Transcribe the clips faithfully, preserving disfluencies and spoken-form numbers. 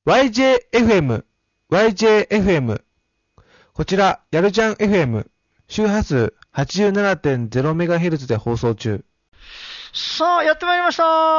ワイジェーエフエム、ワイジェーエフエム。こちら、やるじゃん エフエム、周波数 はちじゅうななてんゼロメガヘルツ で放送中。 さあ、やってまいりました。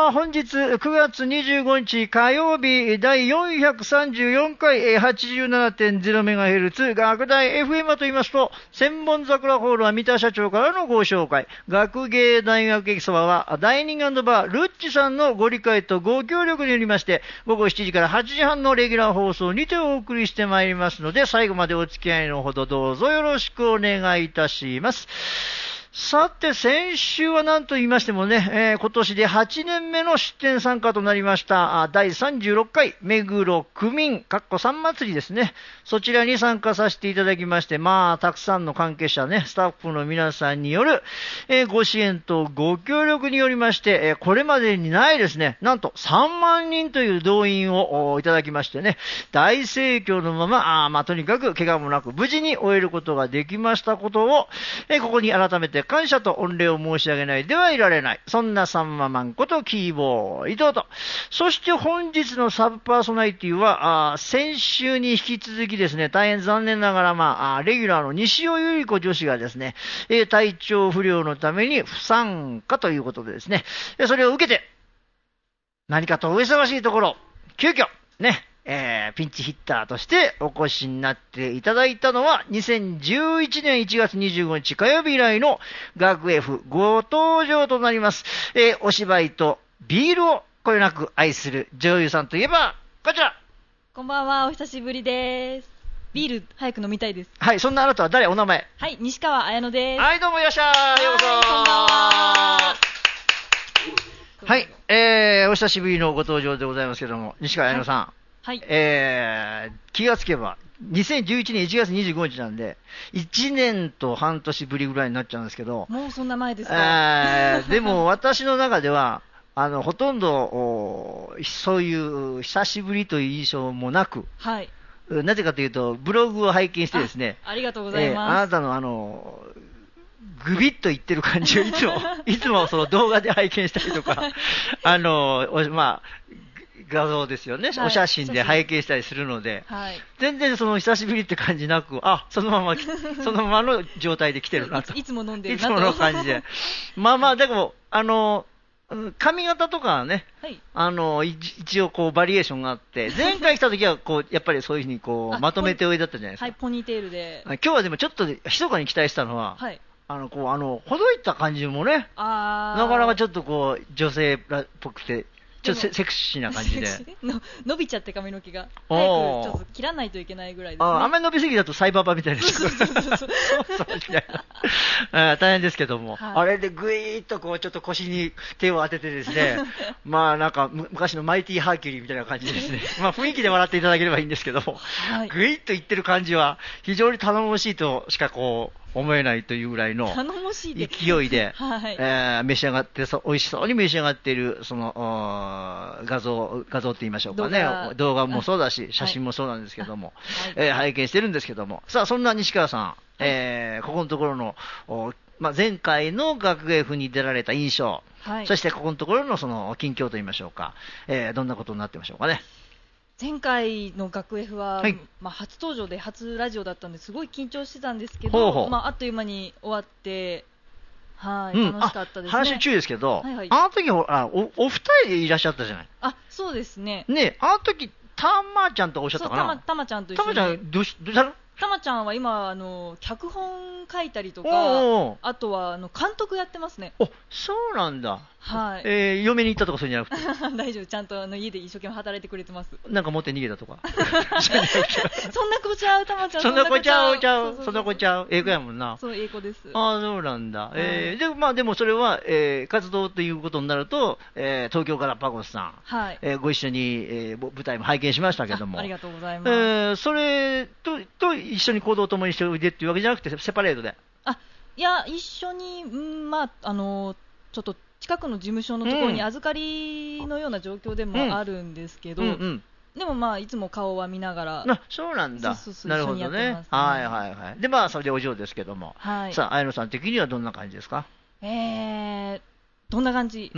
本日くがつにじゅうごにち火曜日だいよんひゃくさんじゅうよんかい はちじゅうななてんゼロメガヘルツ 学大 エフエム と言いますと、千本桜ホールは三田社長からのご紹介。学芸大学駅そばはダイニング&バールッチさんのご理解とご協力によりまして、午後しちじからはちじはんのレギュラー放送にてお送りしてまいりますので、最後までお付き合いのほどどうぞよろしくお願いいたします。さて、先週は何と言いましてもね、えー、今年ではちねんめの出展参加となりました、だいさんじゅうろっかい、目黒区民、かっこさん祭りですね。そちらに参加させていただきまして、まあ、たくさんの関係者ね、スタッフの皆さんによる、えー、ご支援とご協力によりまして、えー、これまでにないですね、なんとさんまんにんという動員をいただきましてね、大盛況のまま、あまあ、とにかく怪我もなく無事に終えることができましたことを、えー、ここに改めて感謝と御礼を申し上げないではいられない。そんなさんままんことキーボー伊藤と。そして本日のサブパーソナリティは、あ先週に引き続きですね、大変残念ながら、まあ、レギュラーの西尾由里子女子がですね、えー、体調不良のために不参加ということでですね、それを受けて、何かとお忙しいところ、急遽、ね、えー、ピンチヒッターとしてお越しになっていただいたのは、にせんじゅういちねんいちがつにじゅうごにち火曜日以来の学 F ご登場となります。えー、お芝居とビールをこよなく愛する女優さんといえば、こちら。 こんばんは、お久しぶりです。ビール早く飲みたいです。 はい、そんなあなたは誰？お名前。 はい、西川綾乃です。 はい、どうもいらっしゃい。ようこそ。 こんばんは。 はい、えー、お久しぶりのご登場でございますけども、西川綾乃さん。はいはい、 えー、気がつけば、にせんじゅういちねんいちがつにじゅうごにちなんで、いちねんと半年ぶりぐらいになっちゃうんですけど、 もうそんな前ですか？ えー、でも私の中では、あの、ほとんど、そういう久しぶりという印象もなく、 はい。 なぜかというと、ブログを拝見してですね、 あ、ありがとうございます。 えー、あなたのあの、ぐびっと言ってる感じをいつも、いつもその動画で拝見したりとか、あの、まあ、画像ですよね、はい、お写真で拝見したりするので、はい、全然その久しぶりって感じなく、あ、そのまま、そのままの状態で来てるなと。 いつも飲んでるなと。 いつもの感じで。まあまあ、でも、あの、髪型とかはね、はい、あの、一応こうバリエーションがあって、前回来た時はこう、やっぱりそういうふうにこう、まとめておいだったじゃないですか。 はい、ポニーテールで。 今日はでもちょっと密かに期待したのは、はい、あの、こう、あの、ほどいた感じもね、あなかなかちょっとこう、女性っぽくて、ちょっとセクシーな感じでの伸びちゃって髪の毛が早くちょっと切らないといけないぐらいですね。 ああんまり伸びすぎだとサイババみたいなそうそうそうそう大変ですけども、はい、あれでぐいーっとこうちょっと腰に手を当ててですねまあなんか昔のマイティハーキュリーみたいな感じですねまあ雰囲気で笑っていただければいいんですけども、はい、ぐいっといってる感じは非常に頼もしいとしかこう思えないというぐらいの勢いで、はいえー、召し上がってそ美味しそうに召し上がっているその画像画像って言いましょうかね、動画、動画もそうだし写真もそうなんですけども、はいえー、拝見してるんですけども、さあそんな西川さん、はいえー、ここのところの、まあ、前回の学芸風に出られた印象、はい、そしてここのところのその近況と言いましょうか、えー、どんなことになってましょうかね。 前回の学 F は、はいまあ、初登場で初ラジオだったんですごい緊張してたんですけど、ほうほうまあ、あっという間に終わってはい、うん、楽しかったですね。 話注意ですけど、はいはい、あの時あ お, お二人でいらっしゃったじゃない。 あ、そうですね。 ね、あの時たまちゃんとおっしゃったかな。 たま、たまちゃんと一緒に。 たまちゃんどうしどうしたの？ たまちゃんは今あの脚本書いたりとか、おうあとはあの監督やってますね。 お、そうなんだ。 はい。 えー、嫁に行ったとかそういうんじゃなくて大丈夫、ちゃんとあの家で一生懸命働いてくれてます。 なんか持って逃げたとかそんな子ちゃう、たまちゃん。 そんな子ちゃうちゃうそんな子ちゃう英語やもんな。 そう、英語です。 ああ、そうなんだ。えー、でまあでもそれは、えー、活動ということになると、えー、東京からパゴスさん、はいえー、ご一緒に、えー、舞台も拝見しましたけどもあ, ありがとうございます。 えー、それ と, と一緒に行動を共にしておいでっていうわけじゃなくてセパレートで。 あ、いや一緒に、んまああのちょっと近くの事務所のところに預かりのような状況でもあるんですけど、うんうんうん、でもまあいつも顔は見ながら。 あ、そうなんだ。そうそうそうなるほどね。はいはいはい。でまあそれでお嬢ですけども、はい、さあ綾乃さん的にはどんな感じですか？ えー、どんな感じ、 うん、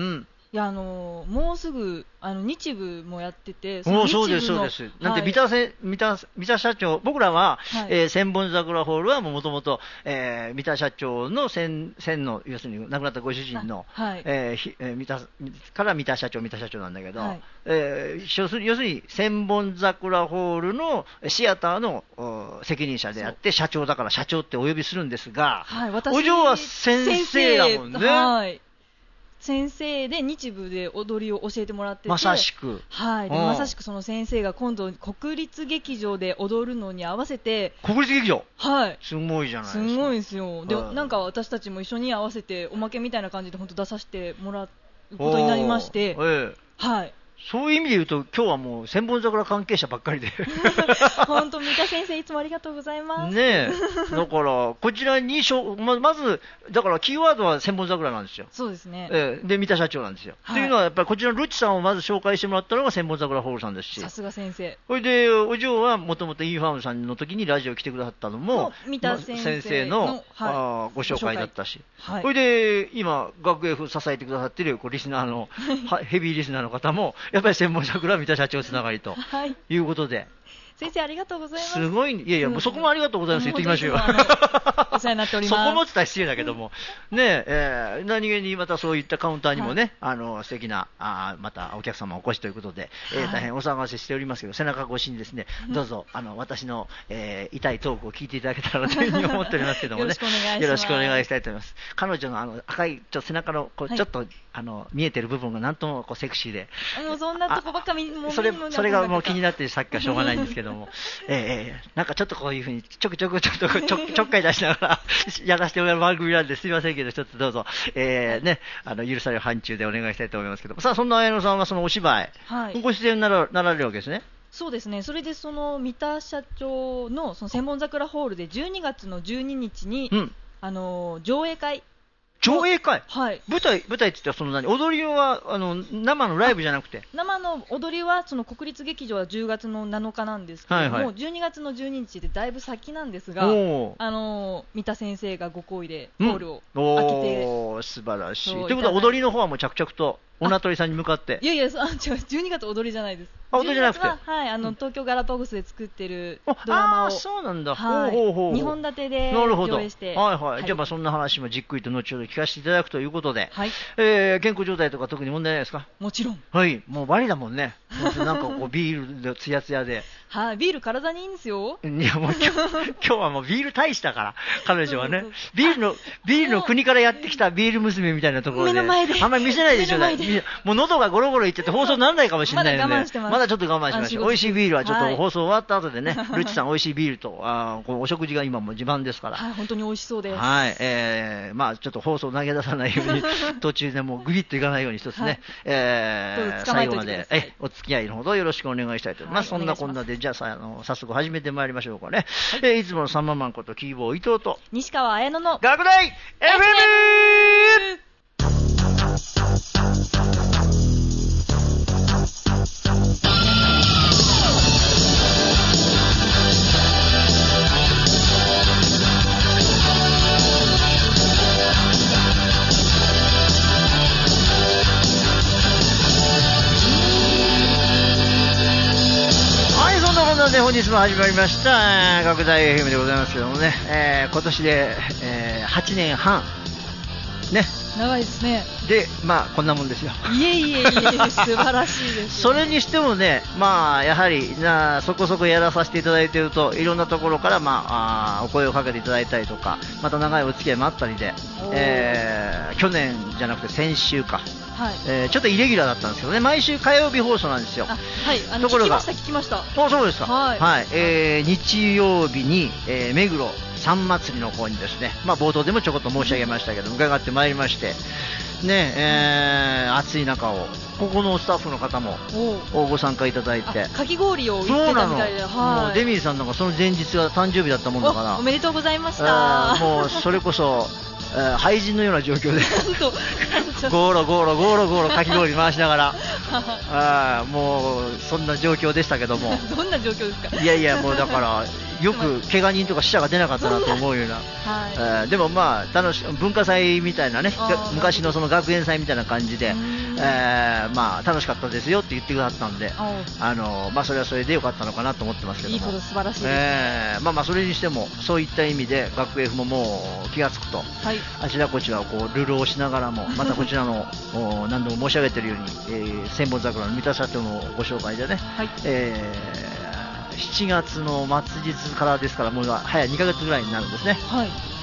いや、あのー、もうすぐあの日舞もやってて、 その日舞のそうです、そうです。なんで、三田せ、三田、三田社長、僕らは、はい、えー、千本桜ホールはもともと、えー、三田社長の千、千の、要するに亡くなったご主人の、はい、えーえー、三田、から三田社長、三田社長なんだけど、はい、えー、要するに、要するに千本桜ホールのシアターの責任者であって、社長だから社長ってお呼びするんですが、はい、私お嬢は先生だもんね。はい、 先生で日舞で踊りを教えてもらってて、 まさしく、 はい、でまさしくその先生が今度国立劇場で踊るのに合わせて、 国立劇場、 はい、 すごいじゃないですか。 すごいですよ。で、はい、なんか私たちも一緒に合わせておまけみたいな感じで本当出させてもらうことになりまして、ええ、はい。 そういう意味で言うと、今日はもう千本桜関係者ばっかりで本当、三田先生いつもありがとうございます。 ねえ、だからこちらにしょ ま, まずだからキーワードは千本桜なんですよ。 そうですね。 えー、で三田社長なんですよ。と、はい、いうのはやっぱりこちらのルチさんをまず紹介してもらったのが千本桜ホールさんですし、 さすが先生。 それでお嬢はもともとイーファームさんの時にラジオ来てくださったのも三田先生 の, 先生の、はい、あご紹介だったし、はい、それで今学芸風支えてくださっているこうリスナーのヘビーリスナーの方もやっぱり千本桜三田社長つながりということで、はい、 先生ありがとうございます。 すごい、いやいや、もうそこもありがとうございます、言ってきましょうよ。 お世話になっております。 そこも伝え失礼だけども、ねえー、何気にまたそういったカウンターにもね、はい、あの素敵なあまたお客様お越しということで、えーはい、大変お騒がせしておりますけど、背中越しにですね、どうぞあの私の、えー、痛いトークを聞いていただけたらというふうに思っておりますけどもね、よろしくお願いしたいと思います。彼女のあの赤いちょ背中のこう、はい、ちょっとあの見えてる部分がなんともこうセクシーで、 もうそんなとこばっか見もうそれそれがもう気になってさっきからしょうがないんですけども、えー、なんかちょっとこういうふうにちょくちょくちょっとちょちょっかい出しながらやらせてもらう番組なんですいませんけど、一つどうぞ、えーね、あの許される範疇でお願いしたいと思いますけど、さあそんな綾野さんはそのお芝居、はい、ご出演になら、なられるわけですね。 そうですね。それでその三田社長 の, その千本桜ホールでじゅうにがつのじゅうににちに、うん、あの上映会上映会、 はい、 舞台、舞台って言ったらその何、踊りはあの生のライブじゃなくて、 生の踊りはその国立劇場はじゅうがつのなのかなんですけども、はいはい、じゅうにがつのじゅうににちでだいぶ先なんですが、あの三田先生がご好意でホールを開けて、 うん、お素晴らしい。ということは踊りの方はもう着々とおなとりさんに向かって、 いやいや、あ違う、じゅうにがつ踊りじゃないです。 あ、踊りじゃなくて、 はい、あの東京ガラパゴスで作ってるドラマを、 あそうなんだ、 はい、ほうほうほう、にほん立てで上映して、 はいはい、はい、じゃあまあそんな話もじっくりと後ほど聞かせていただくということで、 はい、 えー、健康状態とか特に問題ないですか？ もちろん。 はい、もうバリだもんね。なんかこうビールでツヤツヤで。 はい、ビール体にいいんですよ。 いやもう今日、今日はもうビール大使だから彼女はね、ビールのビールの国からやってきたビール娘みたいなところで、 目の前であんまり見せないでしょ。もう喉がゴロゴロいってて放送にならないかもしれないので、まだ我慢してます。まだちょっと我慢しましょう。美味しいビールはちょっと放送終わった後でね、はい、ルチさん美味しいビールとあこのお食事が今も自慢ですから、 はい、本当に美味しそうです。 はい、えー、まあちょっと放送投げ出さないように途中でもうグビッといかないように一つね、はい、えー、最後までえお付き合いのほどよろしくお願いしたいと思います。はい、そんなこんなでじゃあさあの早速始めてまいりましょうかね。はい、えー、いつものサンママンことキーボー伊藤と西川綾乃の学大 エフエム。で本日も始まりました学大 エフエム でございますけどもね、えー、今年で、えー、はちねんはんね、 長いですね。 でまあこんなもんですよ。 いえいえいえ素晴らしいです、ね、 それにしてもね、まあやはりなそこそこやらさせていただいているといろんなところから、まあ、あお声をかけていただいたりとか、また長いお付き合いもあったりで、えー、去年じゃなくて先週か、はい、えー、ちょっとイレギュラーだったんですけどね、毎週火曜日放送なんですよ。 あ、はい、あのところが聞きました聞きました。 あ、そうですか。はい、はい、えー、日曜日に、えー、目黒さん祭りの方にですね、まあ冒頭でもちょこっと申し上げましたけど、伺ってまいりまして。ねえー、暑い中をここのスタッフの方もご参加いただいて、 かき氷を売ってたみたいで、 はい、もうデミーさんなんかその前日が誕生日だったもんだから、 お, おめでとうございました。 もうそれこそえー、廃人のような状況でゴロゴロゴロゴロかき氷回しながらあもうそんな状況でしたけどもどんな状況ですか。 いやいやもうだからよく怪我人とか死者が出なかったなと思うような、 はいえー、でもまあ楽し文化祭みたいなね、昔のその学園祭みたいな感じで、えー、まあ楽しかったですよって言ってくださったんで、あのまあ、それはそれでよかったのかなと思ってますけども、 いいこと素晴らしいです、ね、 えーまあ、まあそれにしてもそういった意味で学 F ももう気がつくと、はい、あちらこちらをこう流浪しながらもまたこちらの何度も申し上げているように、えー、千本桜の三田社長のご紹介でね、はい、えー、しちがつの末日からですからもう早にかげつぐらいになるんですね、はい、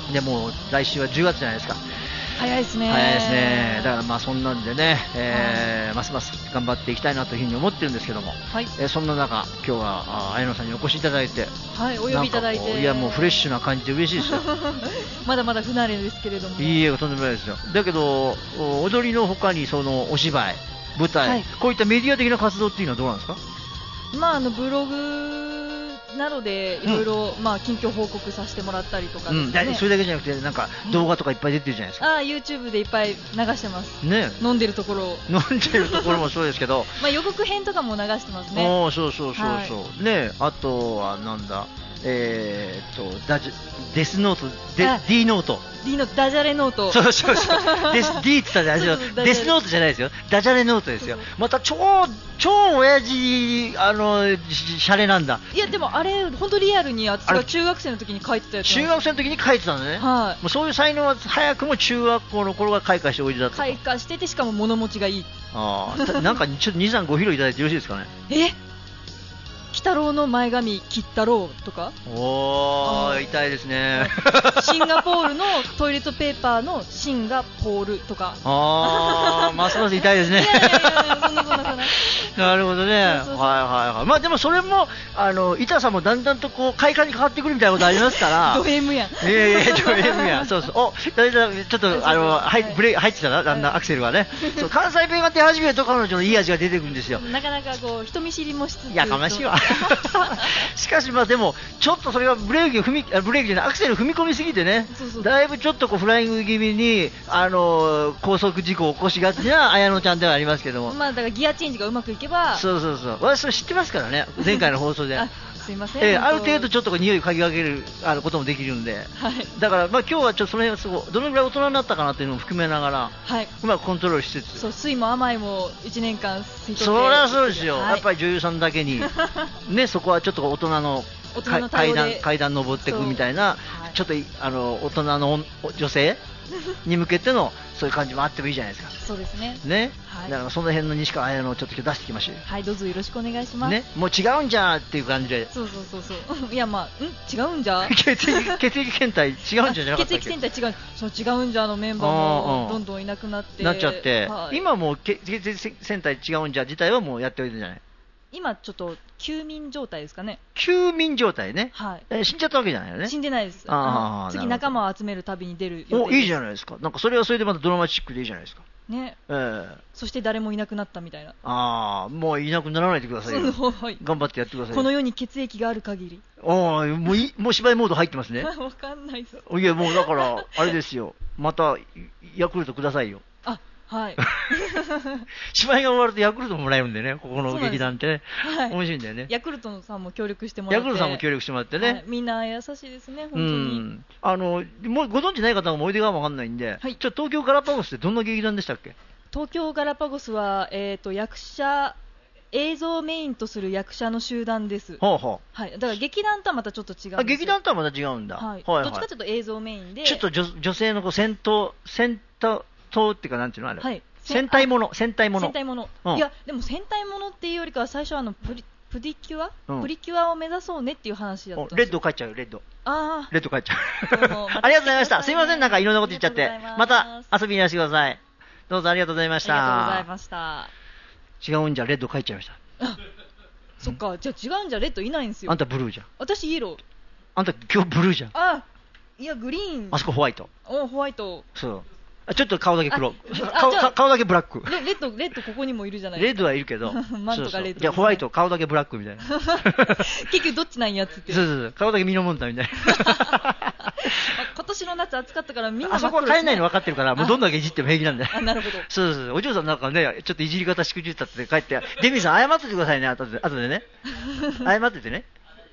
でもう来週はじゅうがつじゃないですか。 早いですね。 早いですね。だからまあそんなんでね、えーはい、ますます頑張っていきたいなというふうに思ってるんですけども、はい、えー、そんな中今日は綾野さんにお越しいただいて、 はい、お呼びいただいて、 いやもうフレッシュな感じで嬉しいですよ。 まだまだ不慣れですけれども。 いいえ、とんでもないですよ。だけど踊りの他にそのお芝居、舞台、はい、こういったメディア的な活動っていうのはどうなんですか？ まああのブログなのでいろいろまあ近況報告させてもらったりとかですね、 うん、それだけじゃなくてなんか動画とかいっぱい出てるじゃないですか、 うん、ああ YouTube でいっぱい流してます、ね、飲んでるところを飲んでるところもそうですけどまあ予告編とかも流してますね。 おそうそうそうそう、はい、ね、あとはなんだえー、っとダジデスノートで D ノート D ノートダジャレノートそうそうそうデス D って言ったらデスノートじゃないですよ、ダジャレノートですよ。また超超親父あのシャレなんだ。 いやでもあれ本当リアルに私が中学生の時に書いてたやつ。 中学生の時に書いてたのね、はい、もうそういう才能は早くも中学校の頃が開花しておいでだったと。 開花しててしかも物持ちがいい。 ああなんかちょっとにさんご披露いただいてよろしいですかね。 え鬼太郎の前髪切ったろうとか。 おー痛いですね。 シンガポールのトイレットペーパーのシンガポールとか。 あーますます痛いですね。 いやいやいやそんなそんなそんな。 なるほどね。そうそうそう、はいはいはい。まあでもそれもあの痛さもだんだんとこう快感に変わってくるみたいなことありますから。 ド M やん。 いやいやド M やん。そうそう。おだいたいちょっとあのはいブレ入ってたなだんだんアクセルがね。そう関西弁が出始めると彼女のいい味が出てくるんですよ。 なかなかこう人見知りもしつつ。 いやかましいわ。しかしまあでもちょっとそれはブレーキを踏みブレーキじゃないアクセル踏み込みすぎてね、そうそうだいぶちょっとこうフライング気味にあの高速事故を起こしがちな綾野ちゃんではありますけども、 まあだからギアチェンジがうまくいけば。 そうそうそう私それ知ってますからね前回の放送で。 あすいません、 えー、ある程度ちょっとこう匂いを嗅ぎ分けるあのこともできるんで、はい、だからまあ今日はちょっとその辺をすごいどのぐらい大人になったかなっていうのも含めながら、はい、うまくコントロールしつつ、 そう酸いも甘いもいちねんかん吸い取って。 そりゃそうですよ、はい、やっぱり女優さんだけにねそこはちょっと大人の大人の階段階段登っていくみたいな、はい、ちょっとあの大人の女性に向けてのそういう感じもあってもいいじゃないですか。そうですね。ね、はい、だからその辺の西川綾乃をちょっと今日出してきましょう。 はい、どうぞよろしくお願いします。ね、 もう違うんじゃっていう感じで。 そうそうそうそう。いやまあ、ん違うんじゃ。 血液血液検体違うんじゃじゃなかったっけ。 血液検体違う、そう違うんじゃのメンバーもどんどんいなくなってなっちゃって、はい、今もう血液検体違うんじゃ自体はもうやっておいてるんじゃない。 今ちょっと休眠状態ですかね。 休眠状態ね。はい。えー、死んじゃったわけじゃないよね。 死んでないです。ああ。次仲間を集める旅に出る予定です。 おいいじゃないですか。なんかそれはそれでまたドラマチックでいいじゃないですか。 ね。ええー。そして誰もいなくなったみたいな。 ああもういなくならないでくださいよ。はい。頑張ってやってください。 この世に血液がある限り。 ああもういもう芝居モード入ってますね。 わかんないです。 いやもうだからあれですよ。またヤクルトくださいよ。 あ。はい、 芝居が終わるとヤクルトもらえるんでね、ここの劇団ってね、はい、面白いんだよね。 ヤクルトさんも協力してもらって、 ヤクルトさんも協力してもらってね、はい、 みんな優しいですね、本当に。うんあのもうご存知ない方も思い出が分かんないんで、はい、ちょっと東京ガラパゴスってどんな劇団でしたっけ。 東京ガラパゴスは、えーと、役者映像をメインとする役者の集団です。 ほうほう、 はい、だから劇団とはまたちょっと違うんですよ。 あ劇団とはまた違うんだ、 はいはいはい、どっちかというと映像メインでちょっと 女, 女性のこう戦闘戦闘っていうかなんていうのあれ、はい、戦隊もの戦隊もの戦隊もの、うん、いやでも戦隊ものっていうよりかは最初はあのプリプリキュア、うん、プリキュアを目指そうねっていう話だったんですよ。 レッド帰っちゃうレッドあレッド帰っちゃうありがとうございました。すいませんなんかいろんなこと言っちゃってまた遊びにいらしてください。どうぞありがとうございました。 ありがとうございました。 違うんじゃレッド帰っちゃいました。 そっかじゃあ違うんじゃレッドいないんですよ。 あんたブルーじゃん。 私イエロー。 あんた今日ブルーじゃん。 あいやグリーン。 あそこホワイト。 おホワイト。 そうちょっと顔だけ黒顔, 顔だけブラック。 レッドレッドここにもいるじゃないですか。レッドはいるけどマンとかレッドじゃホワイト顔だけブラックみたいな結局どっちなんやつってそうそうそう顔だけミノモンタみたいな今年の夏暑かったからみんなあそこは帰れないの分かってるからもうどんだけいじっても平気なんだよ。 あなるほどそうそうそうお嬢さんなんかねちょっといじり方しくじったって帰ってデミさん謝っててくださいね後で後でね謝っててね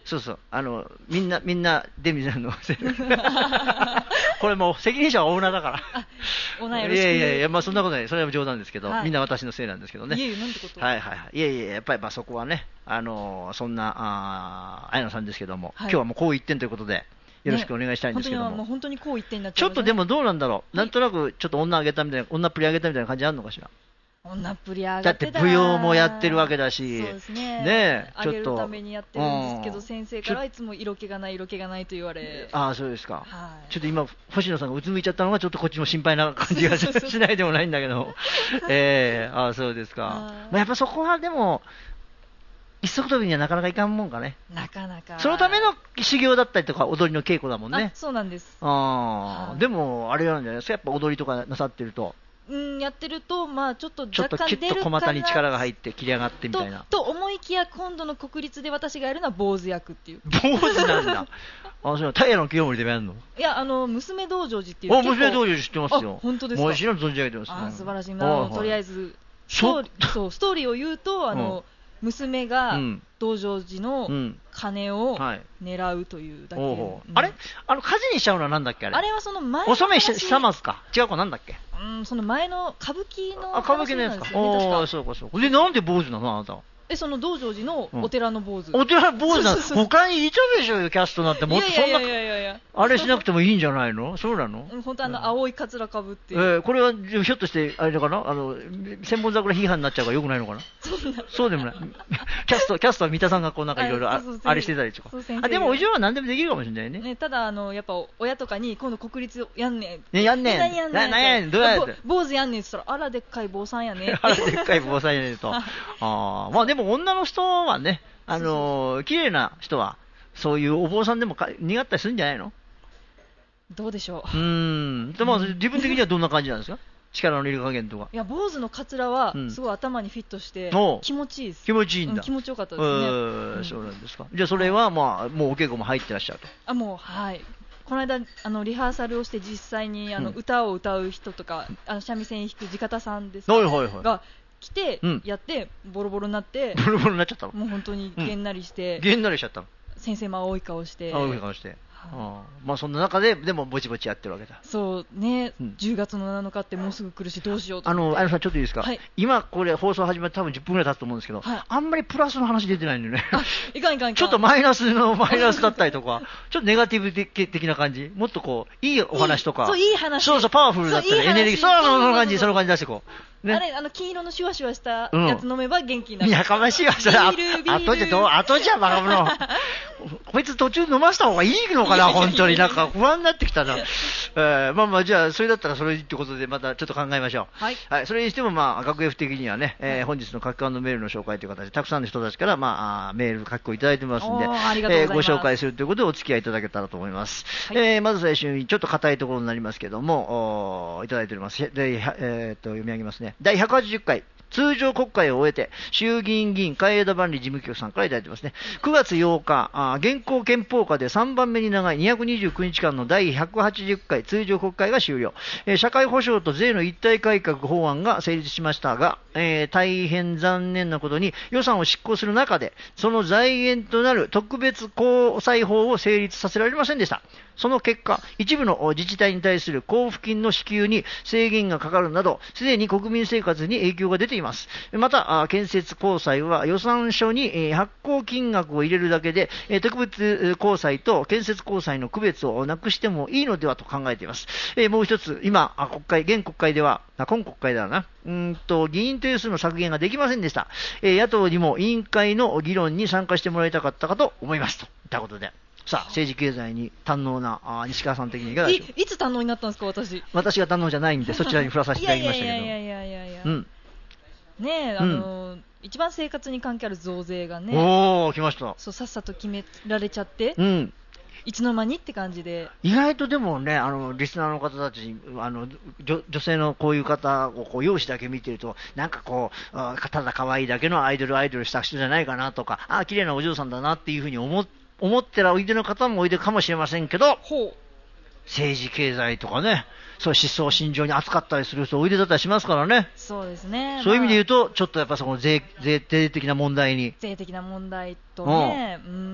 そうそう、あのみんなみんなデミさんのこれもう責任者はオーナーだからオーナーよろしく。 いやいやいや、まあそんなことない、それは冗談ですけど、 はい、 みんな私のせいなんですけどね。 いえいえ、なんてこと。 はいはいはい、いやいや、やっぱりまあそこはね、あのそんなあ綾野さんですけども、はい、今日はもうこう一点ということで。よろしくお願いしたいんですけども、ね、 本当にもう本当にこう一点になっちゃう、ちょっとでもどうなんだろう、はい、なんとなくちょっと女上げたみたいな、女っぷり上げたみたいな感じあるのかしら。 女っぷり上がってだって舞踊もやってるわけだし、 そうですね、 ね上げるためにやってるんですけど、うん、先生からいつも色気がない色気がないと言われ。 ああ、そうですか、 はい、 ちょっと今星野さんがうつむいちゃったのがちょっとこっちも心配な感じがしないでもないんだけどえー、ああそうですか、まあ、やっぱそこはでも一足飛びにはなかなかいかんもんかね。 なかなか。 そのための修行だったりとか踊りの稽古だもんね。 あ、そうなんです。 あ、はい、でもあれなんじゃないですか、やっぱ踊りとかなさってると。 うん、やってると、まあ、ちょっと若干出るかな、ちょっとキュッと小股に力が入って切り上がってみたいなと, と思いきや、今度の国立で私がやるのは坊主役っていう。 坊主なんだあ、そう、平の清盛でもやるの。 いや、あの娘道成寺っていう。 あ、娘道成寺知ってますよ。 本当ですか。 もちろん存じ上げてます、ね、 あ、素晴らしいな。とりあえずストーリー、そうストーリーを言うと、あの、うん、娘が道成寺の鐘を狙うというだけ、うんはいうん、 あれあの火事にしちゃうのはなんだっけあれ。 あれはその前のお染久松か、違うか、なんだっけ。 うん、その前の歌舞伎の話なんですよね。 あ、歌舞伎のやつか。ああ、そうかそうか。で、なんで坊主なのあなたは。 え、その道成寺のお寺の坊主、 うん、お寺の坊主なの。他にいたでしょうよ、キャストなんて。もっとそんな、あれしなくてもいいんじゃないの。そうなの。 うん、本当あの、青いかつらかぶって、 えー、これはひょっとしてあれかな、あの千本桜批判になっちゃうからよくないのかな。そうでもないキャストキャストは三田さんがこうなんかいろいろあれしてたりとか。あ、でもお嬢は何でもできるかもしれない ね, ねただあのやっぱ親とかに今度国立やんねん、 ね、やんねん何やんねん、 何やんねん、どうやって坊主やんねんって言ったら、あらでっかい坊さんやねあらでっかい坊さんやねんとあ、まあでも女の人はね、あのー、綺麗な人はそういうお坊さんでもか似合ったりするんじゃないの。 どうでしょう。うーん、でも自分的にはどんな感じなんですか力の入れ加減とか。 いや、坊主のカツラはすごい頭にフィットして気持ちいいです。 気持ちいいんだ、うん、 気持ちよかったですね、 うん、そうなんですか。じゃあそれは、まあ、もうお稽古も入ってらっしゃると。 あ、もう、はい、この間あのリハーサルをして実際にあの、うん、歌を歌う人とか、あの三味線弾く地方さんですか、 はいはいはい、が来てやって、うん、ボロボロになってボロボロになっちゃったの。 もう本当にげんなりして、 うん、げんなりしちゃったの。 先生も青い顔して、 青い顔して、あ、まあそんな中ででもぼちぼちやってるわけだ。 そうね、うん、じゅうがつのなのかってもうすぐ来るしどうしようとあのあやのさんちょっといいですか、 はい、 今これ放送始まって多分じゅっぷんぐらい経つと思うんですけど、はい、あんまりプラスの話出てないんでねいかんいかんいかん、 ちょっとマイナスのマイナスだったりとかちょっとネガティブ的な感じ、もっとこういいお話とか、 いい、そういい話、 そうそうパワフルだったりエネルギー、そうその感じその感じ出してこう、ね、 あれあの金色のシュワシュワしたやつ飲めば元気になる、 うん、やかましいわそれ。あとじゃどうあとじゃバカ者こいつ途中飲ました方がいいのかな本当になんか不安になってきたな、えー、まあまあじゃあそれだったらそれってことでまたちょっと考えましょう。 はい、 はい、それにしてもまあ学 F 的にはね、えー、本日の書き換のメールの紹介という形でたくさんの人たちからまあメール書き込みいただいてますんで、えー、ご紹介するということでお付き合いいただけたらと思います。はい、えー、まず最初にちょっと硬いところになりますけどもいただいております。で、えー、っと読み上げますね。だいひゃくはちじゅっかい通常国会を終えて衆議院議員海江田万里事務局さんからいただいてますね。くがつようか、あ現行憲法下でさんばんめに長いにひゃくにじゅうくにちかんのだいひゃくはちじゅっかい通常国会が終了、えー、社会保障と税の一体改革法案が成立しましたが、えー、大変残念なことに予算を執行する中でその財源となる特別公債法を成立させられませんでした。その結果、一部の自治体に対する交付金の支給に制限がかかるなど、すでに国民生活に影響が出ています。また、建設公債は予算書に発行金額を入れるだけで、特別公債と建設公債の区別をなくしてもいいのではと考えています。もう一つ、今、国会、現国会では、今国会だな、うんと、議員定数の削減ができませんでした。野党にも委員会の議論に参加してもらいたかったかと思います。といったことで。さあ、政治経済に堪能なあ西川さん的にいかがでしょう。 い, いつ堪能になったんですか、私。 私が堪能じゃないんで、そちらに振らさせていただきましたけど。 いやいやいやいやいや。 うん。 ねえ、あのーうん、一番生活に関係ある増税がね。 おー、来ました。 そう、さっさと決められちゃって。 うん。 いつの間にって感じで。 意外とでもね、あのリスナーの方たち、あの 女, 女性のこういう方をこう容姿だけ見てると、なんかこう、ただ可愛いだけのアイドルアイドルした人じゃないかなとか、あ、綺麗なお嬢さんだなっていうふうに思って、思ってらおいでの方もおいでかもしれませんけど、 ほう、 政治経済とかね、そう思想信条に扱ったりする人おいでだったりしますからね。 そうですね。 そういう意味で言うと、まあ、ちょっとやっぱその 税, 税税的な問題に税的な問題とね、うん、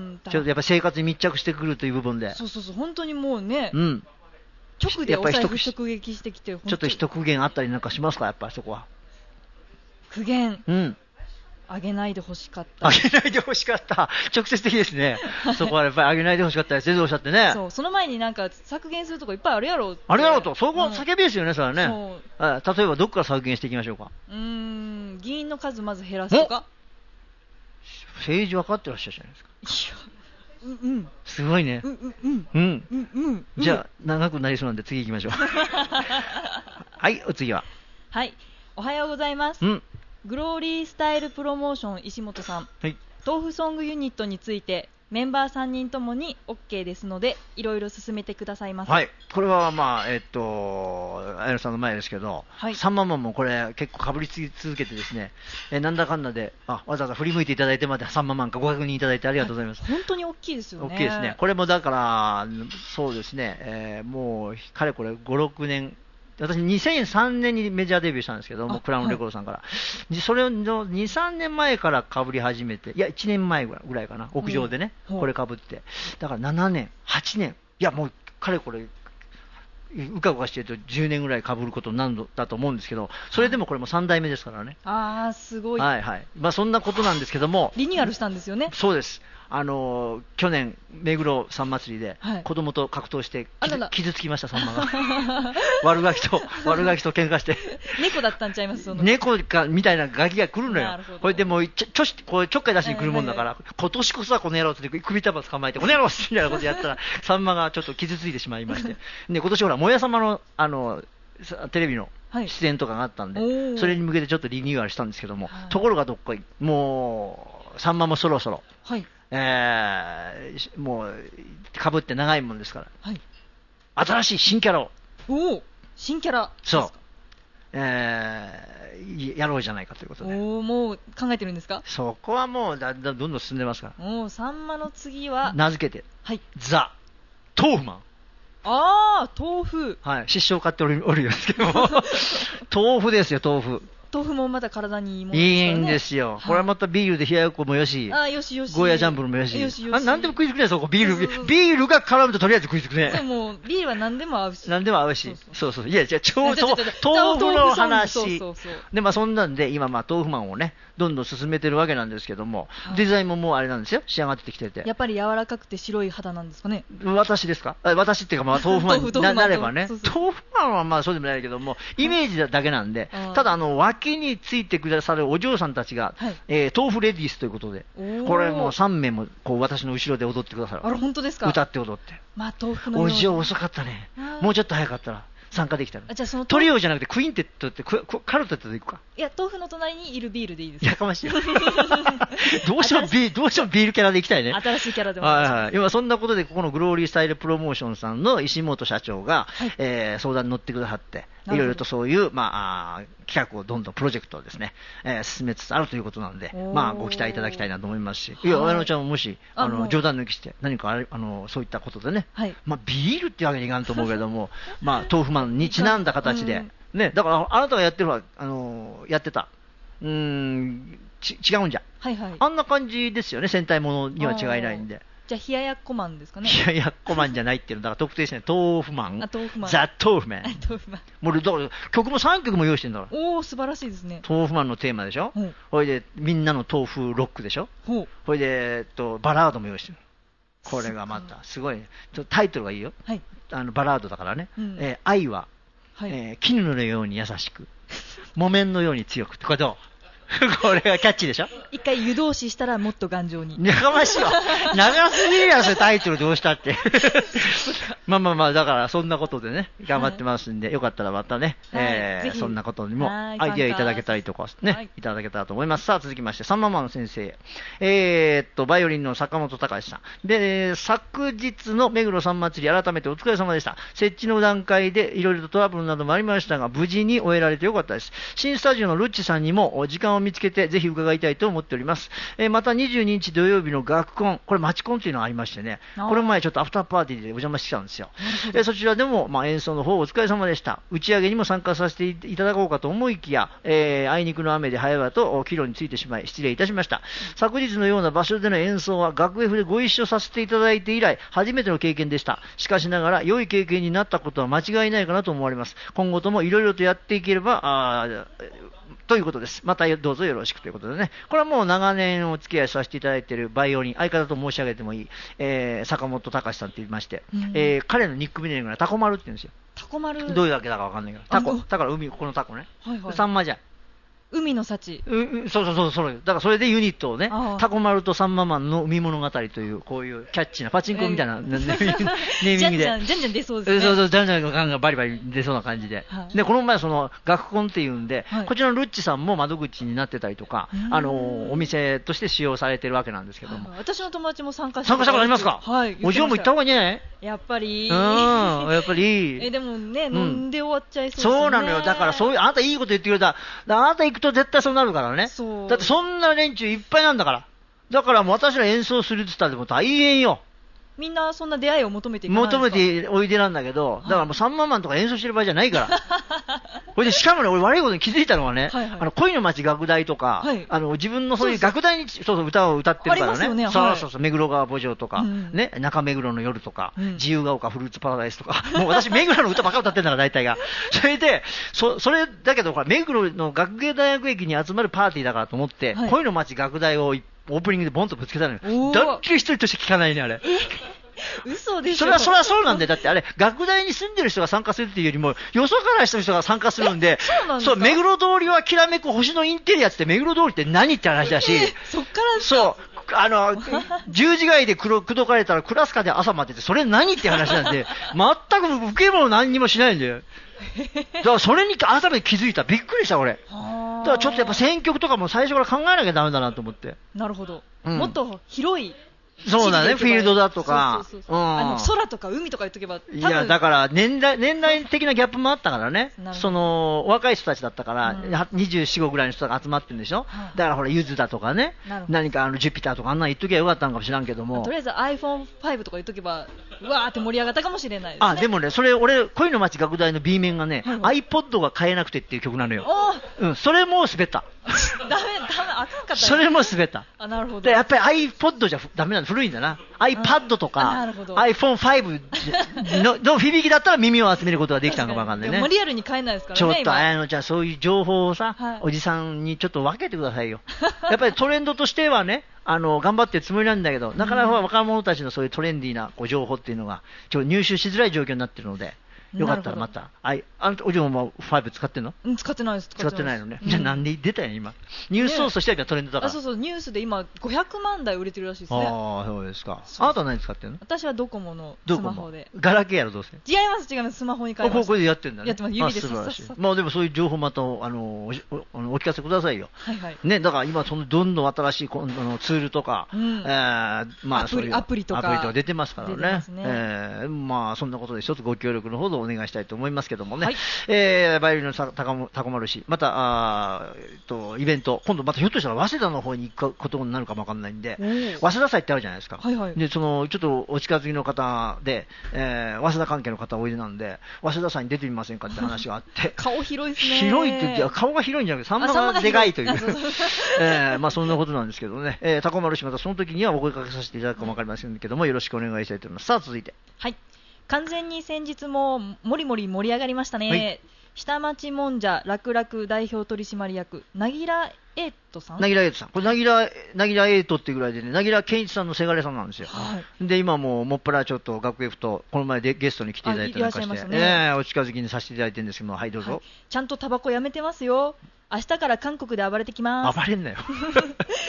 ん、ちょっとやっぱ生活に密着してくるという部分で。 そうそうそう、本当にもうね、 うん。 直でお財布直撃してきて、 ちょっと一苦言あったりなんかしますか、やっぱりそこは。 苦言。 うん。 あげないでほしかった。 あげないでほしかった。直接的ですね。そこはやっぱりあげないでほしかったです。先生おっしゃってね。 そう、その前になんか削減するとこいっぱいあるやろって。 あるやろと。そこ叫びですよね、それはね。そう。例えばどこから削減していきましょうか。 うーん、議員の数まず減らすとか。 政治分かってらっしゃるじゃないですか。 いや。うんうん、 すごいね。 うんうんうんうんうんうん。じゃあ長くなりそうなんで次行きましょう。はい、お次は。 はい、おはようございます。 うん。 グローリースタイルプロモーション石本さん。 はい。 豆腐ソングユニットについてメンバーさんにんともに OK ですのでいろいろ進めてくださいませ。 はい、これはまあえっと綾野さんの前ですけど、はい、さんまんまんもこれ結構かぶりつき続けてですね、えなんだかんだであわざわざ振り向いていただいてまでさんまんまんかご確認いただいてありがとうございます。 はい、本当に大きいですよね。 大きいですね。これもだからそうですね、えー、もうかれこれご、ろくねん。私にせんさんねんにメジャーデビューしたんですけども、クラウンレコードさんから、はい、それのに、さんねんまえからかぶり始めて、いやいちねんまえぐらいかな、屋上でね、これかぶって、だからななねん、はちねん、いやもうかれこれうかうかしてるとじゅうねんぐらいかぶることになるんだと思うんですけど、それでもこれもさんだいめですからね。 あーすごい。 はいはい、まあ、そんなことなんですけども、 リニューアルしたんですよね。 そうです。あのー、去年、目黒さん祭りで子供と格闘して傷、はい、傷つきました、さんまが。悪ガキと、悪ガキと喧嘩して。 猫だったんちゃいますその猫かみたいなガキが来るのよ。これでもうちょ、ちょし、こうちょっかい出しに来るもんだから、はいはいはい、今年こそはこの野郎って首束捕まえて、この野郎みたいなことやったら、さんまがちょっと傷ついてしまいまして。で、今年ほら、もやさまの、あの、テレビの出演とかがあったんで、はい、それに向けてちょっとリニューアルしたんですけども、はい、ところがどっかもう、さんまもそろそろ、はい、えー、もうかぶって長いもんですから、はい、新しい新キャラを、 お新キャラ、 そう、えー、やろうじゃないかということで、 おもう考えてるんですか。 そこはもうだんだんどんどん進んでますから、 おさんまの次は名付けて、 はい、 ザ・豆腐マン。 あー豆腐、 はい、失笑を買っておるおるんですけども豆腐ですよ、豆腐。 豆腐もまた体にいいものですからね。 いいんですよ、はい、これはまたビールで冷ややっこもよし、 あよしよし、 ゴーヤジャンブルもよし、 よしよし、 あ何でも食いつくね、そこビール、そうそうそう、ビールが絡むととりあえず食いつくね。 でもビールは何でも合うし、 何でも合うし、そうそうそう、いやじゃあちょうど豆腐の話、そうそうそう、でまあそんなんで今まあ豆腐マンをねどんどん進めてるわけなんですけども、はい、デザインももうあれなんですよ、仕上がってきてて、 やっぱり柔らかくて白い肌なんですかね。 私ですか、私っていうかまあ豆腐マンになればね、そうそう、豆腐マンはまあそうでもないけどもイメージだけなんで、はい、ただあの脇についてくださるお嬢さんたちが、はい、えー、豆腐レディースということで、これもうさんめいもこう私の後ろで踊ってくださる。 あら本当ですか。 歌って踊って、 まあ、豆腐のお嬢遅かったね、もうちょっと早かったら参加できたら。 あ、じゃあそのトリオじゃなくてクインテットってカルテットでいくか。 いや豆腐の隣にいるビールでいいですか。 やかましいよどうしてもビールどうしてもビールキャラでいきたいね。 新しいキャラでもはいはい、今そんなことでここのグローリースタイルプロモーションさんの石本社長が、はい、えー、相談に乗ってくださっていろいろとそういう、まあ、企画をどんどんプロジェクトをですね、えー、進めつつあるということなので、まあ、ご期待いただきたいなと思いますし、いや、綾乃ちゃんももしあのあ冗談抜きして何かあれあのそういったことでね、はい、まあ、ビールっていうわけにいかんと思うけどもまあ豆腐マンにちなんだ形で、ね、だからあなたがやってるのはあのやってたうーんち違うんじゃ、はいはい、あんな感じですよね、戦隊ものには違いないんで。 じゃあ冷ややっこマンですかね。 冷ややっこマンじゃないっていうのだから特定してない、豆腐マン、 あ豆腐マン、 ザ・豆腐マン豆腐マン、 もうだから曲もさんきょくも用意してるんだから。 おお素晴らしいですね。 豆腐マンのテーマでしょ、ほいでみんなの豆腐ロックでしょ、ほいで、えっと、バラードも用意してる。これがまたすごい、ね、タイトルがいいよ、はい、あのバラードだからね、うん、えー、愛は、はい、えー、絹のように優しく木綿のように強くってこれどうこれがキャッチーでしょ。 一回湯通ししたらもっと頑丈に。 やかましいわ。長すぎるやつタイトルどうしたって。まあまあまあ、だからそんなことでね、頑張ってますんで、はい、よかったらまたね、はい、えー、そんなことにもアイディアいただけたりとかね、はい、いただけたらと思います。さあ続きまして、さんままの先生。えー、っと、バイオリンの坂本隆さん。で、昨日の目黒さん祭り、改めてお疲れ様でした。設置の段階でいろいろとトラブルなどもありましたが、無事に終えられてよかったです。新スタジオのルッチさんにも時間をを見つけてぜひ伺いたいと思っております。えー、またにじゅうににち土曜日の学コン、これマチコンというのがありましてね、これ前ちょっとアフターパーティーでお邪魔してきたんですよ。えー、そちらでも、まあ、演奏の方お疲れ様でした。打ち上げにも参加させていただこうかと思いきや、えー、あいにくの雨で早々と帰路についてしまい失礼いたしました。昨日のような場所での演奏は学 F でご一緒させていただいて以来初めての経験でした。しかしながら良い経験になったことは間違いないかなと思われます。今後ともいろいろとやっていければあということです。またどうぞよろしくということでね。これはもう長年お付き合いさせていただいているバイオリン、相方と申し上げてもいい、えー、坂本隆さんと言いまして、うん、えー、彼のニックネームがタコ丸って言うんですよ。 タコ丸どういうわけだかわかんないけど。タコ。だから海、このタコね。はいはい、サンマじゃん。 海の幸。 うそうそうそうそう。だからそれでユニットをね、タコ丸とサンママンの海物語という、こういうキャッチなパチンコみたいな、えー、ネーミングで。 じゃんじゃん、じゃんじゃん出そうですね。 そうそう、じゃんじゃんの感がバリバリ出そうな感じで。はい、で、この前その、学コンっていうんで、はい、こちらのルッチさんも窓口になってたりとか、あの、お店として使用されてるわけなんですけども。 私の友達も参加して参加したことありますか？ はい。 お嬢も行った方がいいんじゃない？ やっぱり。 うん、やっぱり。 え、でもね、飲んで終わっちゃいそうですね。 そうなのよ。だからそういう、あなたいいこと言ってくれた。あなた行くと絶対そうなるからね。だってそんな連中いっぱいなんだから。だからもう私ら演奏するって言ったらでも大変よ。 みんなそんな出会いを求めていかないですか？ 求めておいでなんだけど、だからもうサンママンとか演奏してる場合じゃないから。これでしかもね、俺悪いことに気づいたのはね、はいはい、あの恋の街楽大とか、はい、あの自分のそういう楽大にそうそう歌を歌ってるからね。ね、そうそうそう、目黒川墓場とか、うん、ね、中目黒の夜とか、うん、自由が丘フルーツパラダイスとか、もう私目黒の歌ばっか歌ってんだから大体が。それで、そそれだけどほら目黒の学芸大学駅に集まるパーティーだからと思って、はい、恋の街楽大をオープニングでボンとぶつけたのよ。だっきり一人として聞かないね、あれ。 嘘でしょ。 それは、それはそうなんで、だってあれ、学大に住んでる人が参加するっていうよりも、よそから来た人が参加するんで、 そうなんですか？ そう、目黒通りはきらめく星のインテリアって目黒通りって何って話だし、 えー、そっからそう、あの、じゅうじ街でくどかれたらクラスカで朝までって、それ何って話なんで、全く受け物何にもしないんだよ。だからそれに改めて気づいた。びっくりした、俺。だからちょっとやっぱ選曲とかも最初から考えなきゃダメだなと思って。 なるほど。うん、もっと広い。 そうだね、フィールドだとか、 そうそうそう、うん、あの空とか海とか言っとけば、 いやだから年代年代的なギャップもあったからね、その若い人たちだったから、うん、にじゅうよん、ごぐらいの人が集まってるんでしょ、うん、だからほら、ゆずだとかね、何かあのジュピターとか、あんな言っときゃよかったのかもしれんけども、 とりあえず アイフォンファイブ とか言っとけば、うわーって盛り上がったかもしれないですね。 あでもね、それ、俺、恋の街楽大の B 面がね、はい、iPod が買えなくてっていう曲なのよ、うん、それも滑った。 ダメ、ダメ、あかんかった、ね、 それも滑った。 あ、なるほど。 でやっぱり iPod じゃダメなの、古いんだな。iPad とか アイフォンファイブ の, の響きだったら耳を集めることができたのかもわかんないね。 でもリアルに買えないですからね。 ちょっとあのじゃあそういう情報をさ、はい、おじさんにちょっと分けてくださいよ。やっぱりトレンドとしてはね、あの頑張ってるつもりなんだけど、なかなか若者たちのそういうトレンディーなこう情報っていうのがちょっと入手しづらい状況になってるので。よかったらまた、あい、あのおじももファイブ使ってんの？ うん、使ってないです。 使ってないのね。うん、じゃあなんで出たんや今。ニュースソースとしてはトレンドだから。 あ、そうそう、ニュースで今ごひゃくまんだい売れてるらしいですね。 ああ、そうですか。あなたは何使ってんの？ 私はドコモのスマホで。 ガラケーやろどうせ？ 違います違います。スマホに変えました。 これでやってんだね。 やってます。指でさっさっさ。まあでもそういう情報またあの お, お, お聞かせくださいよ。はいはい。ね、だから今そのどんどん新しいこのツールとか、うん、えー、まあそういうアプリとかアプリとか出てますからね。 出てますね。 えー、まあそんなことで一つご協力のほどお願いしたいと思いますけどもね。はい、えー、バイオリンの高丸氏、またあえっとイベント、今度またひょっとしたら早稲田の方に行くことになるかもわかんないんで、早稲田祭ってあるじゃないですか。はいはい、でそのちょっとお近づきの方で、えー、早稲田関係の方おいでなんで、早稲田祭に出てみませんかって話があって、 顔広いですね。 広いって言って顔が広いんじゃなくて、さんまがでかいという、えー、まあそんなことなんですけどね、えー、高丸氏またその時にはお声かけさせていただくかもわかりませんけども、よろしくお願いしたいと思います。さあ続いて。 はい。完全に先日ももりもり盛り上がりましたね。はい、下町もんじゃ楽々代表取締役なぎらエイトさん。 なぎらエイトさん。これなぎらなぎらエイトっていうぐらいでね、なぎら健一さんのせがれさんなんですよ。はい、で今ももっぱらちょっと学園とこの前でゲストに来ていただいてなんかして、ねえー、お近づきにさせていただいてるんですけども、はいどうぞ。はい、 ちゃんとタバコやめてますよ。明日から韓国で暴れてきます。 暴れんなよ。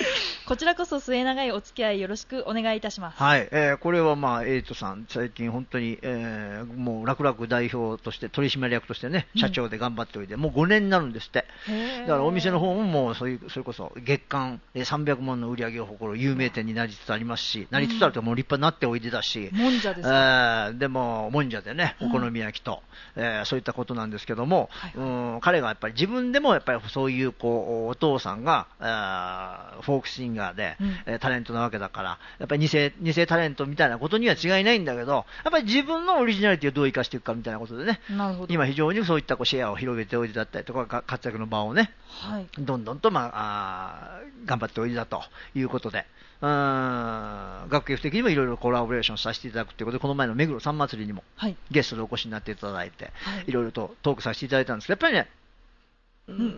こちらこそ末永いお付き合いよろしくお願いいたします。 はい、えー、これはまあエイトさん最近本当に、えー、もう楽々代表として取締役としてね社長で頑張っておいて、うん、もうごねんになるんですって。だからお店の方ももうそういうそれこそ月間さんびゃくまんの売り上げを誇る有名店になりつつありますし、なりつつあるともう立派になっておいでだし、 もんじゃですか、 えー、でももんじゃでねお好み焼きと、うん、えー、そういったことなんですけども、はいはい、うん、彼がやっぱり自分でもやっぱりそういうこうお父さんがフォークシンガーで、うん、えー、タレントなわけだからやっぱり偽、偽タレントみたいなことには違いないんだけど、やっぱり自分のオリジナリティをどう生かしていくかみたいなことでね、 なるほど、 今非常にそういったこうシェアを広げておいでだったりとか活躍の場をね、はい、どんどんと、まあ、あ頑張っておいでだということで、うーん、学芸的にもいろいろコラボレーションさせていただくということで、この前の目黒さん祭りにもゲストでお越しになっていただいて、はい、いろいろとトークさせていただいたんですけど、やっぱりね、うんうん、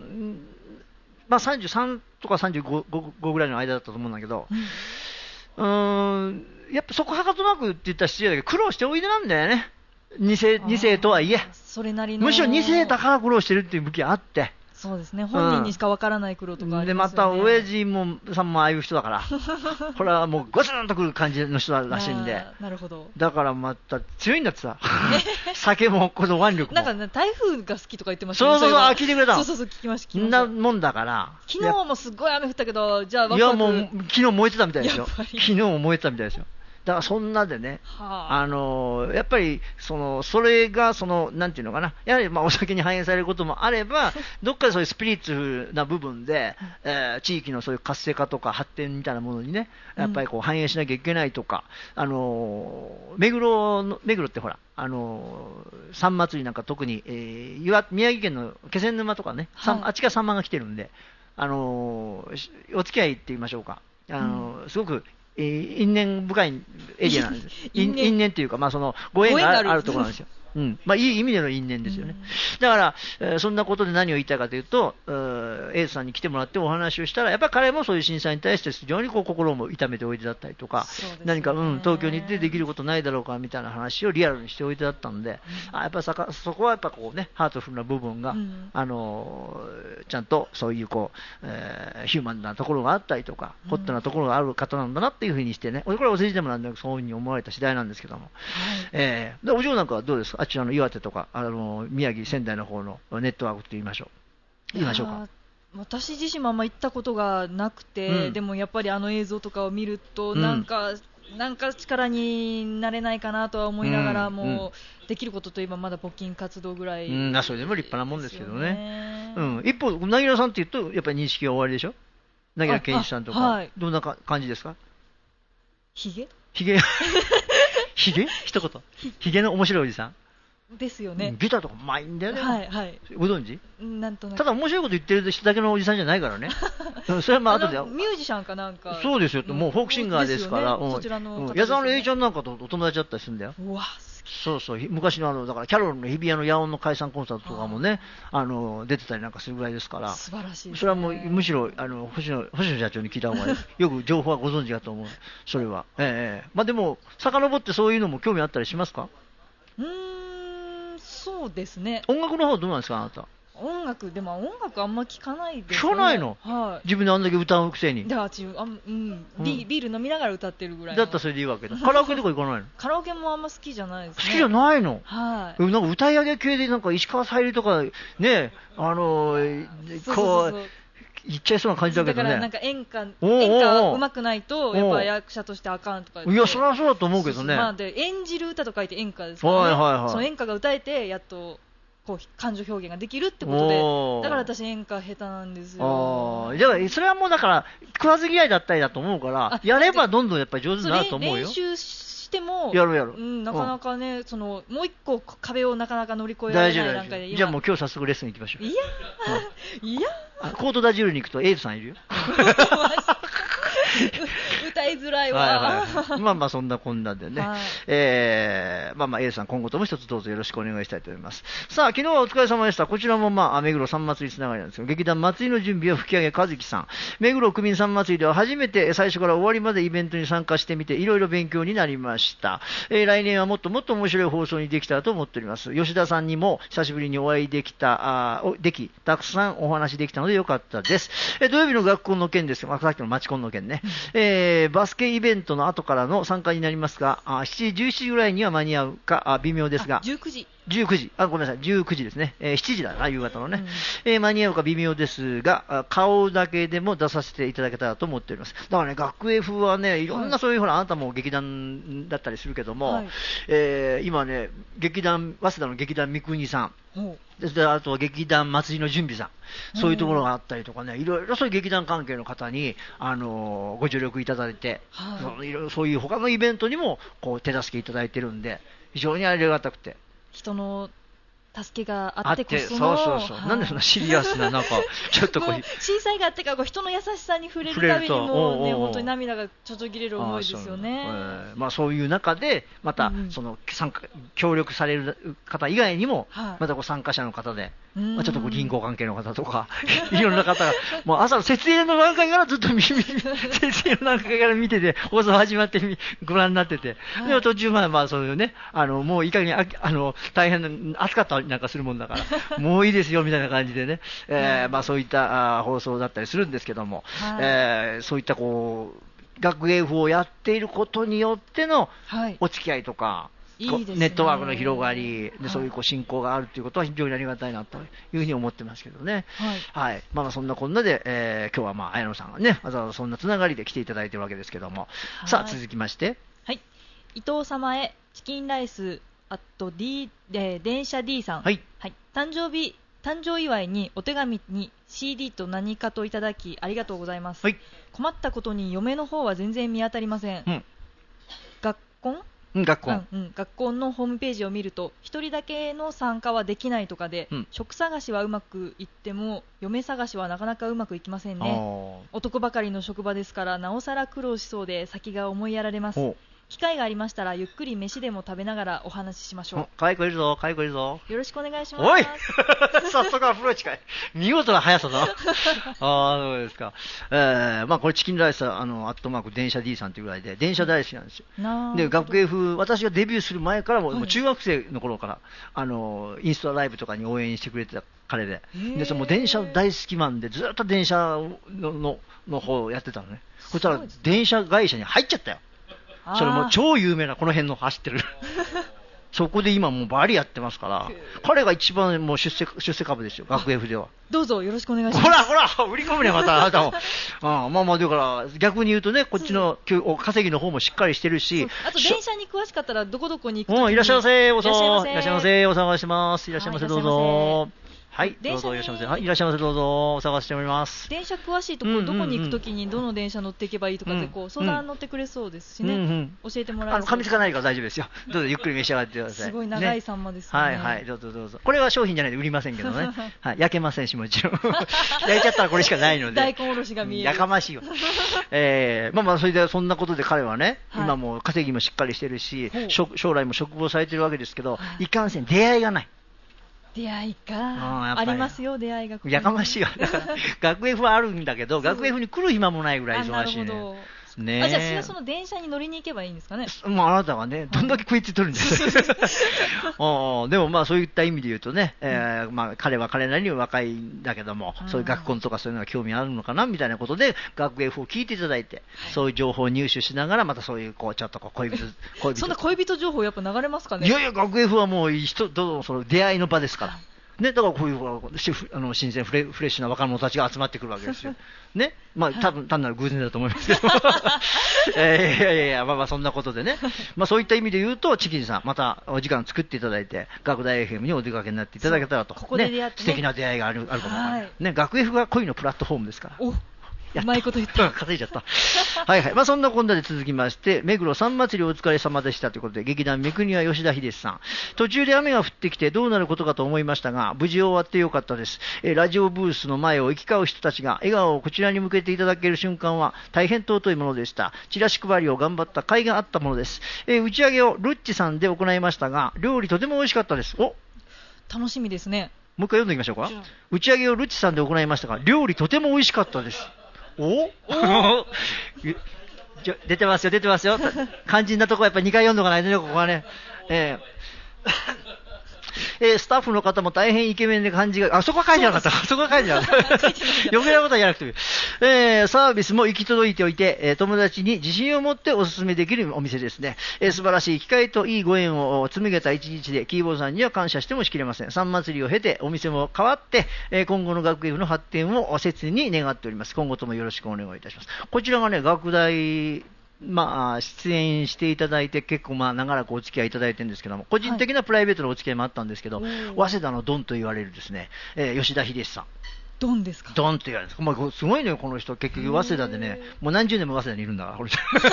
まあ、さんじゅうさんとかさんじゅうごぐらいの間だったと思うんだけど、うん、うーん、やっぱそこはかとなくって言ったら失礼だけど苦労しておいでなんだよね、に世とはいえ、 それなりのむしろに世だから苦労してるっていう武器があって、 そうですね、本人にしかわからない苦労とかありますよね、 でまた親父もさんもああいう人だからこれはもうゴツンとくる感じの人らしいんで、 なるほど、 だからまた強いんだってさ酒もこの腕力もなんか、ね、台風が好きとか言ってましたね。 そうそうそう、あ、聞いてくれたの。 そうそうそう、聞きました。 そんなもんだから昨日もすごい雨降ったけど、じゃあワクワク、 いやもう昨日燃えてたみたいですよ昨日も燃えてたみたいですよ。だからそんなでね、はあ、あのやっぱりそのそれがそのなんていうのかな、やはりまあお酒に反映されることもあればどっかでそういうスピリチュアルな部分で、えー、地域のそういう活性化とか発展みたいなものにねやっぱりこう反映しなきゃいけないとか、うん、あの目黒の目黒ってほらあの三祭りなんか特に、えー、岩宮城県の気仙沼とかね、はい、あっちからサンマが来てるんで、あのお付き合いって言いましょうか、あの、うん、すごくえー、因縁深いエリアなんです。因縁っていうか、まあ、そのご縁がある、あるところなんですよ。うん、まあ、いい意味での因縁ですよね。うん、だから、えー、そんなことで何を言いたいかというと、エイズさんに来てもらってお話をしたら、やっぱり彼もそういう震災に対して非常にこう心も痛めておいでだったりとか、ね、何か、うん、東京に行ってできることないだろうかみたいな話をリアルにしておいでだったんで、うん、あやっぱりそこはやっぱこうね、ハートフルな部分が、うん、あのー、ちゃんとそういうこう、えー、ヒューマンなところがあったりとか、ホットなところがある方なんだなっていうふうにしてね、これはお世辞でもなんだけど、そういうふうに思われた次第なんですけども、はい、えー、でお嬢なんかはどうですか、あちらの岩手とかあの宮城、仙台の方のネットワークと言いましょう言いましょうか。 私自身もあんま行ったことがなくて、うん、でもやっぱりあの映像とかを見ると、なんか、うん、なんか力になれないかなとは思いながら、うん、もうできることといえばまだ募金活動ぐらい、 うん、それでも立派なもんですけどね、うん、一方、凪良さんっていうとやっぱり認識が終わりでしょ、凪良健一さんとか、はい、どんなか感じですか。 ひげひげひげ一言ひげの面白いおじさんですよね。 ギターとかうまいんだよね。 はいはい。 ご存知？ なんとなく。 ただ面白いこと言ってる人だけのおじさんじゃないからね。それはまあ後で。 ミュージシャンかなんか。 そうですよ。もうフォークシンガーですから。 そちらの。 矢沢の A ちゃんなんかとお友達だったりするんだよ。 うわ。 そうそう、昔のあのだからキャロルの日比谷の野音の解散コンサートとかもね、あの出てたりなんかするぐらいですから、 素晴らしいですね、 それはもうむしろあの星野星野社長に聞いた方がよく情報はご存知だと思う、それは、ええ、まあでも遡ってそういうのも興味あったりしますか。 うーん、そうですね。 音楽の方はどうなんですか、あなた。 音楽でも音楽あんま聞かないですよね。聞かないの、 はい、 自分であんだけ歌うくせに。 だからちあ、うんうん、ビール飲みながら歌ってるぐらいだったらそれでいいわけだ。カラオケとか行かないの。 カラオケもあんま好きじゃないですね。 好きじゃないの。 はい。 なんか歌い上げ系でなんか石川さゆりとかね、あのー、こう言っちゃいそうな感じだけどね。 だからなんか演歌演歌上手くないとやっぱ役者としてあかんとか。 いやそれはそうだと思うけどね。 まあで演じる歌と書いて演歌ですからね。はいはいはい。その演歌が歌えてやっとこう感情表現ができるってことで、だから私演歌下手なんですよ。 あ、じゃあそれはもうだから食わず嫌いだったりだと思うから、やればどんどんやっぱり上手になると思うよ。 練習してもやるやる、 うん、なかなかね、そのもう一個壁をなかなか乗り越えられない段階で。 じゃあもう今日早速レッスン行きましょう。 いや、うん、いやコートダジュールに行くとエイトさんいるよ。 歌いづらいわ。 はいはい、まあまあそんなこんなでね、 はい、 えー、まあまあ A さん今後とも一つどうぞよろしくお願いしたいと思います。さあ昨日はお疲れ様でした。こちらもまあ目黒三祭りつながりなんですけど、劇団祭りの準備を吹き上げ和樹さん、目黒区民三祭りでは初めて最初から終わりまでイベントに参加してみていろいろ勉強になりました。えー、来年はもっともっと面白い放送にできたらと思っております。吉田さんにも久しぶりにお会いできたあできたくさんお話できたのでよかったです。えー、土曜日の学校の件ですが、さっきのマチコンの件ね、えー、バスケイベントの後からの参加になりますが、あしちじじゅういちじぐらいには間に合うかあ微妙ですが、 じゅうくじじゅうくじ、あ、ごめんなさい、じゅうくじですね、えー、しちじだな、夕方のね、 うん、 えー、間に合うか微妙ですが、顔だけでも出させていただけたらと思っております。だからね、学園風はね、いろんなそういう、はい、ほら、あなたも劇団だったりするけども、はい、えー、今ね、劇団、早稲田の劇団三國さん、であと劇団祭りの準備さん、そういうところがあったりとかね、いろいろそういう劇団関係の方に、あのー、ご助力いただいて、はい、そのいろいろそういう他のイベントにもこう手助けいただいてるんで、非常にありがたくて。 人の助けがあってこその、 そうそうそう、はい、なんでそんなシリアスな、なんか、ちょっとこう、 震災があってからこう人の優しさに触れるたびにもうね、本当に涙がちょちょぎれる思いですよね。 あ、えーまあ、そういう中で、また、うん、その参加協力される方以外にも、はい、またこう参加者の方で、まあ、ちょっとこう銀行関係の方とか、いろんな方が、もう朝の設営の段階からずっと見、設営の段階から見てて、放送始まってご覧になってて、はい、でも途中まで、まあそういうね、あのもういかにああの大変暑かったりなんかするもんだから、もういいですよみたいな感じでね、えーまあ、そういったあ放送だったりするんですけども、はい、えー、そういったこう学芸風をやっていることによってのお付き合いとか、はい、いいですね、ネットワークの広がりで、そういうこう進行があるということは非常にありがたいなというふうに思ってますけどね。はい、はい、まあ、そんなこんなで、えー、今日はまあ綾野さんがね、わざわざそんなつながりで来ていただいているわけですけども、はい、さあ続きまして、 はい、伊藤様へチキンライスあと D、えー、電車 D さん、 はいはい、誕生日誕生祝いにお手紙に シーディー と何かといただきありがとうございます。はい、困ったことに嫁の方は全然見当たりません。うん、学校うん、学校、 うんうん、学校のホームページを見るとひとりだけの参加はできないとかで、うん、職探しはうまくいっても嫁探しはなかなかうまくいきませんね。男ばかりの職場ですからなおさら苦労しそうで先が思いやられます。機会がありましたらゆっくり飯でも食べながらお話ししましょう。 かわいこいるぞ、かわいこいるぞ。 よろしくお願いします。 おい早速アプローチかい。見事な速さだ。ああ、そうですか。えー、まあこれチキンライスあのアットマーク電車 D さんというぐらいで電車大好きなんですよ。で学芸風、私がデビューする前からも、はい、もう中学生の頃からあのインスタライブとかに応援してくれてた彼で、でその電車大好きマンでずっと電車ののの方をやってたのね。そしたら電車会社に入っちゃったよ。それも超有名なこの辺の走ってるそこで今もうバリやってますから、彼が一番もう出世出世株ですよ、学芸風では。 どうぞよろしくお願いします。 ほらほら売り込むねまたあなたもあまあまあだから逆に言うとね、こっちの稼ぎの方もしっかりしてるし、 あと電車に詳しかったらどこどこに行くときにいらっしゃいませ、おさいらっしゃいませ、お探します。いらっしゃいませ、どうぞ。はい、どうぞいらっしゃいませ。はい、いらっしゃいませ、どうぞ。お探しております。 電車詳しいところ、どこに行くときにどの電車乗っていけばいいとかでこう相談乗ってくれそうですしね。うんうん、教えてもらえる。 噛みつかないから大丈夫ですよ。どうぞゆっくり召し上がってください。 すごい長いサンマですね。 はいはい、どうぞどうぞ。これは商品じゃないで売りませんけどね。はい、焼けませんしもちろん。焼いちゃったらこれしかないので。 大根おろしが見える。 やかましいわ。えー、まあまあそれでそんなことで彼はね、はい、今も稼ぎもしっかりしてるし、将来も職望されてるわけですけど、はい、いかんせん出会いがない。 出会いか、あ, ありますよ出会いが。 やかましいわ。学園風はあるんだけど学園風に来る暇もないぐらい忙しいね。なるほどね。 あ、じゃあその電車に乗りに行けばいいんですかね。 まあ、あなたはねどんだけ食いついてるんですあでもまあそういった意味で言うとね、えーまあ、彼は彼なりに若いんだけども、うん、そういう学校とかそういうのが興味あるのかなみたいなことで学芸風を聞いていただいて、はい、そういう情報を入手しながらまたそういうこうちょっとこう恋人恋人そんな恋人情報やっぱ流れますかね。 いやいや学芸風はもう人とその出会いの場ですから、はいね、だからこういうあの新鮮フレ、フレッシュな若者たちが集まってくるわけですよ。ね、まあ、多分単なる偶然だと思いますけど、えー、いやいやいや、まあまあそんなことでね、まあそういった意味で言うと、チキンさん、またお時間作っていただいて、学大 エフエム にお出かけになっていただけたらと、 ここで出会ってね、 ね、素敵な出会いがある、あるかもわからない。ね、学 F が恋のプラットフォームですから。おうまいこと言った。 稼いじゃった。はいはい。まあそんなこんなで続きまして、目黒さん祭りお疲れ様でしたということで、劇団三国は吉田秀さん。途中で雨が降ってきてどうなることかと思いましたが、無事終わってよかったです。えー、ラジオブースの前を行き交う人たちが笑顔をこちらに向けていただける瞬間は大変尊いものでした。チラシ配りを頑張った甲斐があったものです。えー、打ち上げをルッチさんで行いましたが、料理とても美味しかったです。お、 楽しみですね。 もう一回読んでみましょうか。打ち上げをルッチさんで行いましたが、料理とても美味しかったです。お出てますよ、出てますよ。肝心なとこはやっぱりにかい読んどかないとね、ここはね。えーえー、スタッフの方も大変イケメンで感じが、あ、そこは書いてなかった。そこは書いてなかった。余計なことはやらなくてもいい。えー、サービスも行き届いておいて、えー、友達に自信を持ってお勧めできるお店ですね。えー、素晴らしい機会といいご縁を紡げた一日で、キーボーさんには感謝してもしきれません。三祭りを経て、お店も変わって、えー、今後の学園の発展を切に願っております。今後ともよろしくお願いいたします。こちらがね、学大、まあ、出演していただいて結構まあ長らくお付き合いいただいてるんですけども、個人的なプライベートのお付き合いもあったんですけど、はい、早稲田のドンと言われるですね、えー、吉田秀さん。 ドンですか？ ドンと言われるんです。まあ、すごいね、この人。結局、早稲田でね、もう何十年も早稲田にいるんだから、これ。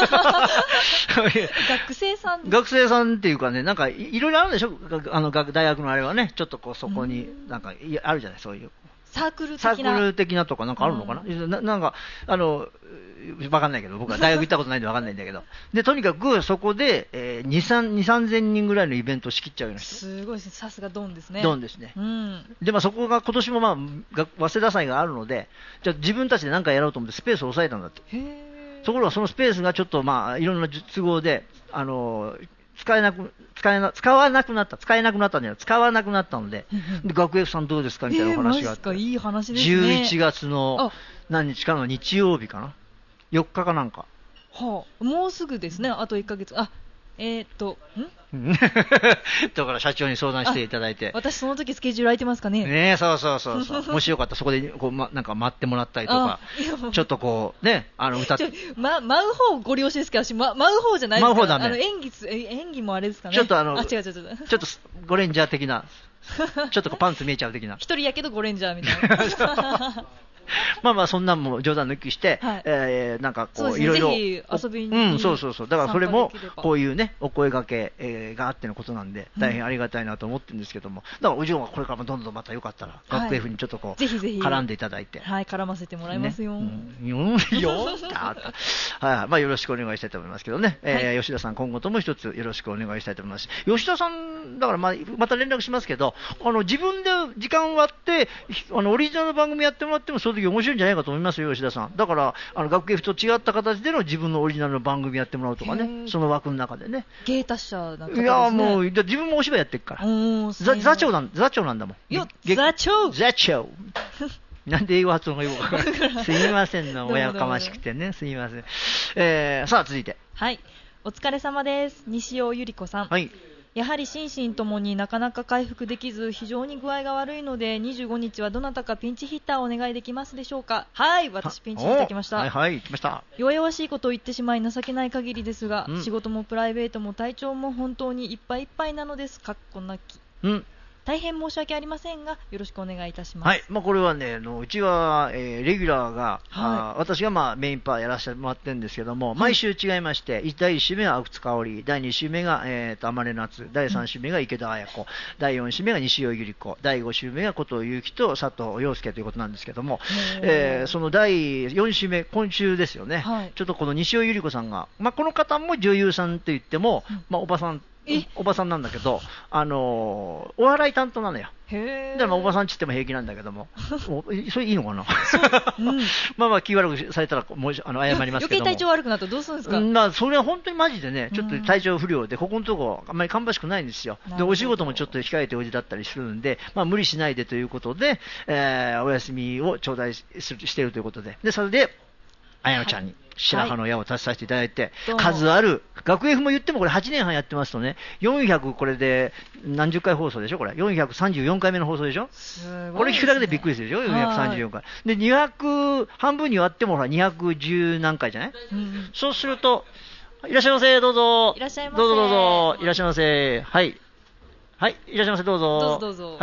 学生さん学生さんっていうかね、なんかい、いろいろあるでしょ、あの大学のあれはね、ちょっとこうそこに、なんかあるじゃない、そういう。 サークル的な。 サークル的なとかなんかあるのかな、うん、な, なんか、あの、わかんないけど、僕は大学行ったことないんでわかんないんだけど。で、とにかくそこで、えー、に、さん、さんぜんにんぐらいのイベントを仕切っちゃうような人。 すごいですね。さすがドンですね。 ドンですね。 うん。 で、まあそこが今年もまあ、早稲田祭があるので、じゃあ自分たちで何かやろうと思ってスペースを抑えたんだって。へー。ところがそのスペースがちょっとまあ、いろんな都合で、あのー、使えなく、使えな、使わなくなった、使えなくなったんじゃない、使わなくなったので、で学園さんどうですかみたいな話があって、 えー、いい話ですね。 じゅういちがつの何日かの日曜日かな、よっかかなんか。 はあ、もうすぐですね、あといっかげつ。あ、えー、っと、んだから社長に相談していただいて。 私その時スケジュール空いてますかね。 ねえ、そうそうそうそう。もしよかったらそこでこう、ま、なんか待ってもらったりとか、ちょっとこう、ね、あの歌って。 ま、舞う方ご利用しですけど、私、ま、舞う方じゃないですか。 舞う方ダメ。 あの演技、演技もあれですかね。 ちょっとあの、 あ、違う違う違う。ちょっとゴレンジャー的な、ちょっとこうパンツ見えちゃう的な。 一人やけどゴレンジャーみたいな。 まあまあそんなんも冗談抜きして、はい、えー、なんかこういろいろ、 ぜひ遊びに、 うん、そうそうそう、だからそれもこういうねお声掛け、えー、があってのことなんで大変ありがたいなと思ってるんですけども、だからお嬢がこれからもどんどんまたよかったら、はい、学 F にちょっとこうぜひぜひ絡んでいただいて、 はい、絡ませてもらいますよ。 ね、うん、よよはい、まあよろしくお願いしたいと思いますけどね、えーはい、吉田さん今後とも一つよろしくお願いしたいと思います。吉田さんだからまあまた連絡しますけど、あの自分で時間割ってあのオリジナルの番組やってもらってもその時面白いんじゃないかと思いますよ、吉田さん。だからあの学 F と違った形での自分のオリジナルの番組やってもらうとかね、その枠の中でね。 芸達者なんかですね。 いやもう自分もお芝居やってるから。座座長なん座長なんだもん。 よ座長座長。なんで英語発音がよくわからない。すいませんの、親かましくてね、すいません。えー、さあ続いて。 はい。お疲れ様です。西尾ゆり子さん。 はい。 やはり心身ともになかなか回復できず非常に具合が悪いのでにじゅうごにちはどなたかピンチヒッターをお願いできますでしょうか。はい、私ピンチヒッター来ました。 はいはい来ました。 弱々しいことを言ってしまい情けない限りですが、うん、仕事もプライベートも体調も本当にいっぱいいっぱいなのです。かっこなき。うん。大変申し訳ありませんがよろしくお願いいたします。 はい、まあ、これはね、あのうちは、えー、レギュラーが、はい、私が、まあ、メインパーやらせてもらってるんですけども、はい、毎週違いまして、だいいっ週目が阿久津香織、だいに週目が、えー、と天音夏、だいさん週目が池田綾子、うん、だいよん週目が西尾百合子、だいご週目が古藤祐樹と佐藤陽介ということなんですけども、えー、そのだいよん週目、今週ですよね、はい、ちょっとこの西尾百合子さんが、まあ、この方も女優さんといっても、うん、まあ、おばさんおばさんなんだけど、あのー、お笑い担当なのよ。へだからまあおばさんちっても平気なんだけども、それいいのかな、うん、まあまあ気悪くされたらもうあの謝りますけども、 余計体調悪くなったらどうするんですか。 うん、まあ、それは本当にマジでね、ちょっと体調不良で、ここのとこあんまり芳しくないんですよ。でお仕事もちょっと控えておいでだったりするんで、まあ、無理しないでということで、えー、お休みを頂戴しているということで、でそれで綾乃ちゃんに白羽の矢を立てさせていただいて、はい、数ある、学 F も言ってもこれはちねんはんやってますとね、よんひゃくこれで何十回放送でしょ、これ、よんひゃくさんじゅうよんかいめの放送でしょ、すごいですね、これ聞くだけでびっくりするでしょ、よんひゃくさんじゅうよんかい。で、にひゃく、半分に割ってもほらにひゃくじゅう何回じゃない、うん、そうすると、いらっしゃいませ、どうぞ、 いらっしゃいませ、 どうぞどうぞ、いらっしゃいませ、はい、はい、いらっしゃいませ、どうぞ、 どうぞどうぞ、 はい。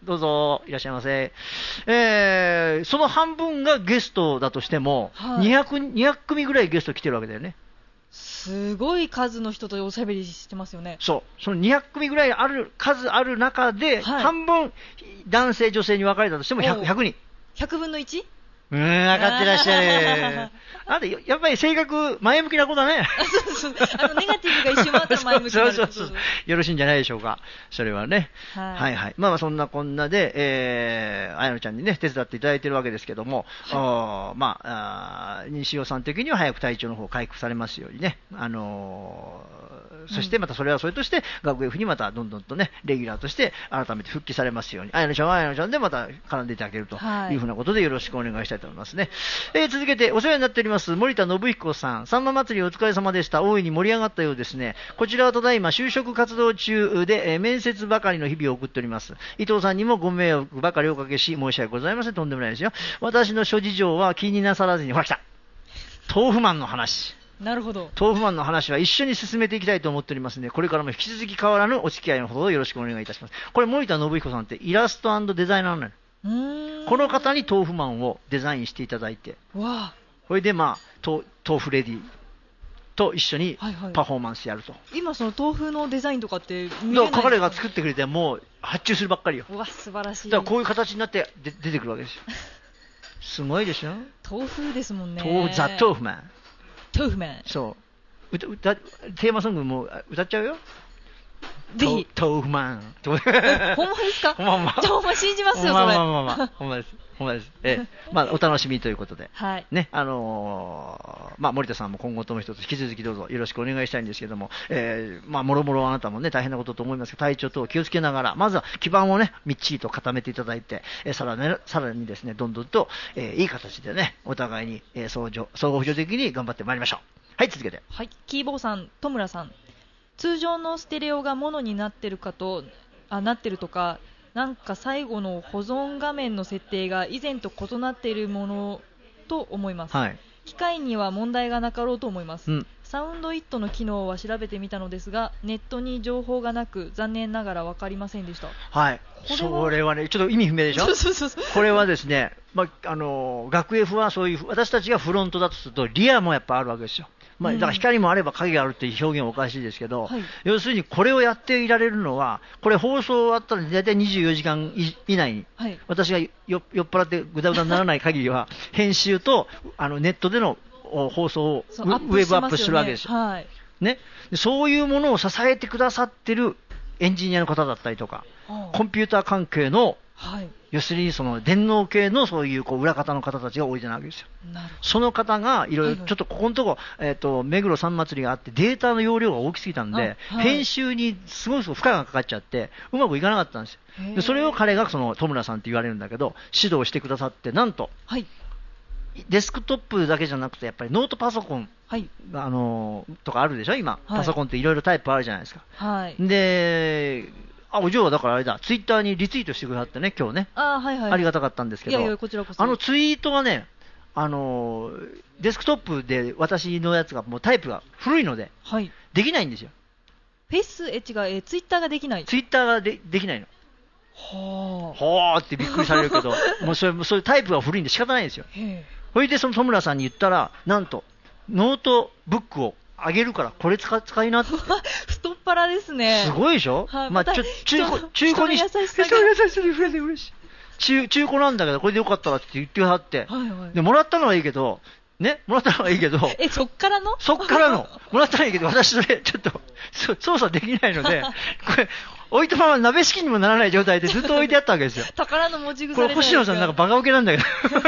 どうぞ、いらっしゃいませ。えー、その半分がゲストだとしても、 はい、 にひゃく、にひゃく組ぐらいゲスト来てるわけだよね。 すごい数の人とおしゃべりしてますよね。 そう。そのにひゃく組ぐらいある、数ある中で、はい、半分男性、女性に分かれたとしてもひゃく、ひゃくにん。 ひゃくぶんの いち？ うーん、分かってらっしゃる。あんた、やっぱり性格、前向きな子だね。 そうそう。あの、ネガティブが一瞬あったら前向きなそうそうそう。よろしいんじゃないでしょうか。それはね。はい、はいはい。まあまあ、そんなこんなで、えー、あやのちゃんにね、手伝っていただいてるわけですけども、はい、まあ、あ西尾さん的には早く体調の方回復されますようにね。あのー、そしてまたそれはそれとして、学 F にまたどんどんとね、レギュラーとして改めて復帰されますように、あやのちゃんはあやのちゃんでまた絡んでいただけるというふうなことでよろしくお願いしたいと思いますね。はい、えー、続けてお世話になっております森田信彦さん、さんま祭りお疲れ様でした。大いに盛り上がったようですね。こちらはただいま就職活動中で、えー、面接ばかりの日々を送っております。伊藤さんにもご迷惑ばかりおかけし申し訳ございません。とんでもないですよ。私の諸事情は気になさらずに、ほら来た、豆腐マンの話。 なるほど。 豆腐マンの話は一緒に進めていきたいと思っておりますので、これからも引き続き変わらぬお付き合いのほどよろしくお願いいたします。これ森田信彦さんってイラスト&デザイナーなのよ。 うーん、 この方に豆腐マンをデザインしていただいて、 わそれでまあ豆腐レディと一緒にパフォーマンスやると、はいはい、今その豆腐のデザインとかって見れないんですか？ 彼が作ってくれてもう発注するばっかりよ。 うわ、素晴らしい。 だからこういう形になってで出てくるわけですよ。すごいでしょ。 豆腐ですもんね。 豆腐、ザ・豆腐マン。 豆腐マン。 そう歌歌テーマソングも歌っちゃうよ。 ぜひ。 豆腐マン。 ほんまですか？ ほんまほんま。 ほんま信じますよ、それ。 ほんまほんまほんまほんまです。ほんまです。ええ、まあお楽しみということで。 はい。 ね、あのー、まあ森田さんも今後とも一つ引き続きどうぞよろしくお願いしたいんですけども、えー、まあもろもろあなたもね大変なことと思いますけど、体調等を気をつけながら、まずは基盤をねみっちりと固めていただいて、えー、さらにさらにですねどんどんと、えー、いい形でねお互いに、えー、相乗相互補助的に頑張ってまいりましょう。はい、続けて。 はい、キーボーさん、戸村さん。通常のステレオがモノになってるかとあなってるとか、なんか最後の保存画面の設定が以前と異なっているものと思います、 はい、 機械には問題がなかろうと思います、 うん、 サウンドイットの機能は調べてみたのですがネットに情報がなく残念ながら分かりませんでした。 はい、これはそれはねちょっと意味不明でしょ。 そうそうそうそう、 これはですね、まあ、あの学 F はそういう私たちがフロントだとするとリアもやっぱあるわけですよ。まあ、だから光もあれば影があるっていう表現はおかしいですけど、はい、要するにこれをやっていられるのは、これ放送終わったら大体にじゅうよじかん以内に、はい、私が よ酔っ払ってぐだぐだにならない限りは編集とあのネットでの放送をウェブアップするわけですよ、はいね、そういうものを支えてくださってるエンジニアの方だったりとか、コンピューター関係の、はい、要するにその電脳系のそういうこう裏方の方たちが多いじゃないわけですよ。その方がいろいろちょっとここのとこ、えーと、目黒さん祭りがあってデータの容量が大きすぎたんで、はい、編集にすごいすごい負荷がかかっちゃってうまくいかなかったんですよ。でそれを彼がその戸村さんって言われるんだけど指導してくださって、なんと、はい、デスクトップだけじゃなくてやっぱりノートパソコン、はい、あのとかあるでしょ今、はい、パソコンっていろいろタイプあるじゃないですか、はい、であお嬢はだからあれだツイッターにリツイートしてくださってね今日ね、 あ,、はいはい、ありがたかったんですけど、 いやいやこちらこそ、 あのツイートはねあのデスクトップで私のやつがもうタイプが古いので、はい、できないんですよ。 フェイスエッジが、えー、ツイッターができない。 ツイッターが で, できないの。 はあはあってびっくりされるけどもうそれそういうタイプが古いんで仕方ないんですよ。それでその戸村さんに言ったらなんとノートブックをあげるからこれ 使, 使いなって太っ腹ですね。 すごいでしょ、はい、まあ、ちょ中古中古に人の優しさが人の優しさに触れて嬉しい。中, 中古なんだけどこれでよかったらって言ってくださって、はいはい、でもらったのはいいけどねもらったのはいいけどえそっからのそっからのもらったのはいいけど私それちょっと操作できないのでこれ置いたまま鍋敷きにもならない状態でずっと置いてあったわけですよ。 宝の持ち腐れ。これ星野さんなんかバカウケなんだけど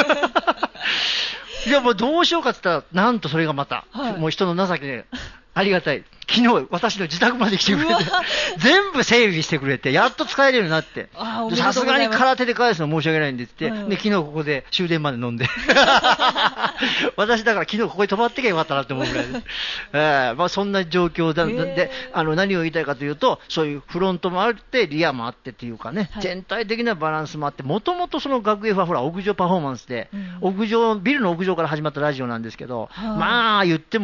いやもうどうしようかって言ったらなんとそれがまた、はい、もう人の情けでありがたい。昨日私の自宅まで来てくれて全部整備してくれてやっと使えるようになってさすがに空手で返すの申し訳ないんでって、はいはい、で昨日ここで終電まで飲んで私だから昨日ここに泊まってけばよかったなって思うぐらいです、えーまあ、そんな状況だであの何を言いたいかというとそういうフロントもあってリアもあってっていうかね、はい、全体的なバランスもあってもともとその学 F はほら屋上パフォーマンスで、うん、屋上ビルの屋上から始まったラジオなんですけど、はい、まあ言っても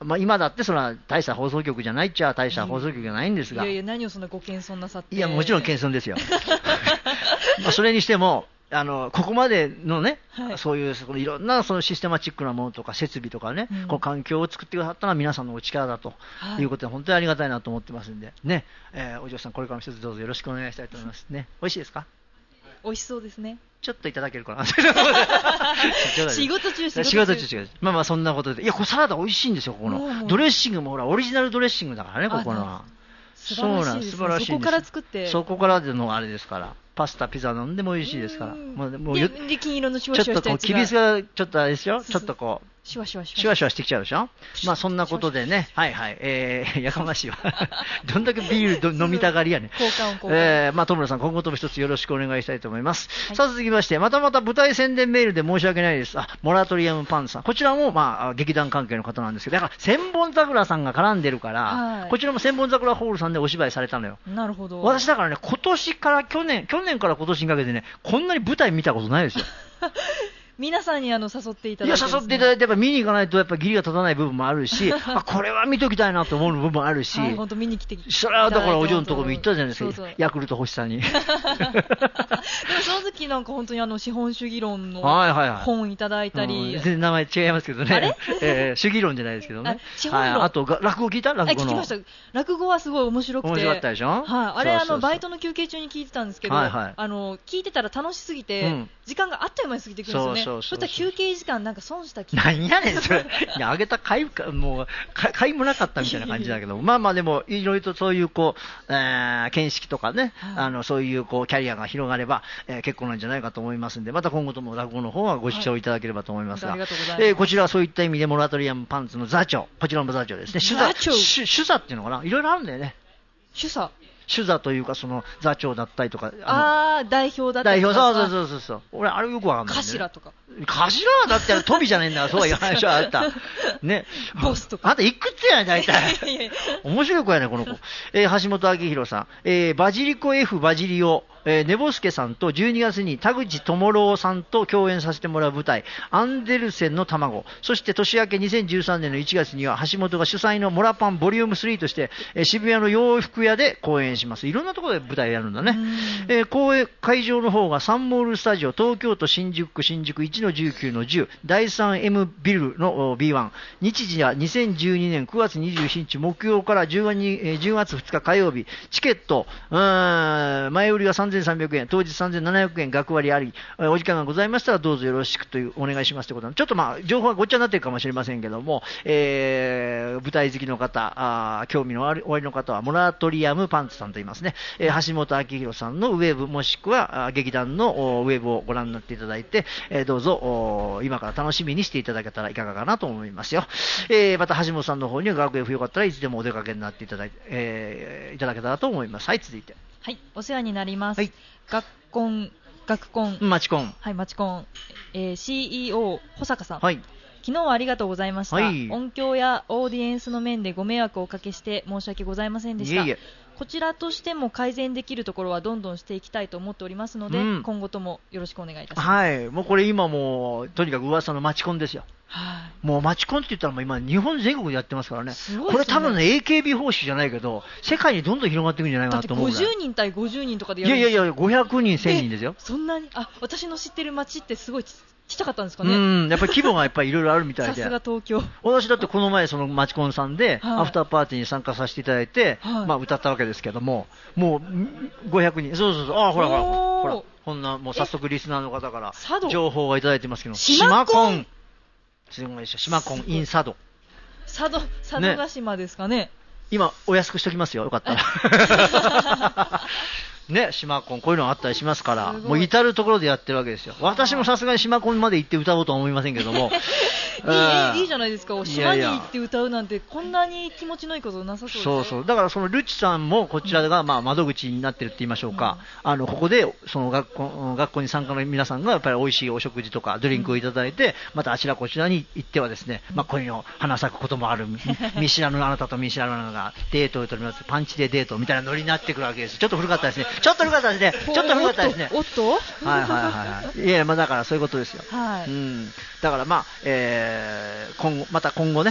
まあ、今だってその大した放送局じゃないっちゃ大した放送局じゃないんですが、 いやいや、何をそんなご謙遜なさって。 いや、もちろん謙遜ですよ。まあそれにしても、あのここまでのね、はい、そういうそのいろんなそのシステマチックなものとか設備とかね、うん、こう環境を作ってくださったのは皆さんのお力だということで、本当にありがたいなと思ってますんで、ね、えー、お嬢さん、これからも一つどうぞよろしくお願いしたいと思いますね。美味しいですか？ 美味しそうですね。 ちょっといただけるかな。 仕事中、仕事中。 仕事中、仕事中。まあまあそんなことで、いや、これサラダ美味しいんですよ、ここの。ドレッシングもほら、オリジナルドレッシングだからね、ここのは。 そうなんです。素晴らしいです。そこから作って。 そこからでのあれですから。パスタ、ピザ飲んでも美味しいですから。 もうもうで金色のシュワシュワしたやつがちょっとこう、きびすがちょっとあれですよ。ちょっとこう。 シュワシュワシュワシュワしてきちゃうでしょ。まあそんなことでね、はいはい、えー、やかましいわ。どんだけビール飲みたがりやねん。 交換を交換。 えー、まあ戸村さん、今後とも一つよろしくお願いしたいと思います。はい、さあ続きまして、またまた舞台宣伝メールで申し訳ないです。あ、モラトリアムパンツさん。こちらもまあ劇団関係の方なんですけど、だから千本桜さんが絡んでるから、はい、こちらも千本桜ホールさんでお芝居されたのよ。 なるほど。 私だからね、今年から去年、去年から今年にかけてね、こんなに舞台見たことないですよ。 皆さんにあの誘っていただいて、ね、 いや誘っていただいて、やっぱ見に行かないとやっぱ義理が立たない部分もあるし、あ、これは見ときたいなと思う部分もあるし、 本当見に来て、 それはだからお嬢のところも行ったじゃないですか、そうそう、ヤクルト星さんに。でもその時なんか本当にあの資本主義論の本いただいたり、はいはいはい、うん、 名前違いますけどね、あれ、えー、主義論じゃないですけどね。 あ、資本論、 はい、あと落語聞いた？落語の。 聞きました。落語はすごい面白くて。 面白かったでしょ。 はい、あれあのバイトの休憩中に聞いてたんですけど、 はいはい、 あの聞いてたら楽しすぎて、うん、時間があっという間に過ぎていくんですよね。そうそうそうそう。そしたら休憩時間なんか損した気が。 なんやねんそれ。いやあげた甲斐かもう甲斐もなかったみたいな感じだけど、まあまあでもいろいろとそういうこう、えー、見識とかね、はい、あのそういうこうキャリアが広がれば、えー、結構なんじゃないかと思いますんで、また今後とも落語の方はご視聴いただければと思いますが、はい、ありがとうございます。えー、こちらはそういった意味でモラトリアムパンツの座長、こちらも座長ですね。主座、主座っていうのかな、いろいろあるんだよね。 主座。 主座というかその座長だったりとか、 ああ代表だったりとか、代表、そうそうそうそう、俺あれよくわかんない、ね、 頭とか、 頭はだってトビじゃねえんだから、そういう話はあったね、 ボスとか、 あんたいくつやねん大体。面白い子やねこの子。えー、橋本明宏さん、えー、バジリコ F バジリオ、えー、ネボスケさんとじゅうにがつに田口智郎さんと共演させてもらう舞台アンデルセンの卵、そして年明けにせんじゅうさんねんのいちがつには橋本が主催のモラパンボリュームスリーとして、えー、渋谷の洋服屋で公演します。いろんなところで舞台やるんだね。えー、公演会場の方がサンモールスタジオ東京都新宿区新宿 いちのじゅうきゅうのじゅう だいさんエム ビルの ビーワン、 日時はにせんじゅうにねんくがつにじゅうしちにち木曜からじゅうがつふつか火曜日、チケットうーん前売りはさんぜんさんびゃくえん、当日さんぜんななひゃくえん学割あり、お時間がございましたらどうぞよろしくというお願いしますということなんで、ちょっとまあ情報がごっちゃになっているかもしれませんけども、えー、舞台好きの方、あ興味のありおありの方はモラトリアムパンツさんと言いますね、えー、橋本明宏さんのウェブもしくは劇団のウェブをご覧になっていただいて、えー、どうぞ今から楽しみにしていただけたらいかがかなと思いますよ。えー、また橋本さんの方には学 F よかったらいつでもお出かけになっていただいて、えー、いただけたらと思います。はい、続いて、 はい、お世話になります。 はい、 学コン学コンマチコン、 はい、マチコン、えー、シーイーオー 保坂さん、 はい、 昨日はありがとうございました、 はい、 音響やオーディエンスの面でご迷惑をおかけして申し訳ございませんでした。 いえいえ、 こちらとしても改善できるところはどんどんしていきたいと思っておりますので、うん、今後ともよろしくお願いいたします。 はい、もうこれ今もうとにかく噂のマチコンですよ。 はい、 もうマチコンって言ったらもう今日本全国でやってますから ね, すごいですね。これ多分ね エーケービー 方式じゃないけど世界にどんどん広がっていくんじゃないかなと思うぐらい。 だってごじゅうにん対ごじゅうにんとかでやるんですよ。 いやいやいやごひゃくにんせんにんですよ。 そんなに、あ、私の知ってる街ってすごいちちっちゃかったんですかね。 うん、やっぱり規模がやっぱりいろいろあるみたいで。 さすが東京。 私だってこの前そのマチコンさんで、はい、アフターパーティーに参加させていただいて、 はい、 まあ歌ったわけですけども、もうごひゃくにん、そうそうそう、あほらほらほら、こんなもう早速リスナーの方から情報がいただいてますけど、 島コン、 すごいでしょ、島コン in 佐渡、 佐渡佐渡島ですかね。ね、 今お安くしときますよ、よかったら。ね、島コンこういうのがあったりしますから、もう至るところでやってるわけですよ。私もさすがに島コンまで行って歌おうとは思いませんけども。 いい、いいじゃないですか。島に行って歌うなんてこんなに気持ちのいいことなさそうですね。 そうそう。だからそのルチさんもこちらがまあ窓口になってるって言いましょうか。うん、あのここでその学校学校に参加の皆さんがやっぱり美味しいお食事とかドリンクをいただいて、うん、またあちらこちらに行ってはですね、まあこういうの花咲くこともある。見知らぬあなたと見知らぬあなたがデートを取りますパンチでデートみたいなノリになってくるわけです。ちょっと古かったですね。ちょっと古かったですね。ちょっと古かったですね。 おっと。 はいはいはいはい。いやまあだからそういうことですよ。 はい。 うん。だからまあ、えー、今後また今後ね、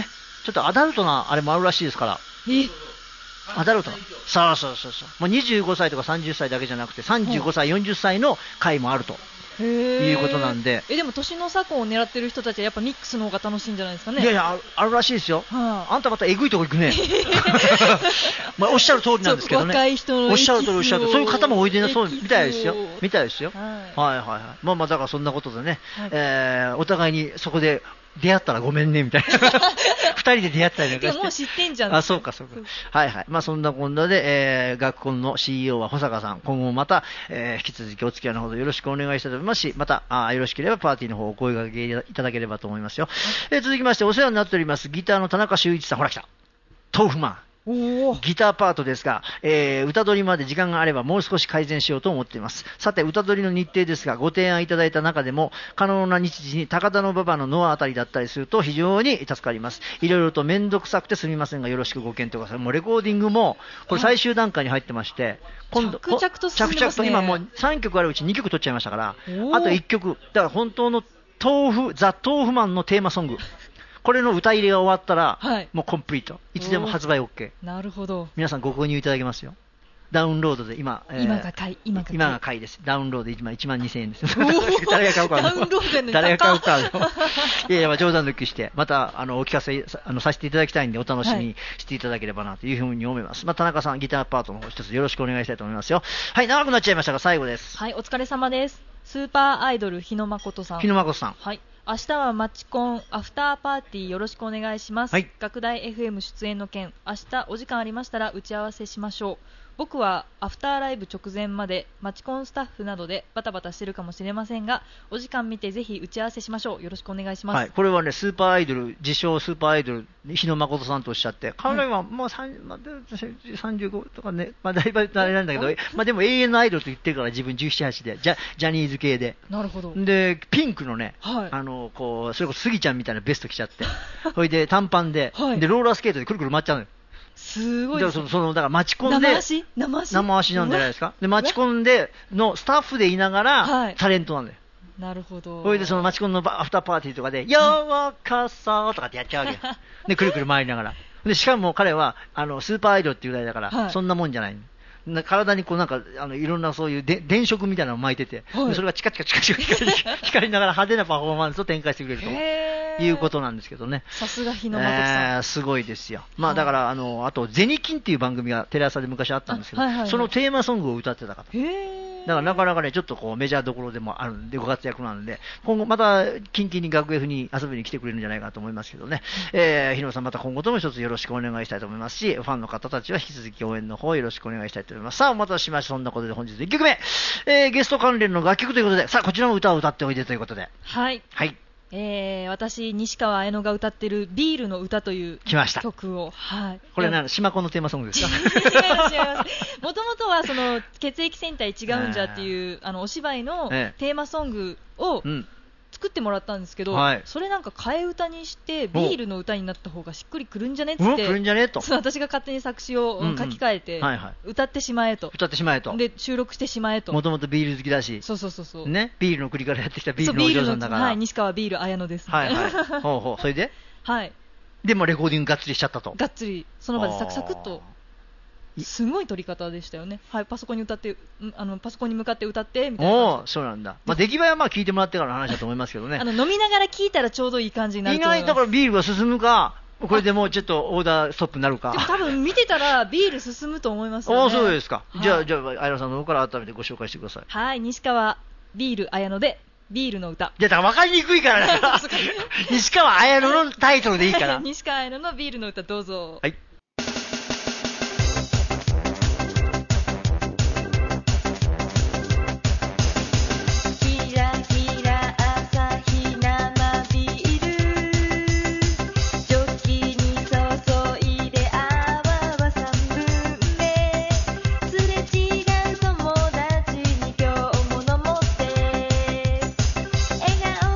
ちょっとアダルトなあれもあるらしいですから。 えアダルトな。そうそうそうそう。もうにじゅうごさいとかさんじゅっさいだけじゃなくて、さんじゅうごさい、よんじゅっさいの回もあると。 へいうことなんで。 え、でも年の差婚を狙ってる人たちはやっぱミックスの方が楽しいんじゃないですかね。 いやいや、ある、あるらしいですよ。 はあ、 あんたまたえぐいとこ行くね。まあおっしゃる通りなんですけどね。 若い人のおっしゃる通りおっしゃる通り。そういう方もおいでなそうエキスをみたいですよ。みたいですよ。 はいはいはいはい。まあまあだからそんなことでね、 はい、 えー、お互いにそこで出会ったらごめんねみたいな。二人で出会ったりなんかして。 いやもう知ってんじゃん。 あ、そうかそうか。はいはい。まあそんなこんなで、えー、学校の シーイーオー は保坂さん、今後もまた、えー、引き続きお付き合いのほどよろしくお願いしたいと思いますし、また、あよろしければパーティーの方お声掛けいただければと思いますよ。えー、続きましてお世話になっておりますギターの田中修一さん、ほら来た。豆腐マン。 おギターパートですが、えー、歌取りまで時間があればもう少し改善しようと思っています。さて、歌取りの日程ですが、ご提案いただいた中でも可能な日時に高田馬場のノアあたりだったりすると非常に助かります。いろいろと面倒くさくてすみませんがよろしくご検討ください。もうレコーディングもこれ最終段階に入ってまして、今度着々と進んでますね。 着々と今もうさんきょくあるうちにきょく取っちゃいましたから、 おあといっきょく、だから本当の豆腐、ザ・豆腐マンのテーマソング。これの歌入れが終わったら、はい、もうコンプリート。いつでも発売 OK。 なるほど。 皆さんご購入いただけますよ。ダウンロードで今、 えー、今が買い、今が買い。 今が買いです。ダウンロードで今いちまんにせんえんです。誰が買うか。 ダウンロード誰が買うか。いやいや、冗談抜きして、また、あの、お聞かせ、あの、させていただきたいんで、お楽しみにしていただければな、というふうに思います。はい、まあ、田中さん、ギターパートの方一つよろしくお願いしたいと思いますよ。はい、長くなっちゃいましたが、最後です。 はい、お疲れ様です。スーパーアイドル、日野誠さん。 日野誠さん。 はい。明日はマチコンアフターパーティーよろしくお願いします、はい、学大 エフエム 出演の件、明日お時間ありましたら打ち合わせしましょう。僕はアフターライブ直前までマチコンスタッフなどでバタバタしてるかもしれませんが、お時間見てぜひ打ち合わせしましょう。よろしくお願いします。 はい、これはね、スーパーアイドル、自称スーパーアイドル、日野誠さんとおっしゃって、彼はもうさん、まあ、さんじゅうごとかね、まあ、だいぶあれなんだけど、まあ、でも永遠のアイドルと言ってるから、自分じゅうなな、はちで、ジャ、ジャニーズ系で。 なるほど。 で、ピンクのね、 はい、 あの、こう、それこそスギちゃんみたいなベスト着ちゃって、それで短パンで、 はい、 で、ローラースケートでくるくる回っちゃうのよ。 すごいですね。 だからその、だからマチコンで、 生足生足生足なんじゃないですか。で、マチコンで、のスタッフでいながら、はい、タレントなんだよ。 なるほど。 それでそのマチコンのアフターパーティーとかで、よーかそとかってやっちゃうわけ。で、くるくる回りながら。で、しかも彼は、あの、スーパーアイドルっていうぐらいだから、はい、そんなもんじゃない。体にこうなんか、あの、いろんなそういうで電飾みたいなのを巻いてて、はい、それがチカチカチカチカ光り、光りながら派手なパフォーマンスを展開してくれるということなんですけどね。 さすが日野誠さん、 えー。すごいですよ。まあだから、あの、あと、ゼニキンっていう番組がテレ朝で昔あったんですけど、はいはいはい、そのテーマソングを歌ってた方。 へー。 だからなかなかね、ちょっとこうメジャーどころでもあるんで、ご活躍なんで、今後また、キンキンに学 F に遊びに来てくれるんじゃないかと思いますけどね。えー、日野さんまた今後とも一つよろしくお願いしたいと思いますし、ファンの方たちは引き続き応援の方よろしくお願いしたいと思います。さあ、お待たせしました。そんなことで本日いっきょくめ、えー、ゲスト関連の楽曲ということで、さあ、こちらの歌を歌っておいでということで。 はい。 はい。 えー、私、西川綾乃が歌ってるビールの歌という曲を、はい、 これな、島子のテーマソングですか？ 違います、違います。もともとはその血液戦隊違うんじゃっていうあのお芝居のテーマソングを作ってもらったんですけど、はい、それなんか替え歌にしてビールの歌になった方がしっくりくるんじゃねっつって、 くるんじゃねと、 そう私が勝手に作詞を書き換えて、うんうんはいはい、歌ってしまえと、 歌ってしまえと、 で収録してしまえと、 もともとビール好きだし、 そうそうそうそう、 ね、ビールの国からやってきたビールのお嬢さんだから、 はい、西川ビール綾乃です、 はいはい、ほうほう、それで、 はい、 でもレコーディングがっつりしちゃったと、 がっつりその場でサクサクっと。すごい撮り方でしたよね。はい、パソコンに歌って、あのパソコンに向かって歌ってみたいな。 おー、そうなんだ。まあ出来栄えはまあ聞いてもらってからの話だと思いますけどね。 あの飲みながら聞いたらちょうどいい感じになると思います。 意外だからビールが進むか、これでもうちょっとオーダーストップになるか。 でも多分見てたらビール進むと思いますよね。 ああ、そうですか。はい、じゃあじゃあ綾乃さんの方から改めてご紹介してください。 はい、西川ビール綾乃でビールの歌。 いやだから分かりにくいからだから西川綾乃のタイトルでいいから。 西川綾乃のビールの歌どうぞ。 はい。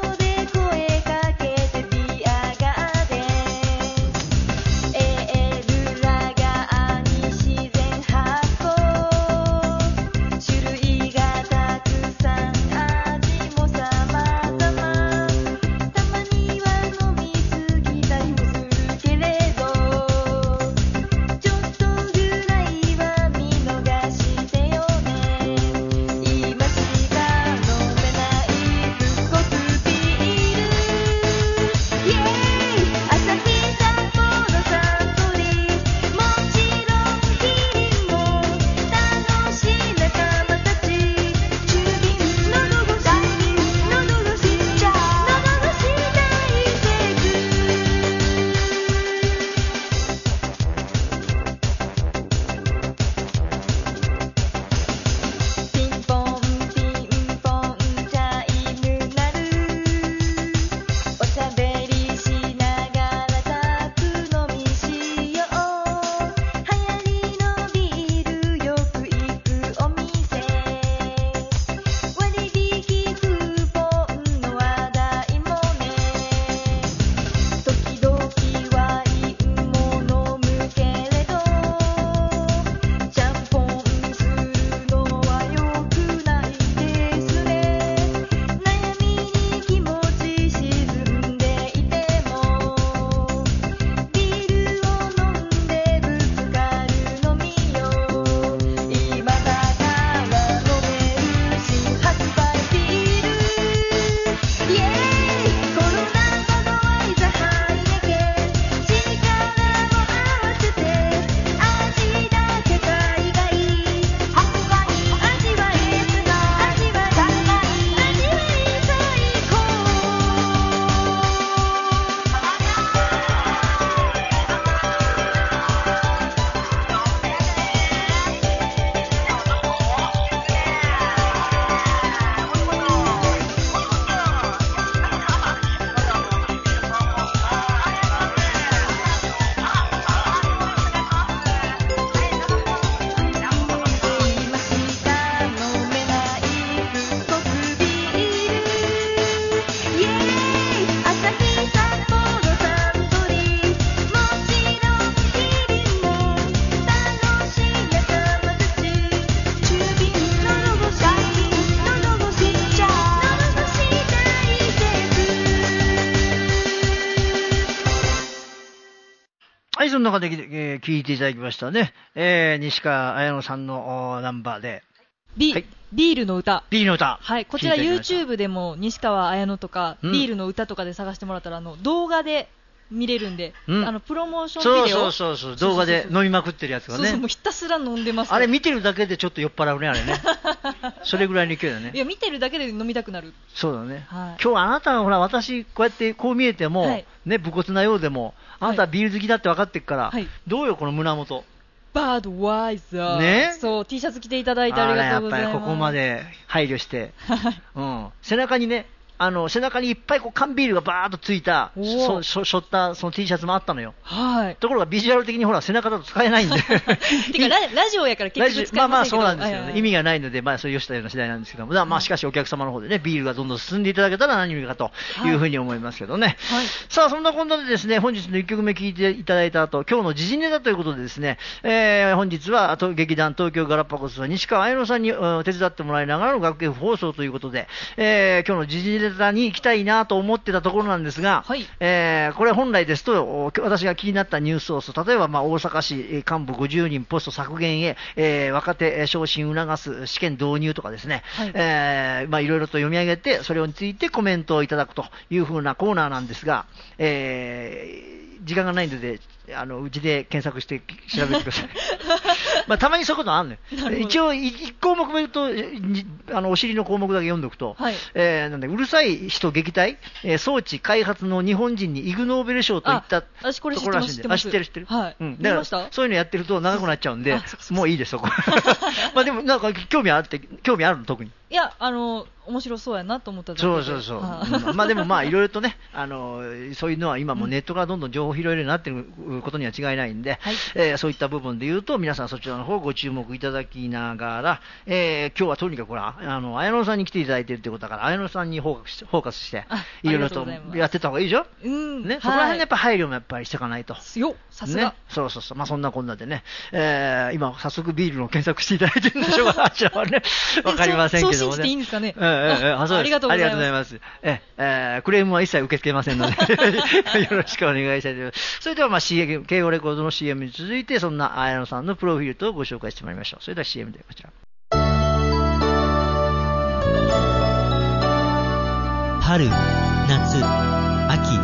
エーエルズの中で、えー、聞いていただきましたね、えー、西川綾乃さんのナンバーで、 ビ、はい、ビールの歌。 ビールの歌。 はい、こちら YouTube でも西川綾乃とか、うん、ビールの歌とかで探してもらったら、あの動画で見れるんで、うん、あのプロモーションビデオ、 そうそうそうそう、動画で飲みまくってるやつがね、 そうそう、もうひたすら飲んでます。 あれ見てるだけでちょっと酔っ払うね、あれね。それぐらいの勢いだね。 いや、見てるだけで飲みたくなる。 そうだね。 はい、 今日あなたがほら、私こうやってこう見えても、はい、ね、武骨なようでも、あなたはビール好きだって分かってるから、はい、どうよこの胸元。 バードワイザー、 ね、 そう T シャツ着ていただいてありがとうございます。 やっぱりここまで配慮して、うん、背中にね。あの背中にいっぱいこう缶ビールがバーッとついたそしょしょったその T シャツもあったのよ、 はい、 ところがビジュアル的にほら背中だと使えないんでてか ラ, ラジオやから結局使えませんけど、 まあまあそうなんですよね、はいはい、意味がないので、まあ、そういうしたような次第なんですけども、まあ、まあしかしお客様の方でねビールがどんどん進んでいただけたら何よりかというふうに思いますけどね、はい、さあそんなこんなでですね本日のいっきょくめ聴いていただいた後、今日の時事ネタということでですね、えー、本日は劇団東京ガラパゴスは西川綾乃さんに、うん、手伝ってもらいながらの学園放送ということで、えー、今日の時事ネタに行きたいなと思ってたところなんですが、はい、えー、これ本来ですと私が気になったニュースを例えばまあ大阪市幹部ごじゅうにんポスト削減へ、えー、若手昇進促す試験導入とかですね、はい、えー、まあいろいろと読み上げてそれについてコメントをいただくというふうなコーナーなんですが、えー、時間がないのであのうちで検索して調べてください。まあたまにそういうことあるね。一応いっ項目目とあのお尻の項目だけ読んでおくと、はい、えー、なんでうるさい人撃退、えー、装置開発の日本人にイグ・ノーベル賞といったところらしいんで、あ、知ってる知ってる。はい。うん。だからそういうのやってると長くなっちゃうんで、もういいですそこ。まあでもなんか興味あるって興味あるの特に。 いやあの面白そうやなと思っただけで。 そうそうそう。うん、まあでもまあいろいろとねあのそういうのは今もネットからどんどん情報を拾えるようになっていることには違いないんで、はい、えー、そういった部分で言うと皆さんそちらの方ご注目いただきながら、えー、今日はとにかくほらあの綾乃さんに来ていただいているということだから綾乃さんにフォーカスしてフォーカスしていろいろとやってた方がいいでしょ。うん、ね、そこら辺でやっぱ配慮もやっぱりしていかないと。 よ、さすが。 ね、そうそうそう。まあそんなこんなでね、えー、今早速ビールの検索していただいてるんでしょうか。じゃあね、わかりませんけどもね。 そう信じていいんですかね。 えーえー、あ, あ, ありがとうございます。 ええー、クレームは一切受け付けませんのでよろしくお願いしたいと思います。それでは、まあ、シーエム、ケーオー レコードの シーエム に続いてそんな綾乃さんのプロフィールとご紹介してまいりましょう。それでは シーエム でこちら。 春、夏、秋、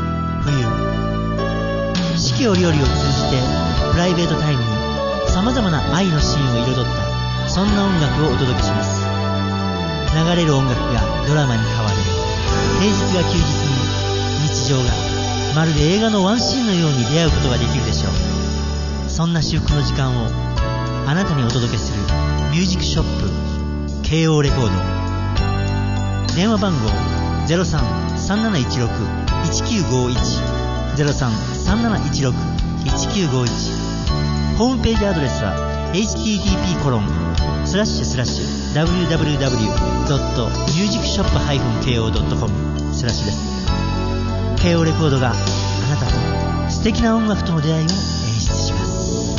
冬、四季折々を通じてプライベートタイムに様々な愛のシーンを彩ったそんな音楽をお届けします。流れる音楽がドラマに変わる。平日が休日に日常がまるで映画のワンシーンのように出会うことができるでしょう。そんな至福の時間をあなたにお届けするミュージックショップ ケーオー レコード。電話番号 ゼロさん さんなないちろく いちきゅうごいち ゼロさん さんなないちろく いちきゅうごいち。ホームページアドレスは エイチティーティーピー コロンスラッシュスラッシュ ダブリューダブリューダブリュードットミュージックショップハイフンケーオードットコム スラッシュです。 ケーオー レコードがあなたと素敵な音楽との出会いを演出します。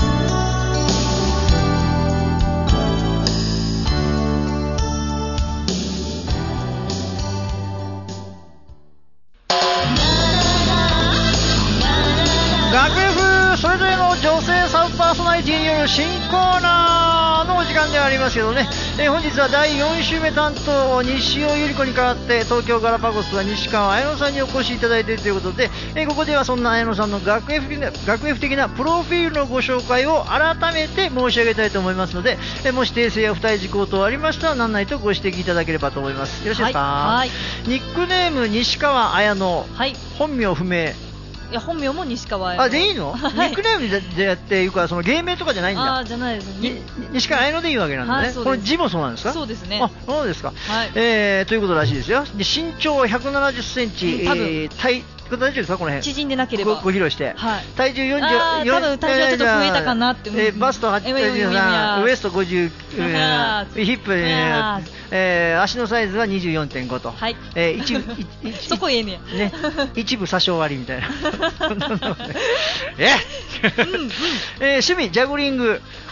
学 F それぞれの女性サブパーソナリティによる新コーナーのお時間ではありますけどね、えー、本日はだいよん週目担当西尾由里子に代わって東京ガラパゴスは西川綾乃さんにお越しいただいているということで、えー、ここではそんな綾乃さんの学 F 的な、学 F 的なプロフィールのご紹介を改めて申し上げたいと思いますので、えー、もし訂正や付帯事項等ありましたら何なりとご指摘いただければと思います。よろしいですか。 はい、 ニックネーム西川綾乃、はい、本名不明。 いや本名も西川綾乃。 あ、でいいの？はい、ニックネームでやっていうかその芸名とかじゃないんだ。 あ、じゃないですね。 西川綾乃でいいわけなんだね。はい、これ字もそうなんですか？ そうですね。 あ、そうですか。 はい、 えー、ということらしいですよ。で身長ひゃくななじゅっセンチ、多分、えー、体大丈夫ですかこの辺。 縮んでなければ。 ご披露して。はい。体重よんじゅう。 ああ、多分体重はちょっと増えたかなって。 えー、バストはちじゅうさん、ウエストごじゅう、ヒップ、えー、足のサイズは にじゅうよんてんご と。はい。えー、一部そこええねや。ね。一部詐称割りみたいな。え、うんうん、えー、趣味ジャグリング。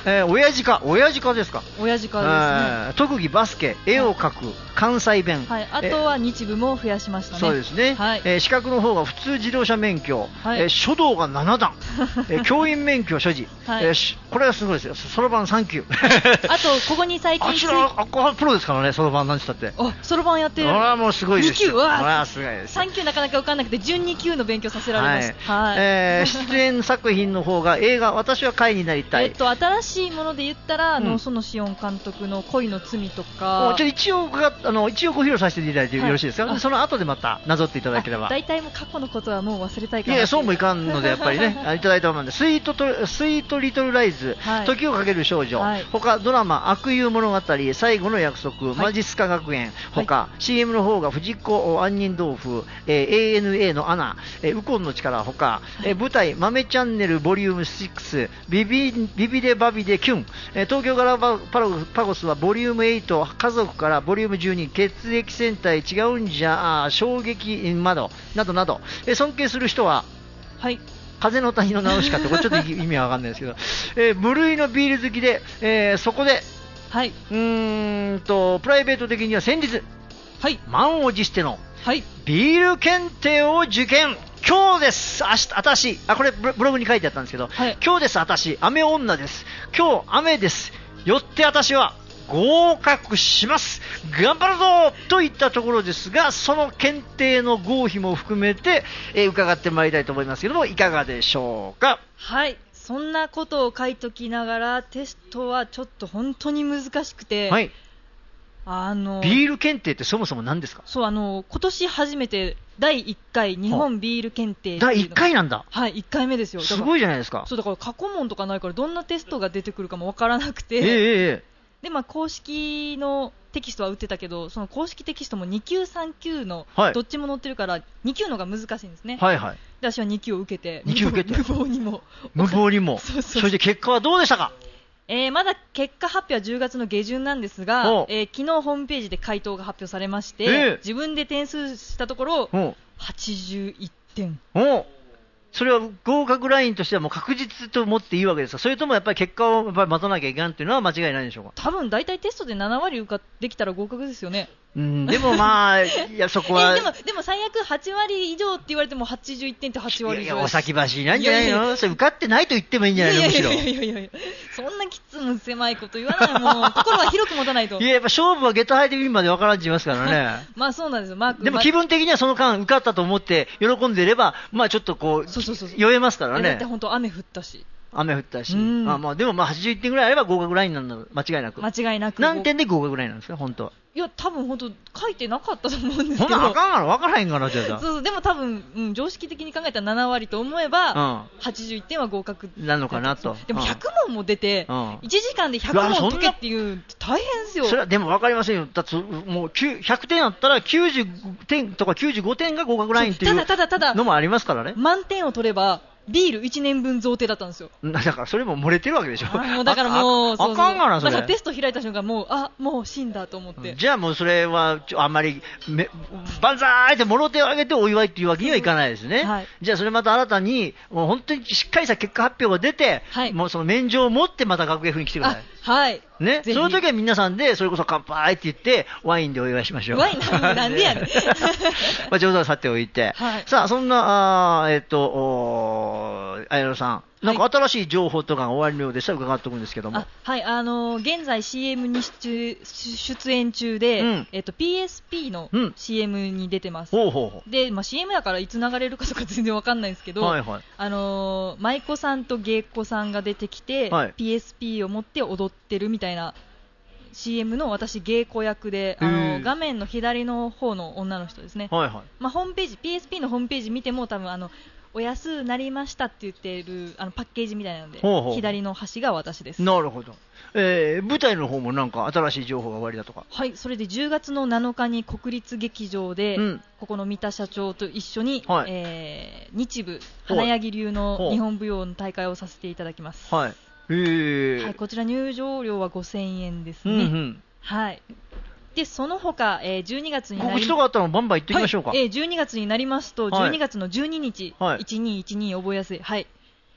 えー、親父か親父かですか。 親父かですね、 えー、特技バスケ、絵を描く、はい、関西弁、 はい、あとは日舞も増やしましたね。 そうですね、はい、えー、資格の方が普通自動車免許、はい、えー、書道がななだん、えー、教員免許所持、はい、えー、これはすごいですよ、そろばんさん級あとここに最近あちらあこプロですからね、そろばんなんて言ったって、 あそろばんやってる、 これはもうすごいですよ、 に級はこれはすごいです、 さん級なかなか受かんなくてじゅうに級の勉強させられました、はいはい、 えー、出演作品の方が映画私は貝になりたい、 えっと、新しいもので言ったら、うん、あの園子音監督の恋の罪とか、 ちょ一応があの一応ご披露させていただいてよろしいですか、はい、その後でまたなぞっていただければ。 大体もう過去のことはもう忘れたいから。 いやそうもいかんのでやっぱりねいただいたままでスイートとスイートリトルライズ、はい、時をかける少女、はい、他ドラマ悪友物語、最後の約束、はい、マジスカ学園、他、はい、シーエム の方が藤子杏仁豆腐、えー、エーエヌエー のアナ、えー、ウコンの力、他、はい、えー、舞台豆チャンネルボリュームシックス、ビビビビデバビデキュン、えー、東京ガラパパゴスはボリュームエイト、家族からボリュームじゅうに、血液戦隊違うんじゃ衝撃窓などなど、えー、尊敬する人は、 はい、 風の谷のナウシカってこれちょっと意味わかんないですけど、えー、無類のビール好きで、えー、そこで、 はい、 うーんとプライベート的には先日、 はい、 満を持しての、 はい、 ビール検定を受験、今日です、明日、私、あ、これブログに書いてあったんですけど、はい、今日です、私、雨女です、今日雨です、よって私は合格します、頑張るぞといったところですが、その検定の合否も含めて、えー、伺ってまいりたいと思いますけども、いかがでしょうか。 はい、そんなことを書いときながらテストはちょっと本当に難しくて、 はい、 あのビール検定ってそもそも何ですか。 そう、あの今年初めてだいいっかい日本ビール検定だいいっかいなんだ。 はい、いっかいめですよ。 すごいじゃないですか。 そうだから過去問とかないからどんなテストが出てくるかもわからなくて、 えーえーでまあ、公式のテキストは売ってたけど、その公式テキストもに級さん級のどっちも載ってるから、はい、に級のが難しいんですね。 はいはい、 で私はに級を受けて、 に級受けて無謀にも無謀にもそうそうそう。 それで結果はどうでしたか。 えー、まだ結果発表はじゅうがつの下旬なんですが、えー、昨日ホームページで回答が発表されまして、えー、自分で点数したところはちじゅういってん。 おそれは合格ラインとしてはもう確実と思っていいわけですか。それともやっぱり結果をやっぱり待たなきゃいけないというのは間違いないでしょうか。 多分大体テストでななわり受かできたら合格ですよね。 うん、でもまあ、いやそこはえでもでも最悪はちわり以上って言われてもはちじゅういってんってはちわり以上。 いやお先走りなんじゃないの。いやいやいやそれ受かってないと言ってもいいんじゃないの。むしろいやいやいやいやそんなきつむ狭いこと言わない。もう心は広く持たないと。 いややっぱ勝負は下駄履いてみるまでわからんって言いますからねまあそうなんですよ。マークでも気分的にはその間受かったと思って喜んでいればまあちょっとこうそうそうそうそう酔えますからね。 だって本当雨降ったし雨降ったし、あまあ、でもまあはちじゅういってんぐらいあれば合格ラインなんだ間違いなく。 間違いなく。 何点で合格ラインなんですか本当は。 いや多分本当書いてなかったと思うんですけど。 ほんならあかんから分からへんからじゃあ。 そうそうでも多分、うん、常識的に考えたらななわりと思えば、うん、はちじゅういってんは合格なのかなと。 でもひゃくもんも出て、うん、いちじかんでひゃくもん解けっていう大変ですよ。 それはでも分かりませんよ。だってもうひゃくてんあったらきゅうじゅうてんとかきゅうじゅうごてんが合格ラインっていうのもありますからね。 満点を取ればビールいちねんぶん贈呈だったんですよ。 だからそれも漏れてるわけでしょ。 もうだからもうあかんがなそれ。 だからテスト開いた瞬間もうあもう死んだと思って。 じゃあもうそれはちょあんまりめ万歳ってもろ手を挙げてお祝いっていうわけにはいかないですね。はい、じゃあそれまた新たにもう本当にしっかりした結果発表が出て、はい、もうその免状を持ってまた学芸風に来てください。 はいね、その時は皆さんでそれこそ乾杯って言ってワインでお祝いしましょう。 ワインなんでやねん。 まあ冗談はさておいて、はい、さあそんなあえっ、ー、と綾野さんなんか新しい情報とかが終わりのようでしたら伺っておくんですけども、 あはいあのー、現在 シーエム に出, 出演中で、うんえっと、ピーエスピー の シーエム に出てます、 うん、ほうほうほうで、まあ、シーエム だからいつ流れるかとか全然わかんないですけど、はいはいあのー、舞妓さんと芸妓さんが出てきて、はい、ピーエスピー を持って踊ってるみたいな シーエム の私芸妓役で、あのー、画面の左の方の女の人ですね、はいはいまあ、ホームページ ピーエスピー のホームページ見ても多分あのお安なりましたって言ってるあのパッケージみたいなのでほうほう左の端が私です。 なるほど、えー、舞台の方もなんか新しい情報が終わりだとか。 はいそれでじゅうがつのなのかに国立劇場で、うん、ここの三田社長と一緒に、はいえー、日舞花柳流の日本舞踊の大会をさせていただきます。 はいえーはい、 こちら入場料はごせんえんですね、うんうんはいでその他、えー、じゅうにがつになり告知とかあったらバンバン行ってみましょうか、 はいえー、じゅうにがつになりますとじゅうにがつのじゅうににち、はい、いちにいちに覚えやすい、はい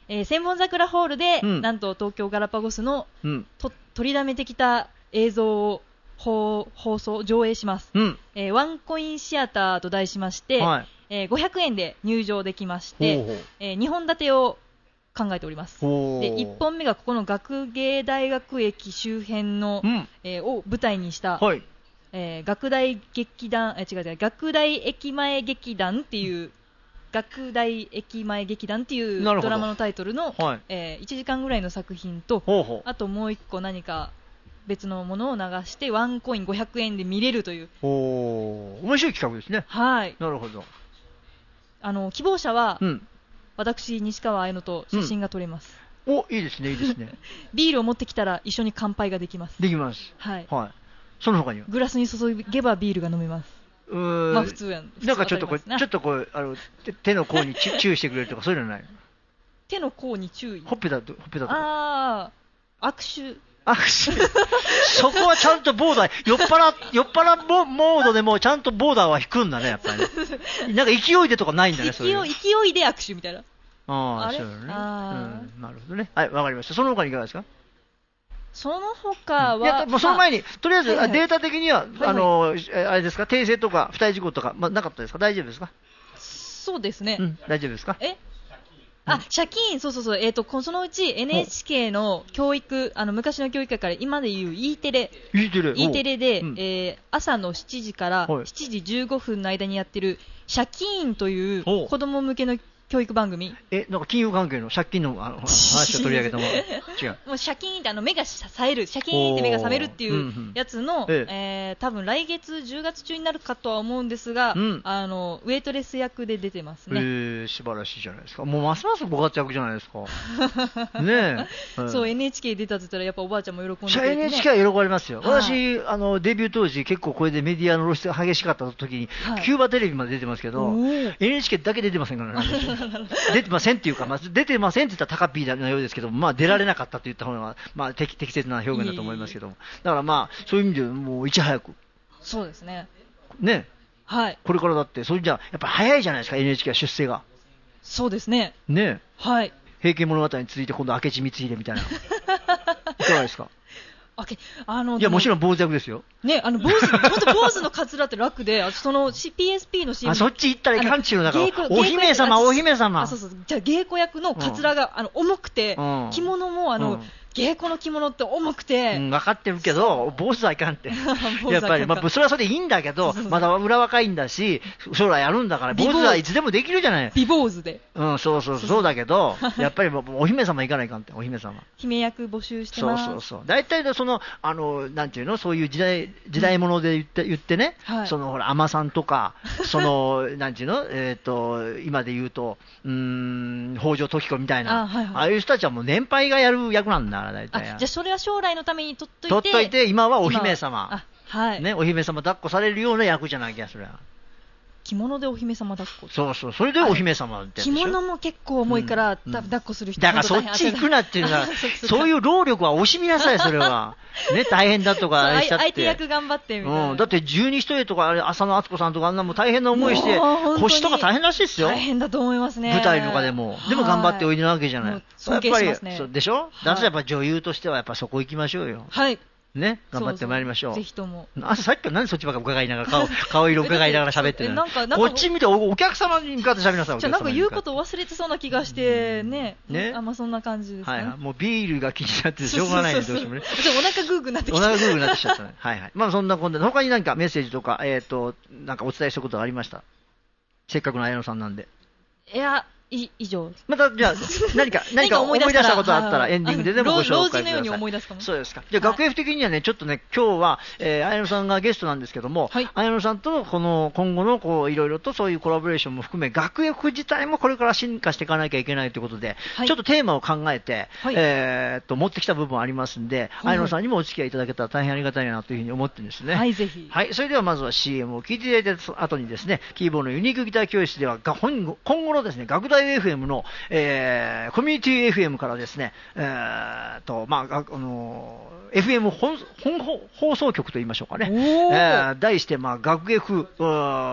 えー、千本桜ホールで、 うん、 なんと東京ガラパゴスの、 うん、 と取りだめてきた映像を放送上映します、 うん、 えー、ワンコインシアターと題しまして、はい、えー、ごひゃくえんで入場できまして、ほうほう、えー、にほん立てを考えております。でいっぽんめがここの学芸大学駅周辺の、うん、えー、を舞台にした、はい、えー、学大劇団、えー、違う違う学大駅前劇団っていう、うん、学大駅前劇団っていうドラマのタイトルの、はい、えー、いちじかんぐらいの作品と、ほうほう、あともういっこ何か別のものを流してワンコインごひゃくえんで見れるという、 お面白い企画ですね。 はい、 なるほど。 あの希望者は、うん、私西川彩乃と写真が撮れます、 うん、おいいですねいいですねビールを持ってきたら一緒に乾杯ができます。 できます、 はい、 はい、その他にはグラスに注げばビールが飲めます。うーん、まあ普通やん。 なんかちょっとこうちょっとこうあの手の甲に注意してくれるとかそういうのない？ 手の甲に注意。 ほっぺたとほっぺたとか。 ああ、握手。 握手。そこはちゃんとボーダー、酔っ払酔っ払モードでもちゃんとボーダーは引くんだねやっぱりね。なんか勢いでとかないんだね。 勢い勢いで握手みたいな。 ああ、そうね。あ、うん、なるほどね。はい、わかりました。その他にいかがですか？ その他は、うん、いやもうその前に、とりあえず、はいはい、データ的には、はいはい、あのあれですか、訂正とか、付帯事項とか、まあ、なかったですか？大丈夫ですか？ そうですね。 うん、大丈夫ですか？ えあ、借金、そうそうそう、えっ、ー、と、そのうち エヌエイチケー の教育、あの昔の教育から今でいう E テレ、 E テレ、 E テレで、うん、えー、朝のしちじからしちじじゅうごふんの間にやってる借金という子供向けの教育番組。 え、なんか金融関係の借金の、あの話を取り上げたもの。違う。 もう借金ってあの目が冴える、借金って目が覚めるっていうやつの、うんうん、ええー、多分来月じゅうがつ中になるかとは思うんですが、うん、あのウェイトレス役で出てますね。 えー、素晴らしいじゃないですか。もうますますご活躍じゃないですか。ねえ、うん。 そう エヌエイチケー 出たって言ったらやっぱおばあちゃんも喜んでくれて、ね。 エヌエイチケー は喜ばれますよ。私あのデビュー当時結構これでメディアの露出が激しかった時に、はい、キューバテレビまで出てますけど、エヌエイチケー だけ出てませんからね。出てませんっていうか、まあ、出てませんって言ったらタカピーのようですけど、まあ、出られなかったと言った方が、まあ、適, 適切な表現だと思いますけども、だからまあそういう意味でもういち早くそうですねね、 はい、 これからだってそういうじゃやっぱ早いじゃないですか エヌエイチケー は出世が。 そうですねね、 はい、 平家物語に続いて今度明智光秀みたいないかがですか？あけあのいやもちろん坊主役ですよ。 ね、あの坊主、本当坊主のカツラって楽で、その ピーエスピー の シーエム。 あ、そっち行ったらいかんちゅうのだから。お姫様、お姫様。 あ、そうそう。じゃあ芸妓役のカツラが、うん、あの重くて、うん、着物もあの。うん、芸妓の着物って重くて、 うん、分かってるけど、坊主はいかんって、やっぱり、まあ、それはそれでいいんだけど、そうそうそうまだ裏若いんだし、将来やるんだから、坊主はいつでもできるじゃない。 美坊主で。 うん、そうそうそう、そうだけど、やっぱりお姫様いかないかんって、お姫様。 姫役募集してます。 そうそうそう。大体その、あの、なんていうの、そういう時代、時代物で言って、うん、言ってね、はい、その、ほら、海女さんとか、その、なんていうの、えっ、ー、と、今で言うと、うーん、北条時子みたいな、あ、はいはい、ああいう人たちはもう年配がやる役なんだ、大体。 あ、じゃあそれは将来のために取っといて、 取っといて、今はお姫様。 あ、はい。 ね、お姫様抱っこされるような役じゃなきゃ、それは。 着物でお姫様抱っこ。 そうそう、それでお姫様って、 はい、着物も結構重いから、うん、抱っこする人だからそっち行くなっていうのは、そういう労力は惜しみなさい、それは。ね、大変だとか、あれしちゃって。 相手役頑張ってみたいな。 うん、だって十二人とか、浅野敦子さんとか、あんなも大変な思いして、腰とか大変らしいですよ。 大変だと思いますね。 舞台とかでも。でも頑張っておいでなわけじゃない。 尊敬しますね。 やっぱり、そうでしょ、だからやっぱ女優としては、やっぱそこ行きましょうよ。 はい。 ね、頑張ってまいりましょう。 そうそうぜひとも。 あ、さっきから何そっちばっか伺いながら、顔、顔色伺いながら喋ってるの。こっち見てお、お客様に向かって喋りなさい。 じゃあなんか言うこと忘れてそうな気がして、ね。ね。あ、まあそんな感じですね。 はいはい。もうビールが気になってしょうがないんで、どうしてもね。 じゃあお腹グーグーなってきた。お腹グーグーなってきちゃったね。はいはい。まあそんなこんなで、他に何かメッセージとか、えっと、なんかお伝えしたことがありました。せっかくの綾野さんなんで。 いや、い以上。 また、じゃあ、何か、何か思い出したことあったら、エンディングででもご紹介ください。 老人のように思い出すかも。 そうですか。じゃあ、学 F 的にはね、ちょっとね、今日は、えー、綾野さんがゲストなんですけども、はい、綾野さんと、この、今後の、こう、いろいろとそういうコラボレーションも含め、学 F 自体もこれから進化していかなきゃいけないということで、はい、ちょっとテーマを考えて、はい、えー、っと、持ってきた部分ありますんで、はい、綾野さんにもお付き合いいただけたら大変ありがたいなというふうに思ってるんですね。 はい、ぜひ。 はい、それではまずは シーエム を聞いていただいた後にですね、キーボードのユニークギター教室では、今後のですね、学大 エフエム の、えー、コミュニティ エフエム からですね、えー、と、まあ、あのー、エフエム 本, 本放送局と言いましょうかね。えー、題して、まあ、学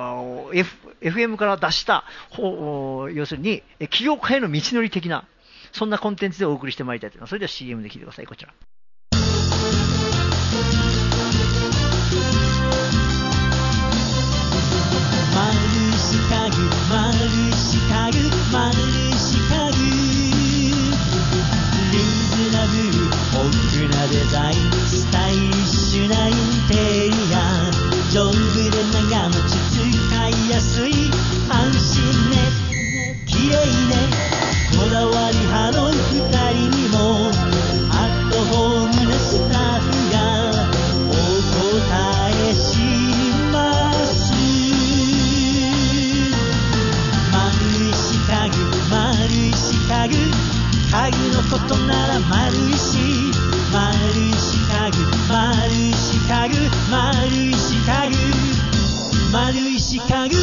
F、F、エフエム から出した、要するに、起業家への道のり的な、 そんなコンテンツでお送りしてまいりたいと思います。それでは シーエム で聞いてください。こちら。 丸四角丸四角丸四角リーズナブル豊富なデザインスタイリッシュなインテリア丈夫で長持ち使いやすい安心ね綺麗ねこだわり派の二人にもアットホームなスタッフがお答えします丸い四角丸い四角家具のことなら丸いし丸い四角丸い四角丸い四角丸い四角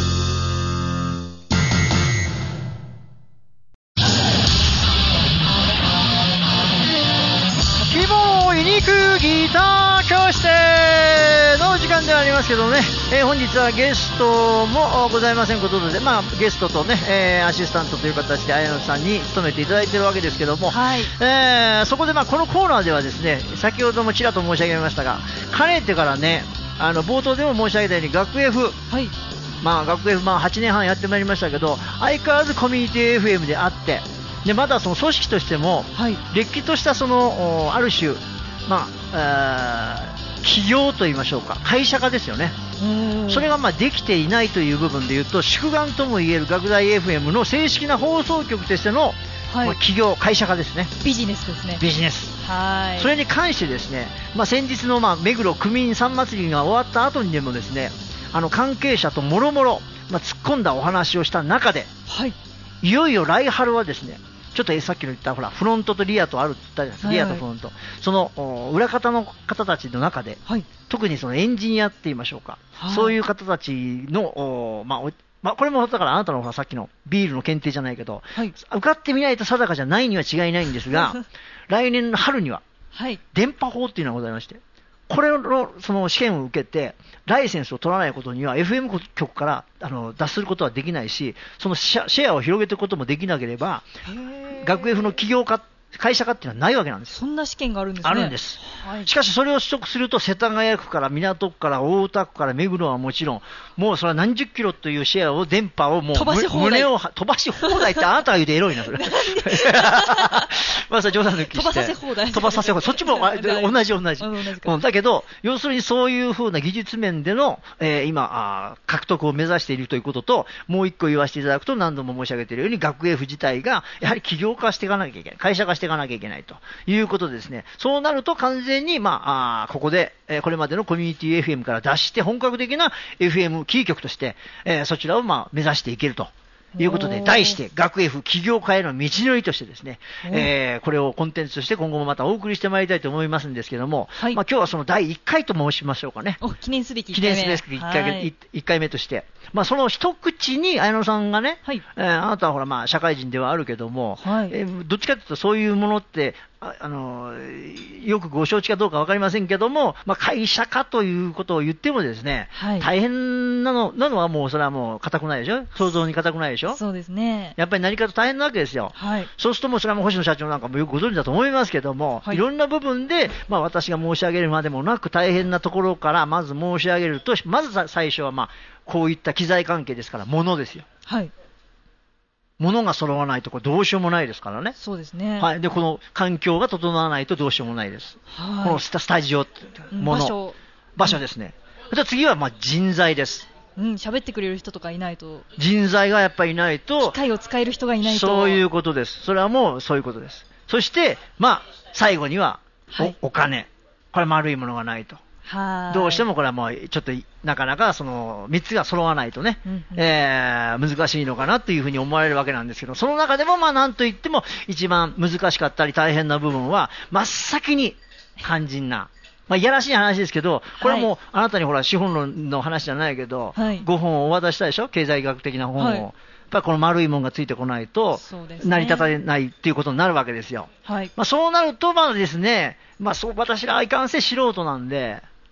希望ユニークギター教室の時間ではありますけどね、えー、本日はゲストもございませんことで、まあ、ゲストとね、えー、アシスタントという形で綾野さんに務めていただいているわけですけども、はい、えー、そこでまあこのコーナーではですね、先ほどもちらっと申し上げましたが、かねてからね、あの冒頭でも申し上げたように学 F、はい、まあ、学 F、まあ、はちねんはんやってまいりましたけど、相変わらずコミュニティ エフエム であって、でまだその組織としても、はい、れっきとしたそのある種、まあ、企業といいましょうか、会社化ですよね。それがまあできていないという部分でいうと、宿願ともいえる学大 エフエム の正式な放送局としての、はい、まあ、企業、会社化ですね。 ビジネスですね。 ビジネス。はい。それに関してですね、まあ、先日のまあ目黒区民さん祭りが終わった後にでもですね、あの関係者ともろもろ突っ込んだお話をした中で、はい、いよいよ来春はですね、ちょっとさっきの言ったほらフロントとリアとあるって言ったじゃないですか、リアとフロント、その裏方の方たちの中で、はい、特にそのエンジニアって言いましょうか、はい、そういう方たちの、まあまあ、これもだからあなたのほらさっきのビールの検定じゃないけど、はい、受かってみないと定かじゃないには違いないんですが来年の春には、はい、電波法っていうのがございまして、これのその試験を受けてライセンスを取らないことには エフエム 局からあの脱することはできないし、そのシェアを広げていくこともできなければ学 F の企業化、会社化っていうのはないわけなんです。 そんな試験があるんですね。 あるんです、はい、しかしそれを取得すると世田谷区から港区から大田区から目黒はもちろん、もうそれは何十キロというシェアを電波をもう飛ばし放題、 胸を飛ばし放題ってあなたが言うとエロいなそれまあそれ冗談抜きして飛ばさせ放題、 飛ばさせ放題、そっちも同じ同じ、うん、だけど要するにそういう風な技術面での、えー、今あ獲得を目指しているということと、もう一個言わせていただくと、何度も申し上げているように学 F 自体がやはり企業化していかなきゃいけない、会社化していかなきゃいけないということでですね、そうなると完全に、まあ、あここで、えー、これまでのコミュニティ エフエム から脱して本格的な エフエム キー局として、えー、そちらを、まあ、目指していけるということで、題して学 F 企業化への道のりとしてですね、えー、これをコンテンツとして今後もまたお送りしてまいりたいと思いますんですけども、はい、まあ、今日はそのだいいっかいと申しましょうかね。 お記念すべきいっかいめ、記念すべきいっかいめ、はい、いっかいめとして、まあ、その一口に綾野さんがね、はい、えー、あなたはほら、まあ、社会人ではあるけども、はい、えー、どっちかというとそういうものってあ、あのよくご承知かどうか分かりませんけども、まあ、会社化ということを言ってもですね、はい、大変なの、なのはもうそれはもう固くないでしょ、想像に固くないでしょ。 そうですね、 やっぱり何かと大変なわけですよ、はい、そうするともうそれはもう星野社長なんかもよくご存知だと思いますけども、はい、いろんな部分で、まあ、私が申し上げるまでもなく大変なところからまず申し上げると、まず最初は、まあ、こういった機材関係ですから物ですよ、はい、物が揃わないとこれどうしようもないですからね。 そうですね、 はい、でこの環境が整わないとどうしようもないです、はい、このスタ、スタジオもの、場所、場所ですね、うん、じゃあ次はまあ人材です。 うん、喋ってくれる人とかいないと、 人材がやっぱりいないと、 機械を使える人がいないと、 そういうことです。それはもうそういうことです。そしてまあ最後には お,、はい、お金、これ丸いものがないと、はい、どうしてもこれはもうちょっとなかなかそのみっつが揃わないとね、うんうん、えー、難しいのかなというふうに思われるわけなんですけど、その中でもまあなんといっても一番難しかったり大変な部分は真っ先に肝心な、まあ、いやらしい話ですけど、これはもう、はい、あなたにほら資本論の話じゃないけど、はい、ごほんをお渡ししたでしょ、経済学的な本を、はい、やっぱりこの丸いもんがついてこないと成り立たないっていうことになるわけですよ、はい、まあ、そうなるとまあですね、まあ、そう私らはいかんせん素人なんで、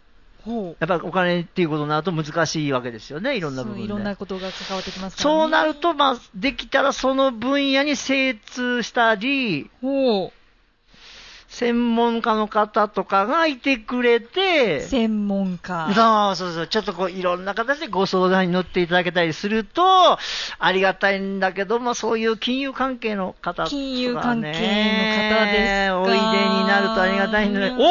ほうやっぱりお金っていうことになると難しいわけですよね、いろんな部分で。 そういろんなことが関わってきますからね。 そうなると、まあ、できたらその分野に精通したり、 ほう専門家の方とかがいてくれて、 専門家。 そうそうそう、ちょっとこういろんな形でご相談に乗っていただけたりするとありがたいんだけど、まあ、そういう金融関係の方とか、ね、 金融関係の方ですか。 おいでになるとありがたいので、お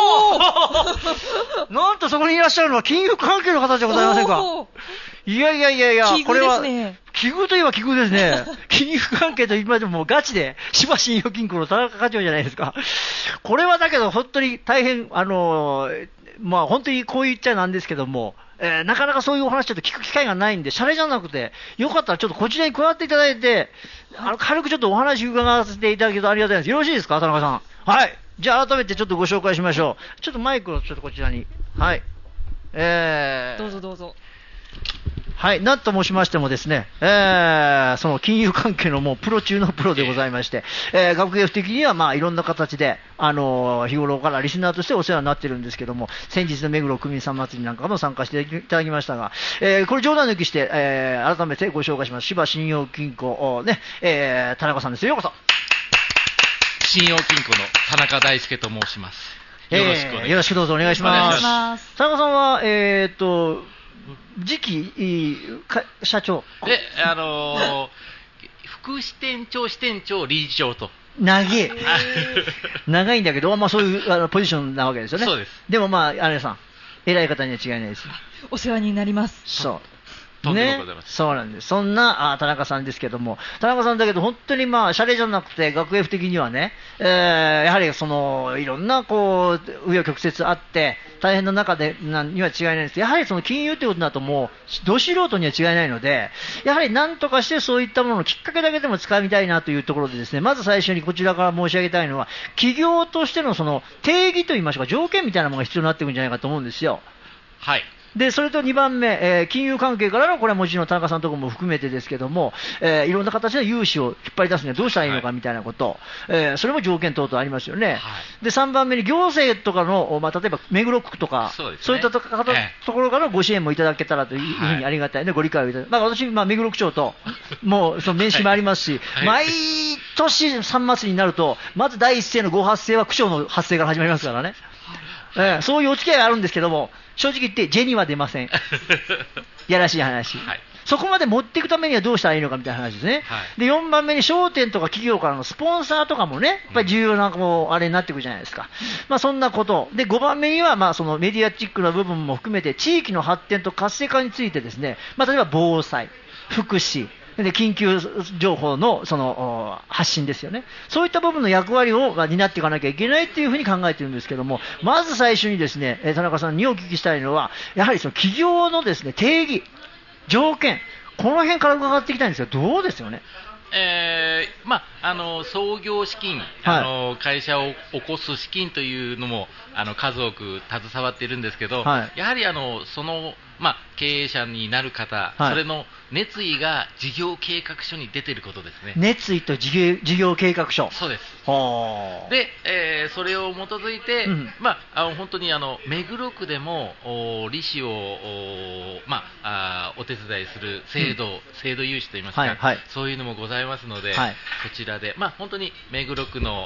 おなんとそこにいらっしゃるのは金融関係の方じゃございませんか。いやいやいやいや、 奇遇これはですね。 奇遇といえば奇遇ですね。金融関係と今でももうガチで、芝信用金庫の田中課長じゃないですか。これはだけど本当に大変、あのー、まあ本当にこう言っちゃなんですけども、えー、なかなかそういうお話ちょっと聞く機会がないんで、シャレじゃなくて、よかったらちょっとこちらに加わっていただいて、あの軽くちょっとお話伺わせていただけるとありがたいです。よろしいですか、田中さん。はい。じゃあ改めてちょっとご紹介しましょう。ちょっとマイクをちょっとこちらに。はい。えー、 どうぞどうぞ。 はい、なんと申しましてもですね、えー、その金融関係のもうプロ中のプロでございまして、えー、学芸的にはまあいろんな形で、あのー、日頃からリスナーとしてお世話になっているんですけども、先日の目黒区民さん祭りなんかも参加していただきましたが、えー、これ冗談抜きして、えー、改めてご紹介します。芝信用金庫、ね、えー、田中さんです。ようこそ。 信用金庫の田中大輔と申します。よろしくお願いします。 えー、よろしくどうぞお願いします。 ます田中さんは、えーっと、次期社長で、あのー、副支店長、支店長、理事長と。 長い長いんだけど、まあ、そういうあのポジションなわけですよね。 そうです。 でもまあ、あれさん、偉い方には違いないです。 お世話になります。 そう。 とんでもございません。 そうなんです。そんなあ田中さんですけども、田中さんだけど本当にまあシャレじゃなくて学芸的にはね、えー、やはりそのいろんなこう紆余曲折あって大変な中でなには違いないんです。やはりその金融ということだともうど素人には違いないので、やはり何とかしてそういったもののきっかけだけでも使いたいなというところでですね、まず最初にこちらから申し上げたいのは企業としてのその定義といいましょうか、条件みたいなものが必要になってくるんじゃないかと思うんですよ。 はい。 でそれとにばんめ、えー、金融関係からの、これはもちろん田中さんのところも含めてですけども、えー、いろんな形で融資を引っ張り出すにはどうしたらいいのかみたいなこと、はい、えー、それも条件等々ありますよね、はい、でさんばんめに行政とかの、まあ、例えば目黒区とか、そうですね、そういったと, かと, ところからのご支援もいただけたらというふうにありがたいね、はい、ご理解をいただき、まあ、私、まあ、目黒区長ともうその面識もありますし、はいはい、毎年さん末になると、まず第一声のご発声は区長の発声から始まりますからね。えー、そういうお付き合いがあるんですけども、正直言ってジェニーは出ません。やらしい話、はい、そこまで持っていくためにはどうしたらいいのかみたいな話ですね、はい、でよんばんめに商店とか企業からのスポンサーとかもね、やっぱり重要なこうあれになってくるじゃないですか、うん、まあ、そんなことで、ごばんめにはまあそのメディアチックな部分も含めて地域の発展と活性化についてですね、まあ、例えば防災、福祉で緊急情報 の, その発信ですよね、そういった部分の役割を担っていかなきゃいけないというふうに考えているんですけども、まず最初にですね、田中さんにお聞きしたいのは、やはりその企業のですね定義、条件、この辺から伺っていきたいんですが、どうですよね。 えーまあ、あの創業資金、はい、あの会社を起こす資金というのもあの数多く携わっているんですけど、はい、やはりあのその、まあ、経営者になる方、はい、それの熱意が事業計画書に出ていることですね。 熱意と事業、事業計画書。 そうです。で、えー、それを基づいて、うん、まあ、あの本当にあの目黒区でも利子を、まあ、あお手伝いする制度、うん、制度融資といいますか、はいはい、そういうのもございますので、はい、こちらで、まあ、本当に目黒区の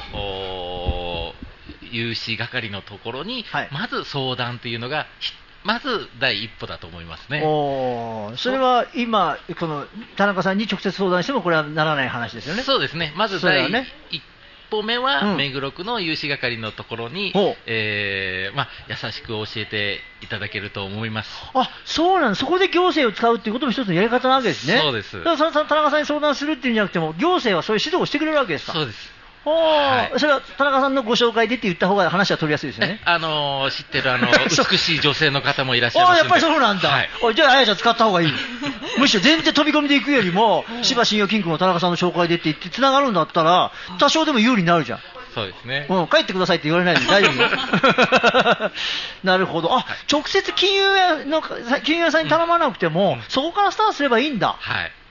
融資係のところに、はい、まず相談というのがまず第一歩だと思いますね。 おそれは今この田中さんに直接相談してもこれはならない話ですよね。 そうですね。まず第一歩目は目黒区の融資係のところに、うんえーまあ、優しく教えていただけると思います。 あ、そうなんです。そこで行政を使うということも一つのやり方なわけですね。 そうです。 だから田中さんに相談するっていうんじゃなくても行政はそういう指導をしてくれるわけですか。 そうです。 はい、それは田中さんのご紹介でって言った方が話は取りやすいですよね。 あのー、知ってるあの美しい女性の方もいらっしゃいますので。 あ、やっぱりそうなんだ。はい、おいじゃああやちゃん使った方がいい。むしろ全然飛び込みで行くよりも芝信用金庫の田中さんの紹介でって言ってつながるんだったら多少でも有利になるじゃん。 そうですね。 うん、帰ってくださいって言われないで大丈夫。なるほど。あ、はい、直接金融屋の金融屋さんに頼まなくても、うん、そこからスタートすればいいんだ。 はい。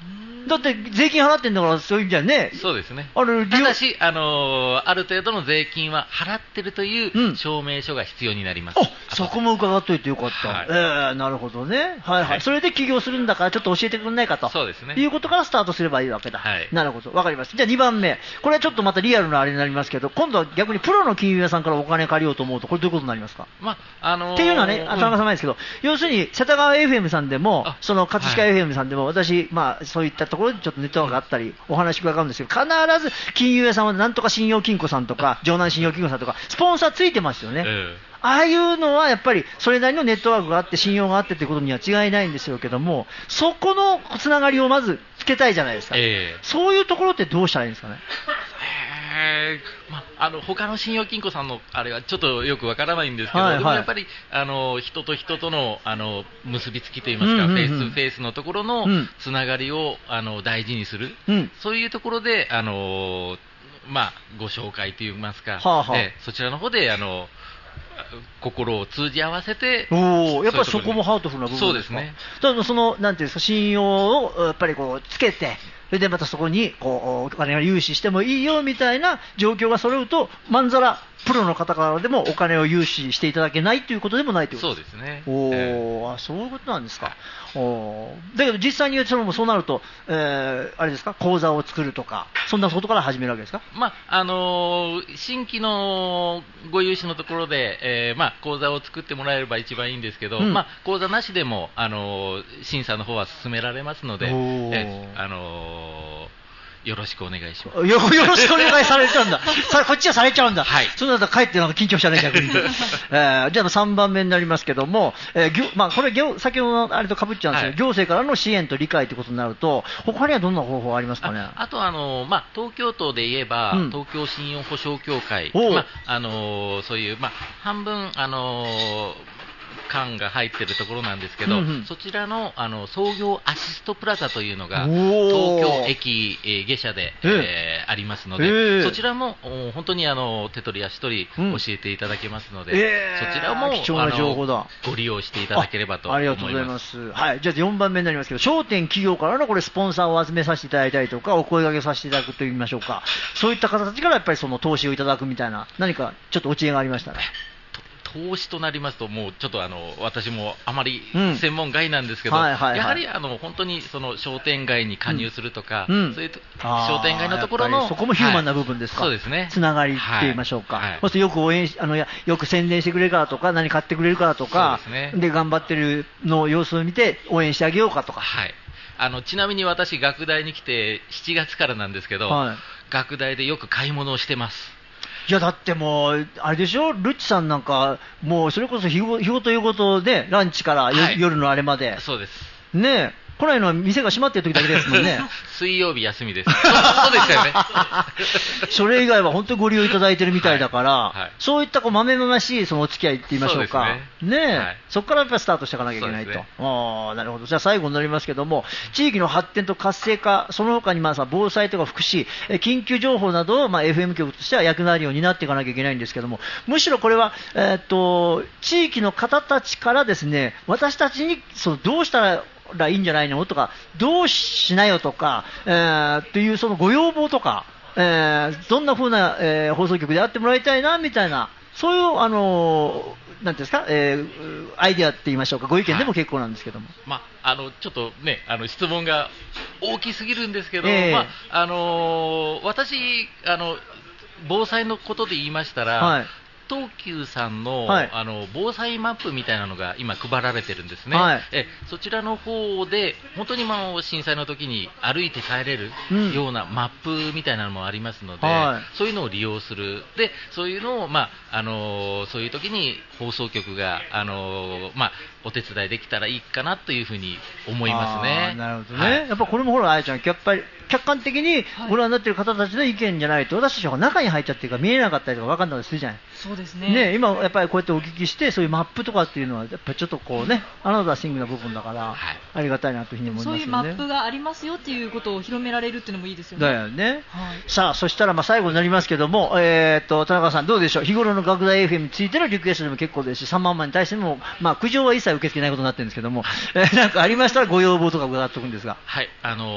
だって税金払ってんだから、そういう意味じゃね。 そうですね。 あれただし、あのー、ある程度の税金は払ってるという証明書が必要になります。 うん、あ、そこも伺っといてよかった。はい、えー、なるほどね。はいはい。はい、それで起業するんだから、ちょっと教えてくれないかと。 そうですね。 いうことからスタートすればいいわけだ。 はい。 なるほど。わかります。じゃあにばんめ。これはちょっとまたリアルなあれになりますけど、今度は逆にプロの金融屋さんからお金借りようと思うと、これどういうことになりますか？ まあ、あのー、 っていうのはね、田中さんですけど、うん、要するに、世田谷 エフエム さんでも、その葛飾 エフエム さんでも、はい、私、まあ、そういったところでちょっとネットワークがあったり、お話伺うんですけど、必ず金融屋さんはなんとか信用金庫さんとか、城南信用金庫さんとか、スポンサーついてますよね。えー、ああいうのはやっぱり、それなりのネットワークがあって、信用があってということには違いないんですよけども、そこのつながりをまずつけたいじゃないですか。えー、そういうところってどうしたらいいんですかね。 えーまあ、あの他の信用金庫さんのあれはちょっとよくわからないんですけど、はいはい、でもやっぱりあの人と人との、あの結びつきといいますか、うんうんうん、フェイスフェイスのところのつながりを、あの大事にする、うん、そういうところであの、まあ、ご紹介といいますか、はあはあ、でそちらの方であの心を通じ合わせて、 おやっぱりそこもハートフルな部分ですか。 そうですね。 ただそのなんていうんですか、信用をやっぱりこうつけて、それでまたそこにこうお金が融資してもいいよみたいな状況が揃うと、まんざらプロの方からでもお金を融資していただけないということでもないということです。 そうですね。 おー、えー、あ、そういうことなんですか。おだけど実際にそのそうなると、えー、あれですか、口座を作るとか、そんなことから始めるわけですか。 まああのー、新規のご融資のところで、えーまあ、口座を作ってもらえれば一番いいんですけど、うん、まあ、口座なしでも、あのー、審査の方は進められますので、えーあのーよろしくお願いします。 よ, よろしくお願いされちゃうんだ。さこっちはされちゃうんだ。 はい。 そうだったら帰ってなんか緊張したね、逆に。えー、じゃあさんばんめになりますけども、えーまあ、これ、先ほどのあれとかぶっちゃうんですけど、はい、行政からの支援と理解ということになると、他にはどんな方法ありますかね。 あ, あとあの、まあ、東京都で言えば、うん、東京信用保証協会、まああのー、そういう、まあ、半分、あのー缶が入っているところなんですけど、うんうん、そちら の, あの創業アシストプラザというのが東京駅、えー、下車で、えー、ありますので、えー、そちらも本当にあの手取り足取り教えていただけますので、うんえー、そちらも貴重な情報だ。 ご利用していただければと思います。 ありがとうございます。はい、じゃあよんばんめになりますけど、商店企業からのこれスポンサーを集めさせていただいたりとか、お声掛けさせていただくといいましょうか、そういった方たちからやっぱりその投資をいただくみたいな、何かちょっとお知恵がありましたね。 投資となりますと、もうちょっとあの私もあまり専門外なんですけど、うんはいはいはい、やはりあの本当にその商店街に加入するとか、うん、そういう商店街のところのそこもヒューマンな部分ですか、 はい、そうですね、 つながりって言いましょうか、はいはい、そしてよく応援しあのよく宣伝してくれるからとか、何買ってくれるからとか で,、ね、で頑張ってるの様子を見て応援してあげようかとか、 はい、あのちなみに私、学大に来てしちがつからなんですけど、はい、学大でよく買い物をしてます。 いやだってもう、あれでしょ、ルッチさんなんか、もうそれこそ日ご、日ごということで、ランチから、はい、夜のあれまで、 そうですねえ、来ないのは店が閉まってる時だけですもんね。 水曜日休みです。そうでしたよね。 それ以外は本当にご利用いただいてるみたいだから、はいはい、そういったこう豆々しいそのお付き合いって言いましょうか。うね, ねえ、はい、そこからやっぱりスタートしていかなきゃいけないと。ね、ああ、なるほど。じゃあ最後になりますけども、地域の発展と活性化、その他にまあさ防災とか福祉、緊急情報などをまあ エフエム 局としては役割を担っていかなきゃいけないんですけども、むしろこれは、えー、っと地域の方たちからですね、私たちにそのどうしたららいいんじゃないのとか、どうしなよとか、えー、っていうそのご要望とか、えー、どんな風な、えー、放送局であってもらいたいなみたいな、そういうあのー、なんていうんですか、えー、アイデアって言いましょうか、ご意見でも結構なんですけども、はい、 まあ、あのちょっとね、あの質問が大きすぎるんですけど、えーまああのー、私あの防災のことで言いましたら、はい、東急さん の,、はい、あの防災マップみたいなのが今配られてるんですね、はい、えそちらの方で本当にまあ震災の時に歩いて帰れるようなマップみたいなのもありますので、はい、そういうのを利用する、でそういうのを、まああのそういう時に放送局が、あのまあ、お手伝いできたらいいかなというふうに思いますね。 なるほどね、はい、やっぱこれもほら、あやちゃんやっぱり客観的にご覧になっている方たちの意見じゃないと、私たちは中に入っちゃってるから見えなかったりとか分かんなかったりするじゃない。 そうですね。 ね、今やっぱりこうやってお聞きして、そういうマップとかっていうのはやっぱりちょっとこうね、アナザーシングな部分だから、はい、ありがたいなというふうに思いますよね。 そういうマップがありますよっていうことを広められるっていうのもいいですよね。 だよね。はい、さあ、そしたらまあ最後になりますけども、えー、っと田中さんどうでしょう。日頃の学大 エフエム についてのリクエストでも結構ですし、さんまんまんに対してもまあ苦情は一切受け付けないことになってるんですけども、えー、なんかありましたらご要望とか伺っておくんですが。 はい、あの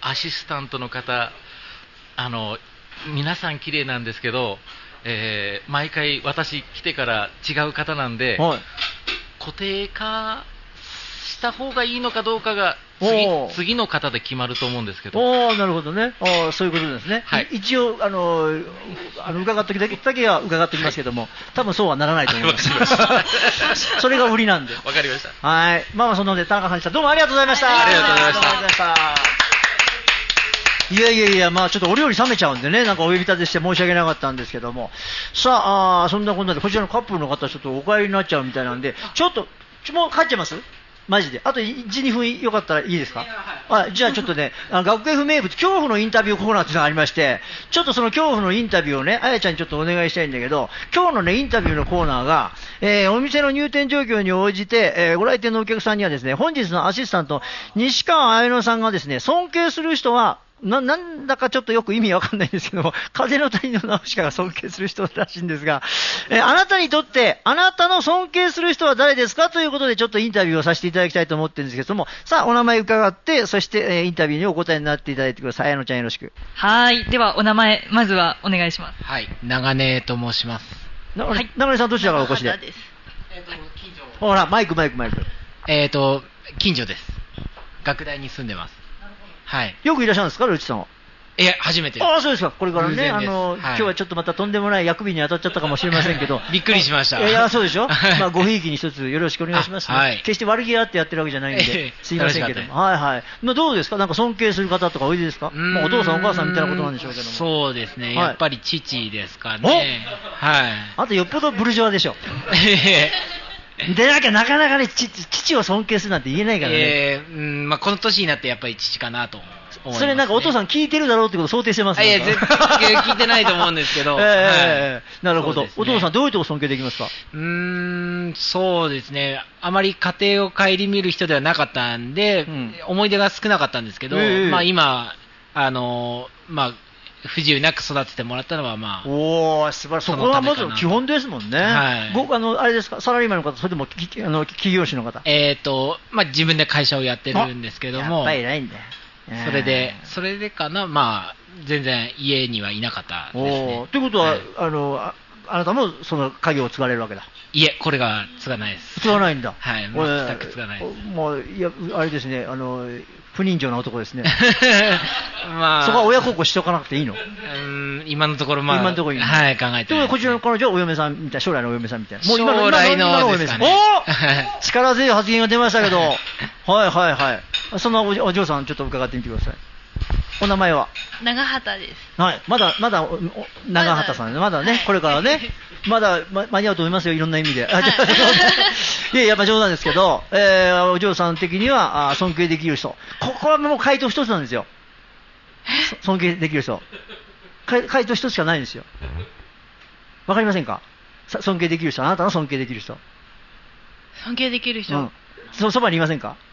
アシスタントの方、あの皆さん綺麗なんですけど、えー、毎回私来てから違う方なんで、はい、固定化した方がいいのかどうかが 次, 次の方で決まると思うんですけど。 おなるほどね。おそういうことですね、はい、一応あのあの伺っておきだけだけは伺っておきますけども、はい、多分そうはならないと思いますそれが売りなんで。 わかりました。 はい、まあまあそんなので田中さんでした。どうもありがとうございました。 ありがとうございました。 いやいやいや、まあちょっとお料理冷めちゃうんでね、なんかお呼び立てして申し訳なかったんですけども、さあ、あそんなこんなでこちらのカップルの方ちょっとお帰りになっちゃうみたいなんで、ちょっとちょもう帰っちゃいます？マジであといち、にふんよかったらいいですか？あ、じゃあちょっとね、あの学 F 名物恐怖のインタビューコーナーっていうのがありまして、ちょっとその恐怖のインタビューをね、あやちゃんにちょっとお願いしたいんだけど、今日のねインタビューのコーナーが、えー、お店の入店状況に応じて、えー、ご来店のお客さんにはですね、本日のアシスタント西川彩乃さんがですね、尊敬する人はな, なんだかちょっとよく意味わかんないんですけども、風の谷のナウシカが尊敬する人らしいんですが、えー、あなたにとってあなたの尊敬する人は誰ですかということでちょっとインタビューをさせていただきたいと思ってるんですけども、さあお名前伺って、そして、えー、インタビューにお答えになっていただいてください。彩乃ちゃんよろしく。 はい、ではお名前まずはお願いします。 はい、長根と申します。 な、はい、長根さんどちらからお越しで？ 長です。えーと近所。 ほらマイクマイクマイク。 えーと近所です。学大に住んでます。はい。 よくいらっしゃるんですか、ルチさんは？ いや、初めてです。 ああ、そうですか。これからね、あの、はい、今日はちょっとまたとんでもない薬日に当たっちゃったかもしれませんけど。 びっくりしました。 いや、そうでしょ。まあ、ごひいきに一つよろしくお願いします、ね。はい。決して悪気あってやってるわけじゃないんで、すいませんけども。はいはい。まあ、どうですか？なんか尊敬する方とかおいでですか？まあ、お父さんお母さんみたいなことなんでしょうけども。 そうですね。やっぱり父ですかね。はい。 あとよっぽどブルジョワでしょ。でなきゃなかなかね、父を尊敬するなんて言えないからね。 えー、うん、まあ、この年になってやっぱり父かなと。ね、 それなんかお父さん聞いてるだろうってことを想定してますね。 いや、絶対聞いてないと思うんですけど。 えーはい、なるほど、ね。お父さんどういうとこ尊敬できますか？ うーん、そうですね。あまり家庭を顧みる人ではなかったんで、うん、思い出が少なかったんですけど、えー、まあ今、あの、まあ、不自由なく育ててもらったのは、まあ、 おー、素晴らしい。そこはまず基本ですもんね。はい。ごあのあれですか、サラリーマンの方、それともきあの企業主の方？ えっ、ー、と、まあ自分で会社をやってるんですけども、 やっぱりないんだよ。 それで、それでかな、まあ、全然家にはいなかったですね。 ということは、はい、あのあ、あなたもその家業を継がれるわけだ？ いえ、これが継がないです。 継がないんだ。 はい、全く継がないです。 もう、いや、あれですね、あの、不人情な男ですね。まあ、そこは親孝行しておかなくていいの？うーん、今のところ、まあ、 今のところいい、 はい、考えてます、ね。 こちらの彼女はお嫁さんみたいな、将来のお嫁さんみたいな。 もう今の将来のお嫁さん。おー力強い発言が出ましたけど、はいはいはい。そんなおお嬢さん、ちょっと伺ってみてください。お名前は？ 長畑です。 はい。まだ、まだ、長畑さんね。まだね、これからね、まだ、ま、間に合うと思いますよ、いろんな意味で。はい、いや、やっぱ冗談ですけど、えー、お嬢さん的には、あ尊敬できる人。ここはもう回答一つなんですよ。尊敬できる人。回答一つしかないんですよ。わかりませんか？尊敬できる人。あなたの尊敬できる人。 尊敬できる人。うん。 そ、そばにいませんか？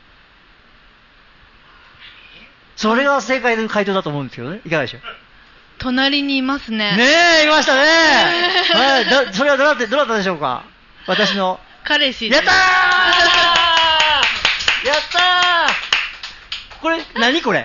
それが正解の回答だと思うんですけどね。いかがでしょう？ 隣にいますね。 ねえ、いましたね。はい、だそれはどなた、どなたでしょうか？私の。 彼氏です。 やったーやったーこれ、何これ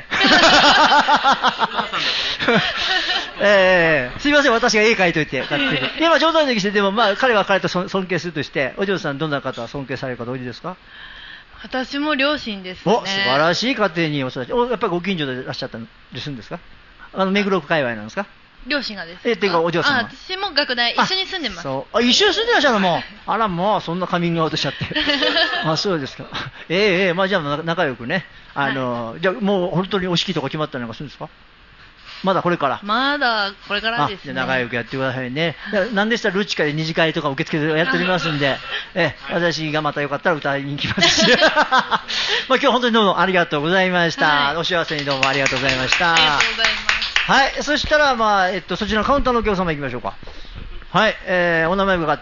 えー、すいません、私が絵描いといて。いや、まあ冗談抜きして、でもまあ彼は彼と尊敬するとして、お嬢さんどんな方は尊敬されるかどうですか？ 私も両親ですね。 お、素晴らしい家庭にお育ち。お、やっぱりご近所でいらっしゃったりするんですか？あの目黒区界隈なんですか？ 両親がです。 え、っていうかお嬢さんは？ あ、私も学大一緒に住んでます。 そう。あ、一緒に住んでらっしゃるのも。あら、もうそんなカミングアウトしちゃって。あ、そうですか。えー、えー、まあじゃあ仲良くね。あの、はい、じゃあもう本当にお式とか決まったりなんかするんですか？まだこれから。 まだこれからですね。 仲良くやってくださいね。なんでしたらルチカで二次会とか受付でやっておりますんで、え私がまたよかったら歌いに行きますし。まあ今日本当にどうもありがとうございました。はい、お幸せにどうもありがとうございました。 ありがとうございます。 はい、そしたらまあえっとそちらのカウンターのお客様行きましょうか。はい、えー、お名前伺って。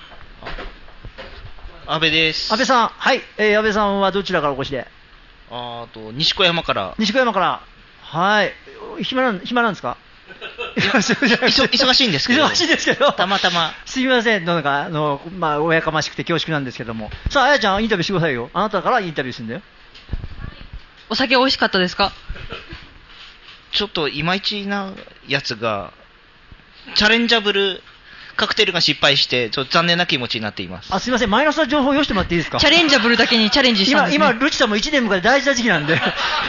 安倍です。 安倍さん、はい、えー、安倍さんはどちらからお越しで？ あと西小山から。 西小山から。はい。暇なん、暇なんですか？ 忙しいんですけど。 忙しいですけど。 たまたま。 すみません。なんか、あの、まあ、おやかましくて恐縮なんですけども。さあ、あやちゃん、インタビューしてくださいよ。あなたからインタビューするんだよ。 お酒美味しかったですか？ ちょっといまいちなやつが、チャレンジャブルカクテルが失敗して、ちょっと残念な気持ちになっています。 あ、すいません、マイナスな情報をよしてもらっていいですか。 チャレンジャブルだけにチャレンジしたんですね。 今、今、ルチさんもいちねん迎えて大事な時期なんで。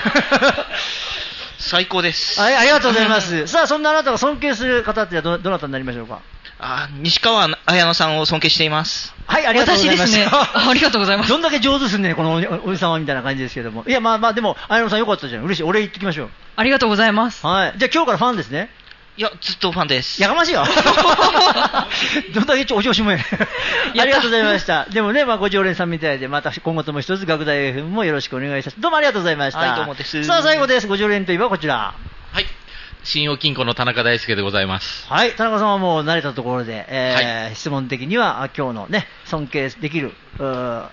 最高です。 あ、ありがとうございます。さあ、そんなあなたが尊敬する方ってど、どなたになりましょうか。 あ、西川綾乃さんを尊敬しています。 はい、ありがとうございます。 私ですね。ありがとうございます。 どんだけ上手すんねん、このお, おじさんはみたいな感じですけども。いや、まあまあ、でも、綾乃さんよかったじゃん。嬉しい。お礼言ってきましょう。 ありがとうございます。 はい。じゃあ今日からファンですね。 いや、ずっとファンです。 やかましいよ。どんだけお調子もや。ありがとうございました。でもね、まあ、ご常連さんみたいで、また今後とも一つ、学大 エフエム もよろしくお願いします。どうもありがとうございました。 はい、どうもです。 さあ、最後です。ご常連といえばこちら。 はい。信用金庫の田中大輔でございます。 はい。田中さんはもう慣れたところで、えーはい、質問的には、今日のね、尊敬できる、はい。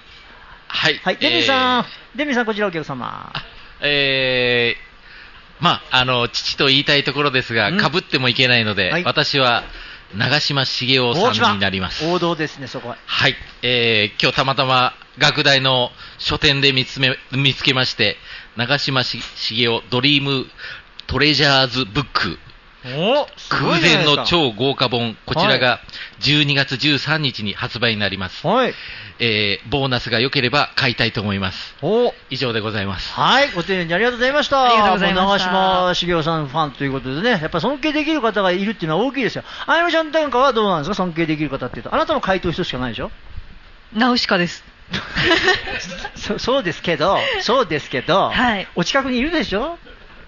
はい。デミさん、えー、デミさん、こちらお客様。 えー、まあ、あの、父と言いたいところですが、かぶってもいけないので、はい、私は、長嶋茂雄さんになります。 王道ですね、そこは。 はい。えー、今日たまたま、学大の書店で見つめ、見つけまして、長嶋茂雄ドリームトレジャーズブック。 お空前の超豪華本。こちらがじゅうにがつじゅうさんにちに発売になります。 はい。 えー、ボーナスが良ければ買いたいと思います。 お以上でございます。 はい。ご丁寧にありがとうございました。 ありがとうございました。 長嶋茂雄さんファンということでね、やっぱ尊敬できる方がいるっていうのは大きいですよ。あやのちゃんなんかはどうなんですか、尊敬できる方っていうと。あなたも回答一つしかないでしょ。 ナウシカです。 そ, そうですけど、そうですけど、 はい、 お近くにいるでしょ。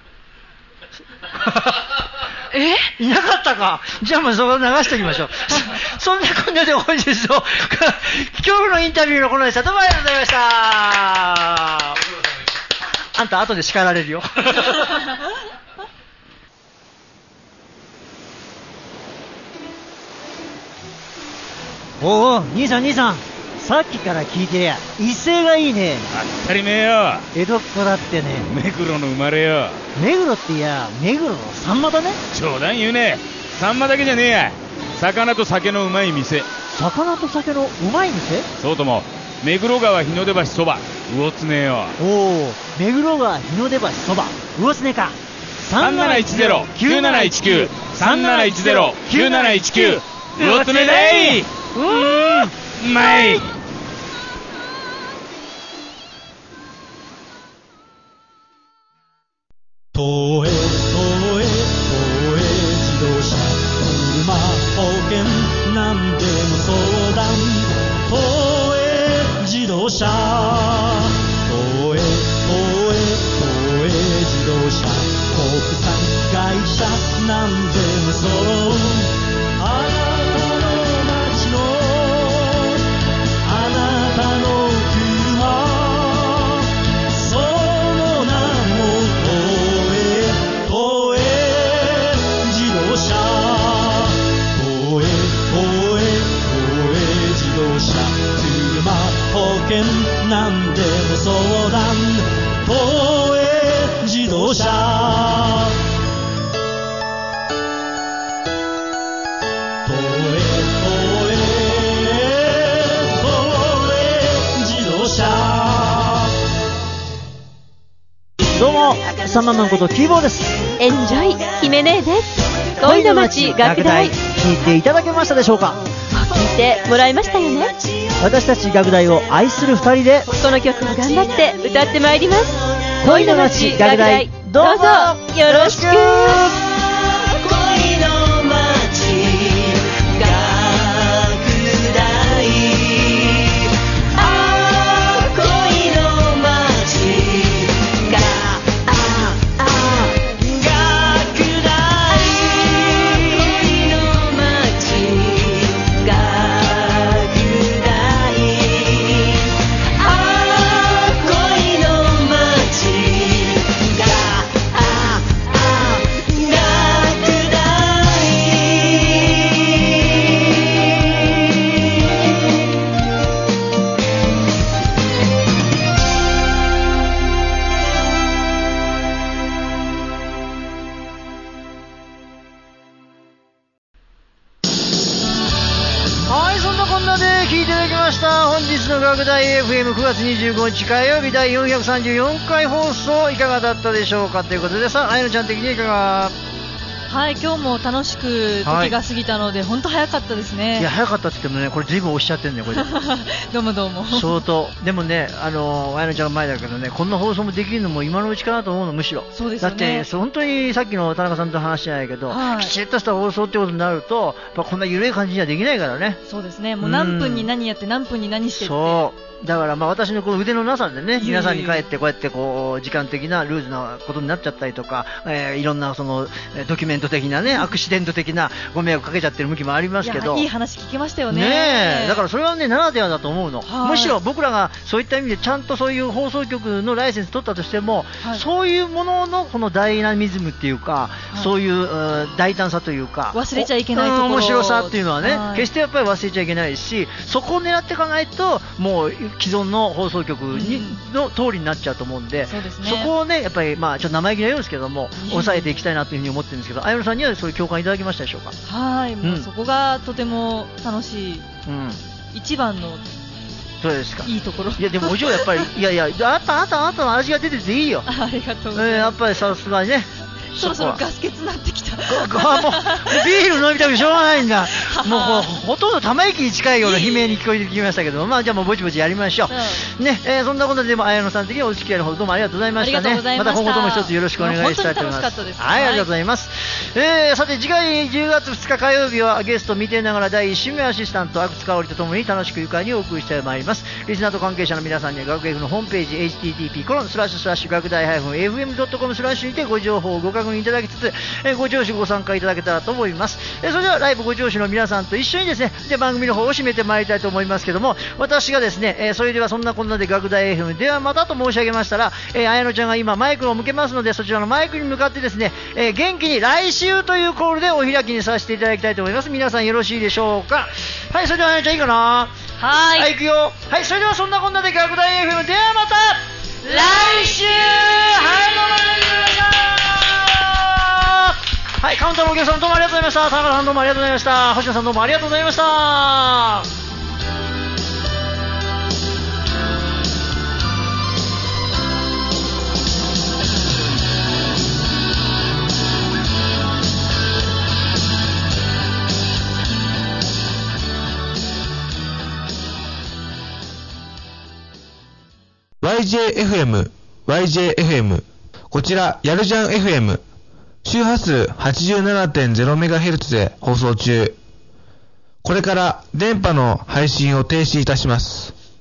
えいなかったか。じゃあもうそこ流しておきましょう。そ, そんなこんなで本日の今日のインタビューのコーナーでした。どうもありがとうございました。あんた後で叱られるよ。おお、兄さん兄さん、さっきから聞いてりゃ威勢がいいね。 当たり前よ。 江戸っ子だってね。 目黒の生まれよ。 目黒っていや目黒のサンマだね。 冗談言うね。サンマだけじゃねえや。魚と酒のうまい店。 魚と酒のうまい店。 そうとも目黒川日の出橋そば魚つねよ。 おお、目黒川日の出橋そば魚つねか。 さんなないちゼロ きゅうなないちきゅう さんなないちゼロ きゅうなないちきゅう魚つねだい。うーん、うまい。 東映、東映、東映自動車、車、保険、なんでも相談。東映自動車、東映、東映、東映自動車、国産会社、なんでも揃う。あなたの街の、あなたの車、その名も東映、東映自動車、東映、東映、東映自動車、車、保険、なんでも相談。東映自動車、東映、東映、東映自動車。 どうも、サンママンことキーボーです。 エンジョイ姫姉です。恋の街学大、 聞いていただけましたでしょうか。 聞いてもらいましたよね。 私たち学大を愛する二人でこの曲を頑張って歌ってまいります。 恋の街学大、どうぞよろしく。 学学大 エフエムくがつにじゅうごにち火曜日だいよんひゃくさんじゅうよんかい放送いかがだったでしょうかということで、さあ、あやのちゃん的にいかが？ はい、今日も楽しく時が過ぎたので、本当早かったですね。 いや、早かったって言ってもね、これずいぶん押しちゃってるんだよ、これ。 どうもどうも。 相当。でもね、あの、あやのちゃんの前だけどね、こんな放送もできるのも今のうちかなと思うの、むしろ。 そうですよね。 だって、本当にさっきの田中さんと話じゃないけど、はい、きちっとした放送ってことになると、やっぱこんな緩い感じにはできないからね。 そうですね。もう何分に何やって何分に何してって。 そう。だからまあ私のこの腕のなさでね、皆さんに帰ってこうやってこう時間的なルーズなことになっちゃったりとか、えー、いろんなそのドキュメント的なね、アクシデント的なご迷惑かけちゃってる向きもありますけど、 いや、いい話聞きましたよね。 ねえ、だからそれはね、ならではだと思うの。むしろ僕らがそういった意味でちゃんとそういう放送局のライセンス取ったとしても、はい、そういうもののこのダイナミズムっていうか、はい、そういう大胆さというか、 忘れちゃいけないところ、 面白さっていうのはね、 はい、 決してやっぱり忘れちゃいけないし、そこを狙っていかないともう既存の放送局にの通りになっちゃうと思うんで、 そうですね、 そこをね、やっぱりまあちょっと生意気なようですけども、抑えていきたいなというふうに思ってるんですけど、あやのさんにはそういう共感いただきましたでしょうか？ はい、もうそこがとても楽しい、うん、一番のそうですか、 いいところ。 いやでもお嬢やっぱりいやいや、あったあったあったの味が出てていいよ。 ありがとうございます。 えー、やっぱりさすがにね。 そろそろガス欠になってきた。 もうビール飲みたくてしょうがないんだ。もうほとんどため息に近いような悲鳴に聞こえてきましたけど、まあじゃあもうぼちぼちやりましょう。ね、えー、そんなことでも綾野さん的にお付き合いのほどどうもありがとうございましたね。また今後とも一つよろしくお願いしたいと思います。はい、ありがとうございます。えー、さて次回じゅうがつふつか火曜日はゲスト見てながらだいいち週目アシスタント阿久津香織とともに楽しく愉快にお送りしてまいります。リスナーと関係者の皆さんには学 F のホームページ エイチティーティーピーコロンスラッシュスラッシュ学大 エフエムドットコム スラッシュにてご情報をご確認いただきつつ、えー、ご聴取ご参加いただけたらと思います。えー、それではライブご聴取の皆さんと一緒にですね、で番組の方を締めてまいりたいと思いますけども、私がですね、えー、それではそんなこんなで学大 エフエム ではまたと申し上げましたら、えー、綾乃ちゃんが今マイクを向けますので、そちらのマイクに向かってですね、えー、元気に来週というコールでお開きにさせていただきたいと思います。皆さんよろしいでしょうか？はい、それでは綾乃ちゃんいいかな？ はい、 はい、いくよ。はい、それではそんなこんなで学大 エフエム ではまた来週。はい、どうもありがとうございました。はい、カウンターのお客さんどうもありがとうございました。田中さんどうもありがとうございました。星野さんどうもありがとうございました。 ワイジェーエフエム、ワイジェーエフエム。こちら、やるじゃん エフエム。周波数 はちじゅうななてんゼロメガヘルツ で放送中。これから電波の配信を停止いたします。